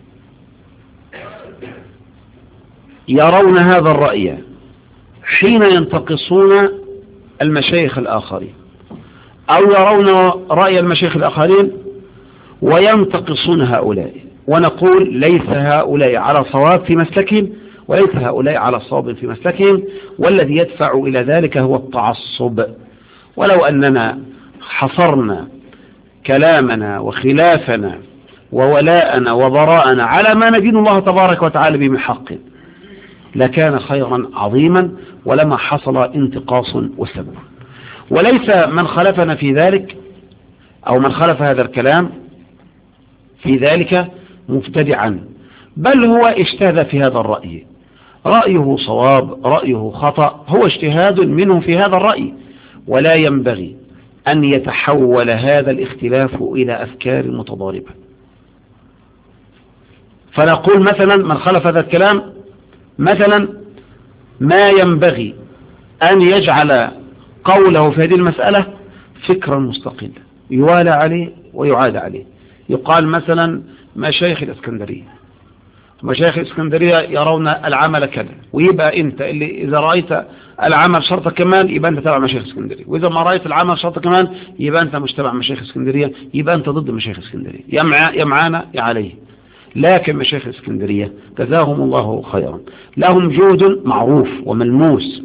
يرون هذا الرأي حين ينتقصون المشايخ الآخرين، أو يرون رأي المشايخ الآخرين وينتقصون هؤلاء، ونقول ليس هؤلاء على صواب في مسلكهم وليس هؤلاء على صواب في مسلكهم، والذي يدفع إلى ذلك هو التعصب. ولو أننا حصرنا كلامنا وخلافنا وولاءنا وبراءنا على ما ندين الله تبارك وتعالى به من حق لكان خيرا عظيما ولما حصل انتقاص وسب. وليس من خلفنا في ذلك أو من خلف هذا الكلام في ذلك مبتدعا، بل هو اجتهد في هذا الرأي، رأيه صواب رأيه خطأ، هو اجتهاد منه في هذا الرأي، ولا ينبغي أن يتحول هذا الاختلاف إلى أفكار متضاربة. فنقول مثلا من خلف هذا الكلام مثلا ما ينبغي أن يجعل قوله في هذه المسألة فكرا مستقلا يوالى عليه ويعاد عليه. يقال مثلا مشايخ الإسكندرية مشايخ الإسكندرية يرون العمل كذا، ويبقى أنت اللي إذا رأيت العمل شرط كمان يبقى أنت تبع مشايخ الإسكندرية، وإذا ما رأيت العمل شرط كمان يبقى أنت مش تبع مشايخ الإسكندرية، يبقى أنت ضد مشايخ الإسكندرية، يا معانا يا عليه. لكن مشايخ الإسكندرية جزاهم الله خيرا لهم جهد معروف وملموس،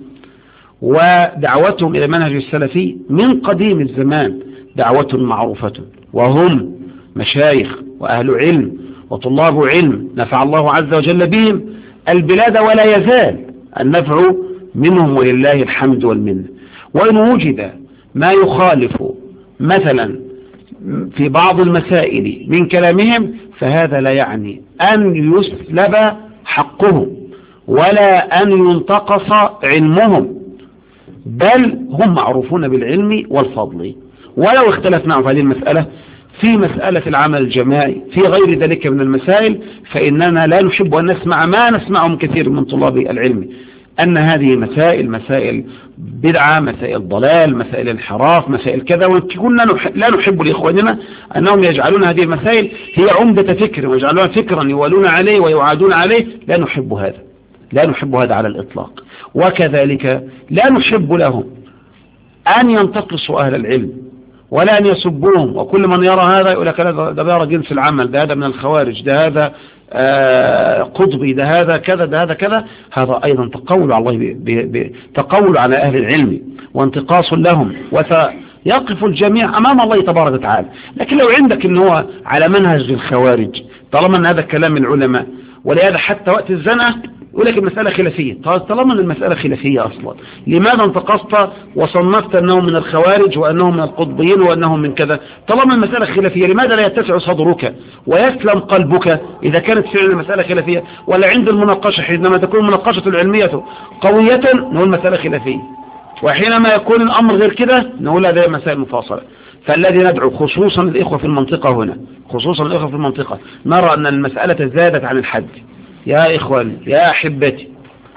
ودعوتهم إلى منهج السلفي من قديم الزمان دعوة معروفة، وهم مشايخ وأهل علم وطلاب علم نفع الله عز وجل بهم البلاد، ولا يزال النفع منهم ولله الحمد والمنة. وإن وجد ما يخالف مثلا في بعض المسائل من كلامهم فهذا لا يعني أن يسلب حقهم ولا أن ينتقص علمهم، بل هم معروفون بالعلم والفضل. ولو اختلفنا في هذه المسألة في مسألة العمل الجماعي في غير ذلك من المسائل فإننا لا نحب أن نسمع ما نسمعه من كثير من طلاب العلم، أن هذه مسائل مسائل بدعة، مسائل ضلال، مسائل انحراف، مسائل كذا، وكنا لا نحب لإخواننا أنهم يجعلون هذه المسائل هي عمدة فكر ويجعلونها فكرا يوالون عليه ويعادون عليه. لا نحب هذا، لا نحب هذا على الإطلاق. وكذلك لا نحب لهم أن ينتقصوا أهل العلم ولا أن يسبوهم، وكل من يرى هذا يقول لك ده بيرى جنس العمل، ده هذا من الخوارج، ده هذا آه قطبي، ده هذا كذا، ده هذا كذا. هذا أيضا تقول على الله ب... ب... تقول على أهل العلم وانتقاص لهم، وسيقف الجميع أمام الله تبارك وتعالى. لكن لو عندك إن هو على منهج الخوارج طالما أن هذا كلام العلماء، ولهذا حتى وقت الزنقة يقول لك المسألة خلافية. طالما أن المسألة خلافية أصلا لماذا انتقصت وصنفت أنهم من الخوارج وأنهم من القطبيين وأنهم من كذا؟ طالما المسألة خلافية لماذا لا يتسع صدرك ويسلم قلبك إذا كانت فعلا المسألة خلافية؟ ولا عند المناقشة حينما تكون المناقشة العلمية قوية نقول مسألة خلافية، وحينما يكون الأمر غير كده نقول هذه مسائل مفاصلة. فالذي ندعو خصوصا الإخوة في المنطقة هنا، خصوصا الإخوة في المنطقة، نرى أن المسألة زادت عن الحد. يا إخواني يا أحبتي،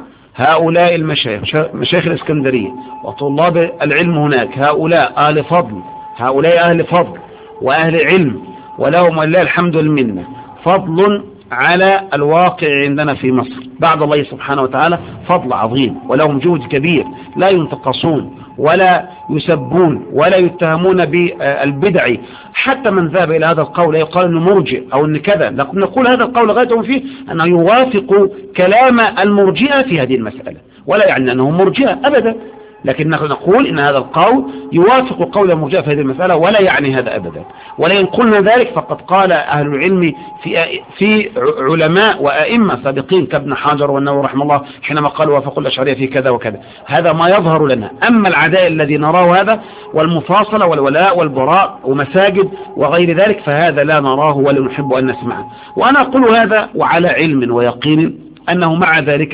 هؤلاء المشايخ مشايخ الإسكندرية وطلاب العلم هناك هؤلاء أهل فضل، هؤلاء أهل فضل وأهل علم، ولهم ولله الحمد والمنة فضل على الواقع عندنا في مصر بعد الله سبحانه وتعالى، فضل عظيم، ولهم جهد كبير، لا ينتقصون ولا يسبون ولا يتهمون بالبدع. حتى من ذهب إلى هذا القول يقال أنه مرجئ أو أن كذا، نقول هذا القول غايتهم فيه أنه يوافق كلام المرجئة في هذه المسألة، ولا يعني أنه مرجئة أبدا، لكن نقول إن هذا القول يوافق قول المرجئة في هذه المسألة، ولا يعني هذا أبدا. ولئن قلنا ذلك فقد قال أهل العلم في في علماء وأئمة سابقين كابن حجر والنووي رحمه الله حينما قالوا وافقوا الأشعرية في كذا وكذا. هذا ما يظهر لنا. أما العداء الذي نراه هذا والمفاصلة والولاء والبراء ومساجد وغير ذلك فهذا لا نراه ولا نحب أن نسمعه. وأنا أقول هذا وعلى علم ويقين أنه مع ذلك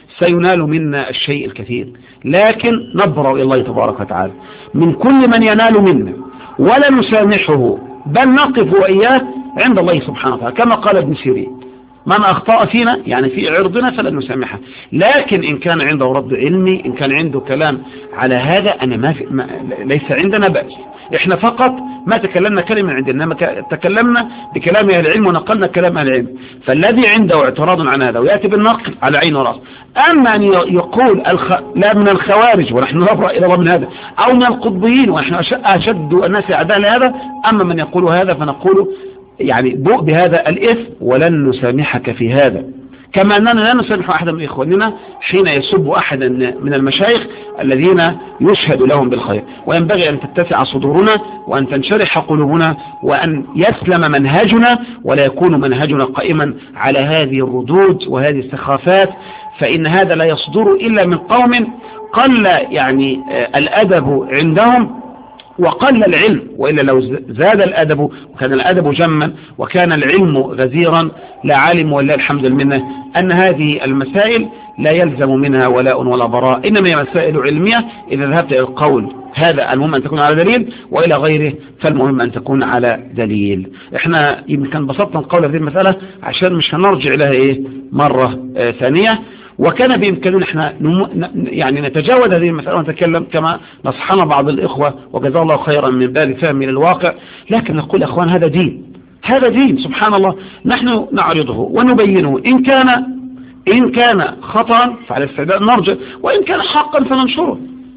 سينال منا الشيء الكثير، لكن نبرأ إلى الله تبارك وتعالى من كل من ينال منا ولا نسامحه، بل نقف وإياه عند الله سبحانه وتعالى كما قال ابن سيرين: من أخطأ فينا يعني في عرضنا فلن نسامحه، لكن إن كان عنده رد علمي، إن كان عنده كلام على هذا، أنا ما, في ما ليس عندنا بأس. إحنا فقط ما تكلمنا كلمة عندنا، ما تكلمنا بكلام أهل العلم ونقلنا كلام أهل العلم، فالذي عنده اعتراض عن هذا ويأتي بالنقل على عين ورأس. أما أن يقول الخ... لا من الخوارج ونحن نبرأ إلى الله من هذا، أو من القطبيين ونحن أشد الناس أعداء لهذا، أما من يقول هذا فنقول يعني بؤ بهذا الإثم ولن نسامحك في هذا، كما أننا لا نسامح أحدا من إخواننا حين يسب أحدا من المشايخ الذين يشهد لهم بالخير. وينبغي أن تتسع صدورنا وأن تنشرح قلوبنا وأن يسلم منهجنا، ولا يكون منهجنا قائما على هذه الردود وهذه السخافات، فإن هذا لا يصدر إلا من قوم قل يعني الأدب عندهم وقل العلم، وإلا لو زاد الأدب وكان الأدب جما وكان العلم غزيرا لا علم ولله الحمد المنه أن هذه المسائل لا يلزم منها ولاء ولا براء، إنما هي مسائل علمية. إذا ذهبت إلى القول هذا المهم أن تكون على دليل، وإلى غيره فالمهم أن تكون على دليل. إحنا يمكن بسطنا القول في هذه المسألة عشان مش هنرجع لها إيه مرة آه ثانية، وكان بإمكاننا احنا يعني نتجاوز هذه المسألة ونتكلم كما نصحنا بعض الإخوة وجزاه الله خيرا من باب فهم للواقع، لكن نقول أخوان هذا دين، هذا دين سبحان الله، نحن نعرضه ونبينه، إن كان إن كان خطأ فعلى الاستعداد نرجع، وإن كان حقا فننشره.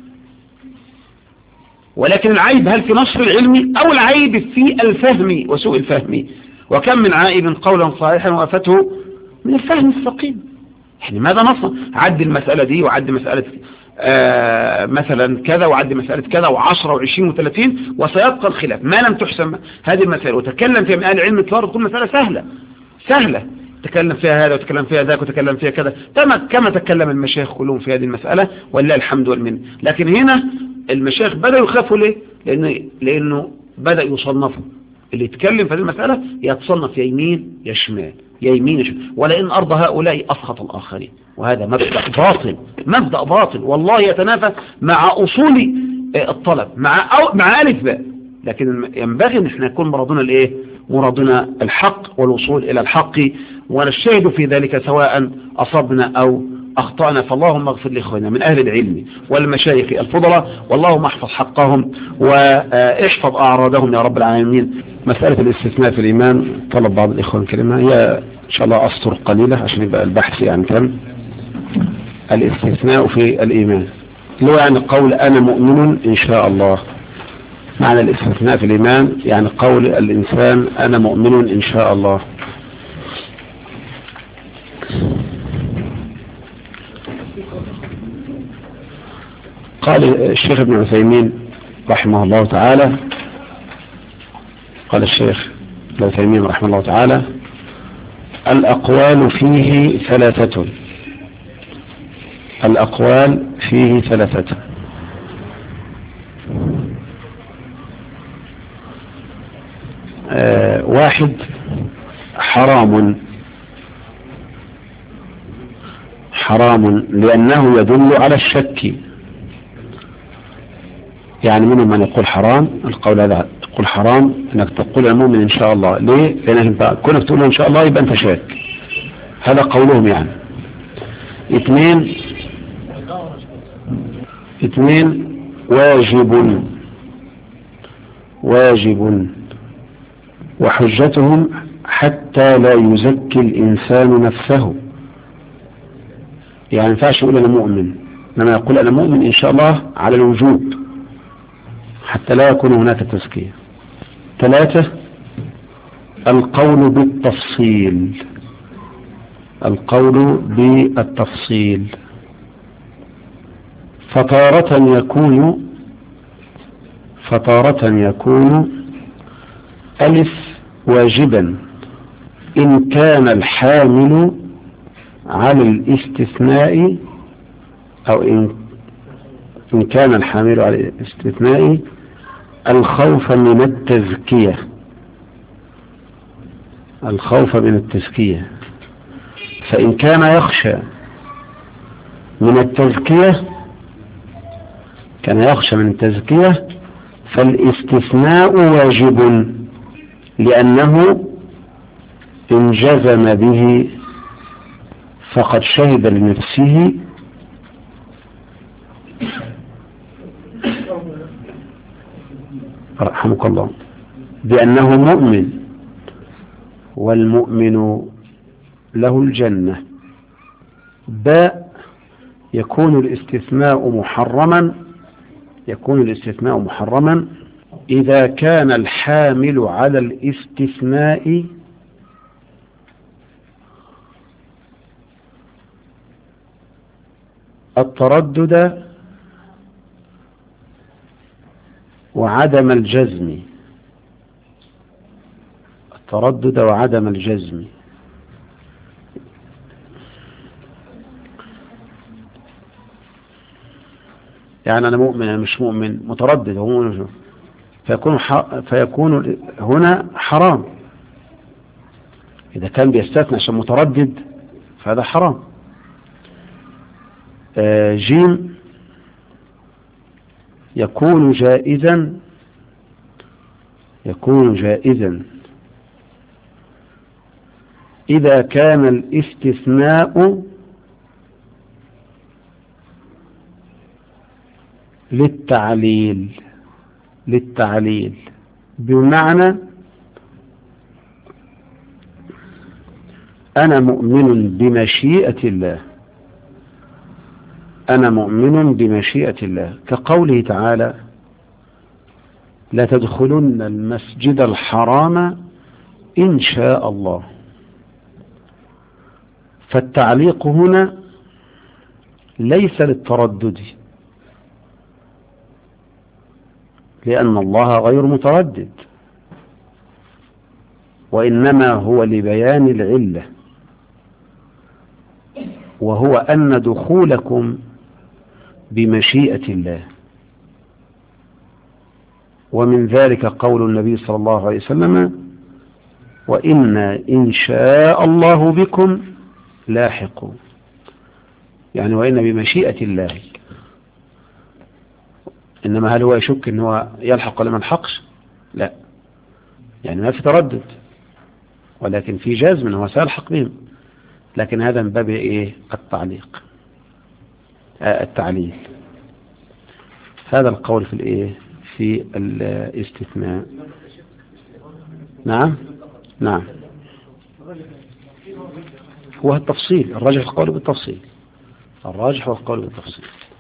ولكن العيب هل في نشر العلم أو العيب في الفهم وسوء الفهم؟ وكم من عائب قولا صحيحا وأفته من الفهم السقيم. يعني ماذا نصنع؟ عد المسألة دي وعد مسألة آه مثلا كذا وعد مسألة كذا وعشرة وعشرين وثلاثين، وسيبقى الخلاف ما لم تحسم هذه المسألة وتكلم فيها من أهل العلم الكبار، تكون مسألة سهلة سهلة تكلم فيها هذا وتكلم فيها ذاك وتكلم فيها كذا، كما تكلم المشايخ كلهم في هذه المسألة ولله الحمد والمنه. لكن هنا المشايخ بدأوا يخافوا ليه؟ لأنه, لأنه بدأ يصنفوا اللي يتكلم في هذه المسألة يتصنف يا يمين يا شمال يا يمين يا شمال، ولئن أرضى هؤلاء أسخط الآخرين، وهذا مبدأ باطل، مبدأ باطل والله يتنافى مع أصول الطلب، مع أو مع ألف باء. لكن ينبغي أن احنا نكون مرادنا الإيه؟ مرادنا الحق والوصول إلى الحق، ونجتهد في ذلك سواء أصبنا أو أخطأنا. فاللهم اغفر لإخواننا من أهل العلم والمشايخ الفضلاء، واللهم احفظ حقهم واحفظ أعراضهم يا رب العالمين. مسألة الاستثناء في الإيمان طلب بعض الإخوان كلمة، هي إن شاء الله أسطر قليلة عشان يبقى البحث يعني كم الاستثناء في الإيمان، اللي هو يعني قول أنا مؤمن إن شاء الله. معنى الاستثناء في الإيمان يعني قول الإنسان أنا مؤمن إن شاء الله. قال الشيخ ابن عثيمين رحمه الله تعالى، قال الشيخ ابن عثيمين رحمه الله تعالى: الأقوال فيه ثلاثة، الأقوال فيه ثلاثة. آه واحد حرام، حرام لأنه يدل على الشك، يعني منهم من يقول حرام، القول هذا يقول حرام انك تقول المؤمن ان شاء الله. ليه؟ لانك انت كونك تقول ان شاء الله يبقى انت شاك، هذا قولهم يعني. اثنين اثنين واجب، واجب وحجتهم حتى لا يزكي الانسان نفسه، يعني ما ينفعش يقول انا مؤمن، انما يقول انا مؤمن ان شاء الله على الوجوب حتى لا يكون هناك تزكية. ثلاثة القول بالتفصيل، القول بالتفصيل، فتارة يكون فتارة يكون ألف واجبا إن كان الحامل على الاستثناء، أو إن إن كان الحامل على الاستثناء الخوف من التزكية، الخوف من التزكية. فإن كان يخشى من التزكية، كان يخشى من التزكية، فالاستثناء واجب لأنه إن جزم به فقد شهد لنفسه رحمك الله بأنه مؤمن، والمؤمن له الجنة. باء يكون الاستثناء محرما يكون الاستثناء محرما إذا كان الحامل على الاستثناء التردد وعدم الجزم التردد وعدم الجزم يعني أنا مؤمن أنا مش مؤمن، متردد هو، فيكون فيكون هنا حرام. إذا كان بيستثنى عشان متردد فهذا حرام. آه جيم يكون جائزا يكون جائزا إذا كان الاستثناء للتعليل للتعليل بمعنى أنا مؤمن بمشيئة الله أنا مؤمن بمشيئة الله كقوله تعالى لا تدخلن المسجد الحرام إن شاء الله. فالتعليق هنا ليس للتردد لأن الله غير متردد، وإنما هو لبيان العلة، وهو أن دخولكم بمشيئة الله. ومن ذلك قول النبي صلى الله عليه وسلم وإنا إن شاء الله بكم لاحقون، يعني وإن بمشيئة الله. إنما هل هو يشك إن هو يلحق ولا ما يلحقش؟ لا، يعني ما في تردد، ولكن في جزم إنه سيلحق بهم، لكن هذا من باب إيه؟ التعليق آه التعليل. هذا القول في الإيه؟ في الاستثناء. نعم نعم هو التفصيل الراجح القول بالتفصيل الراجح هو القول بالتفصيل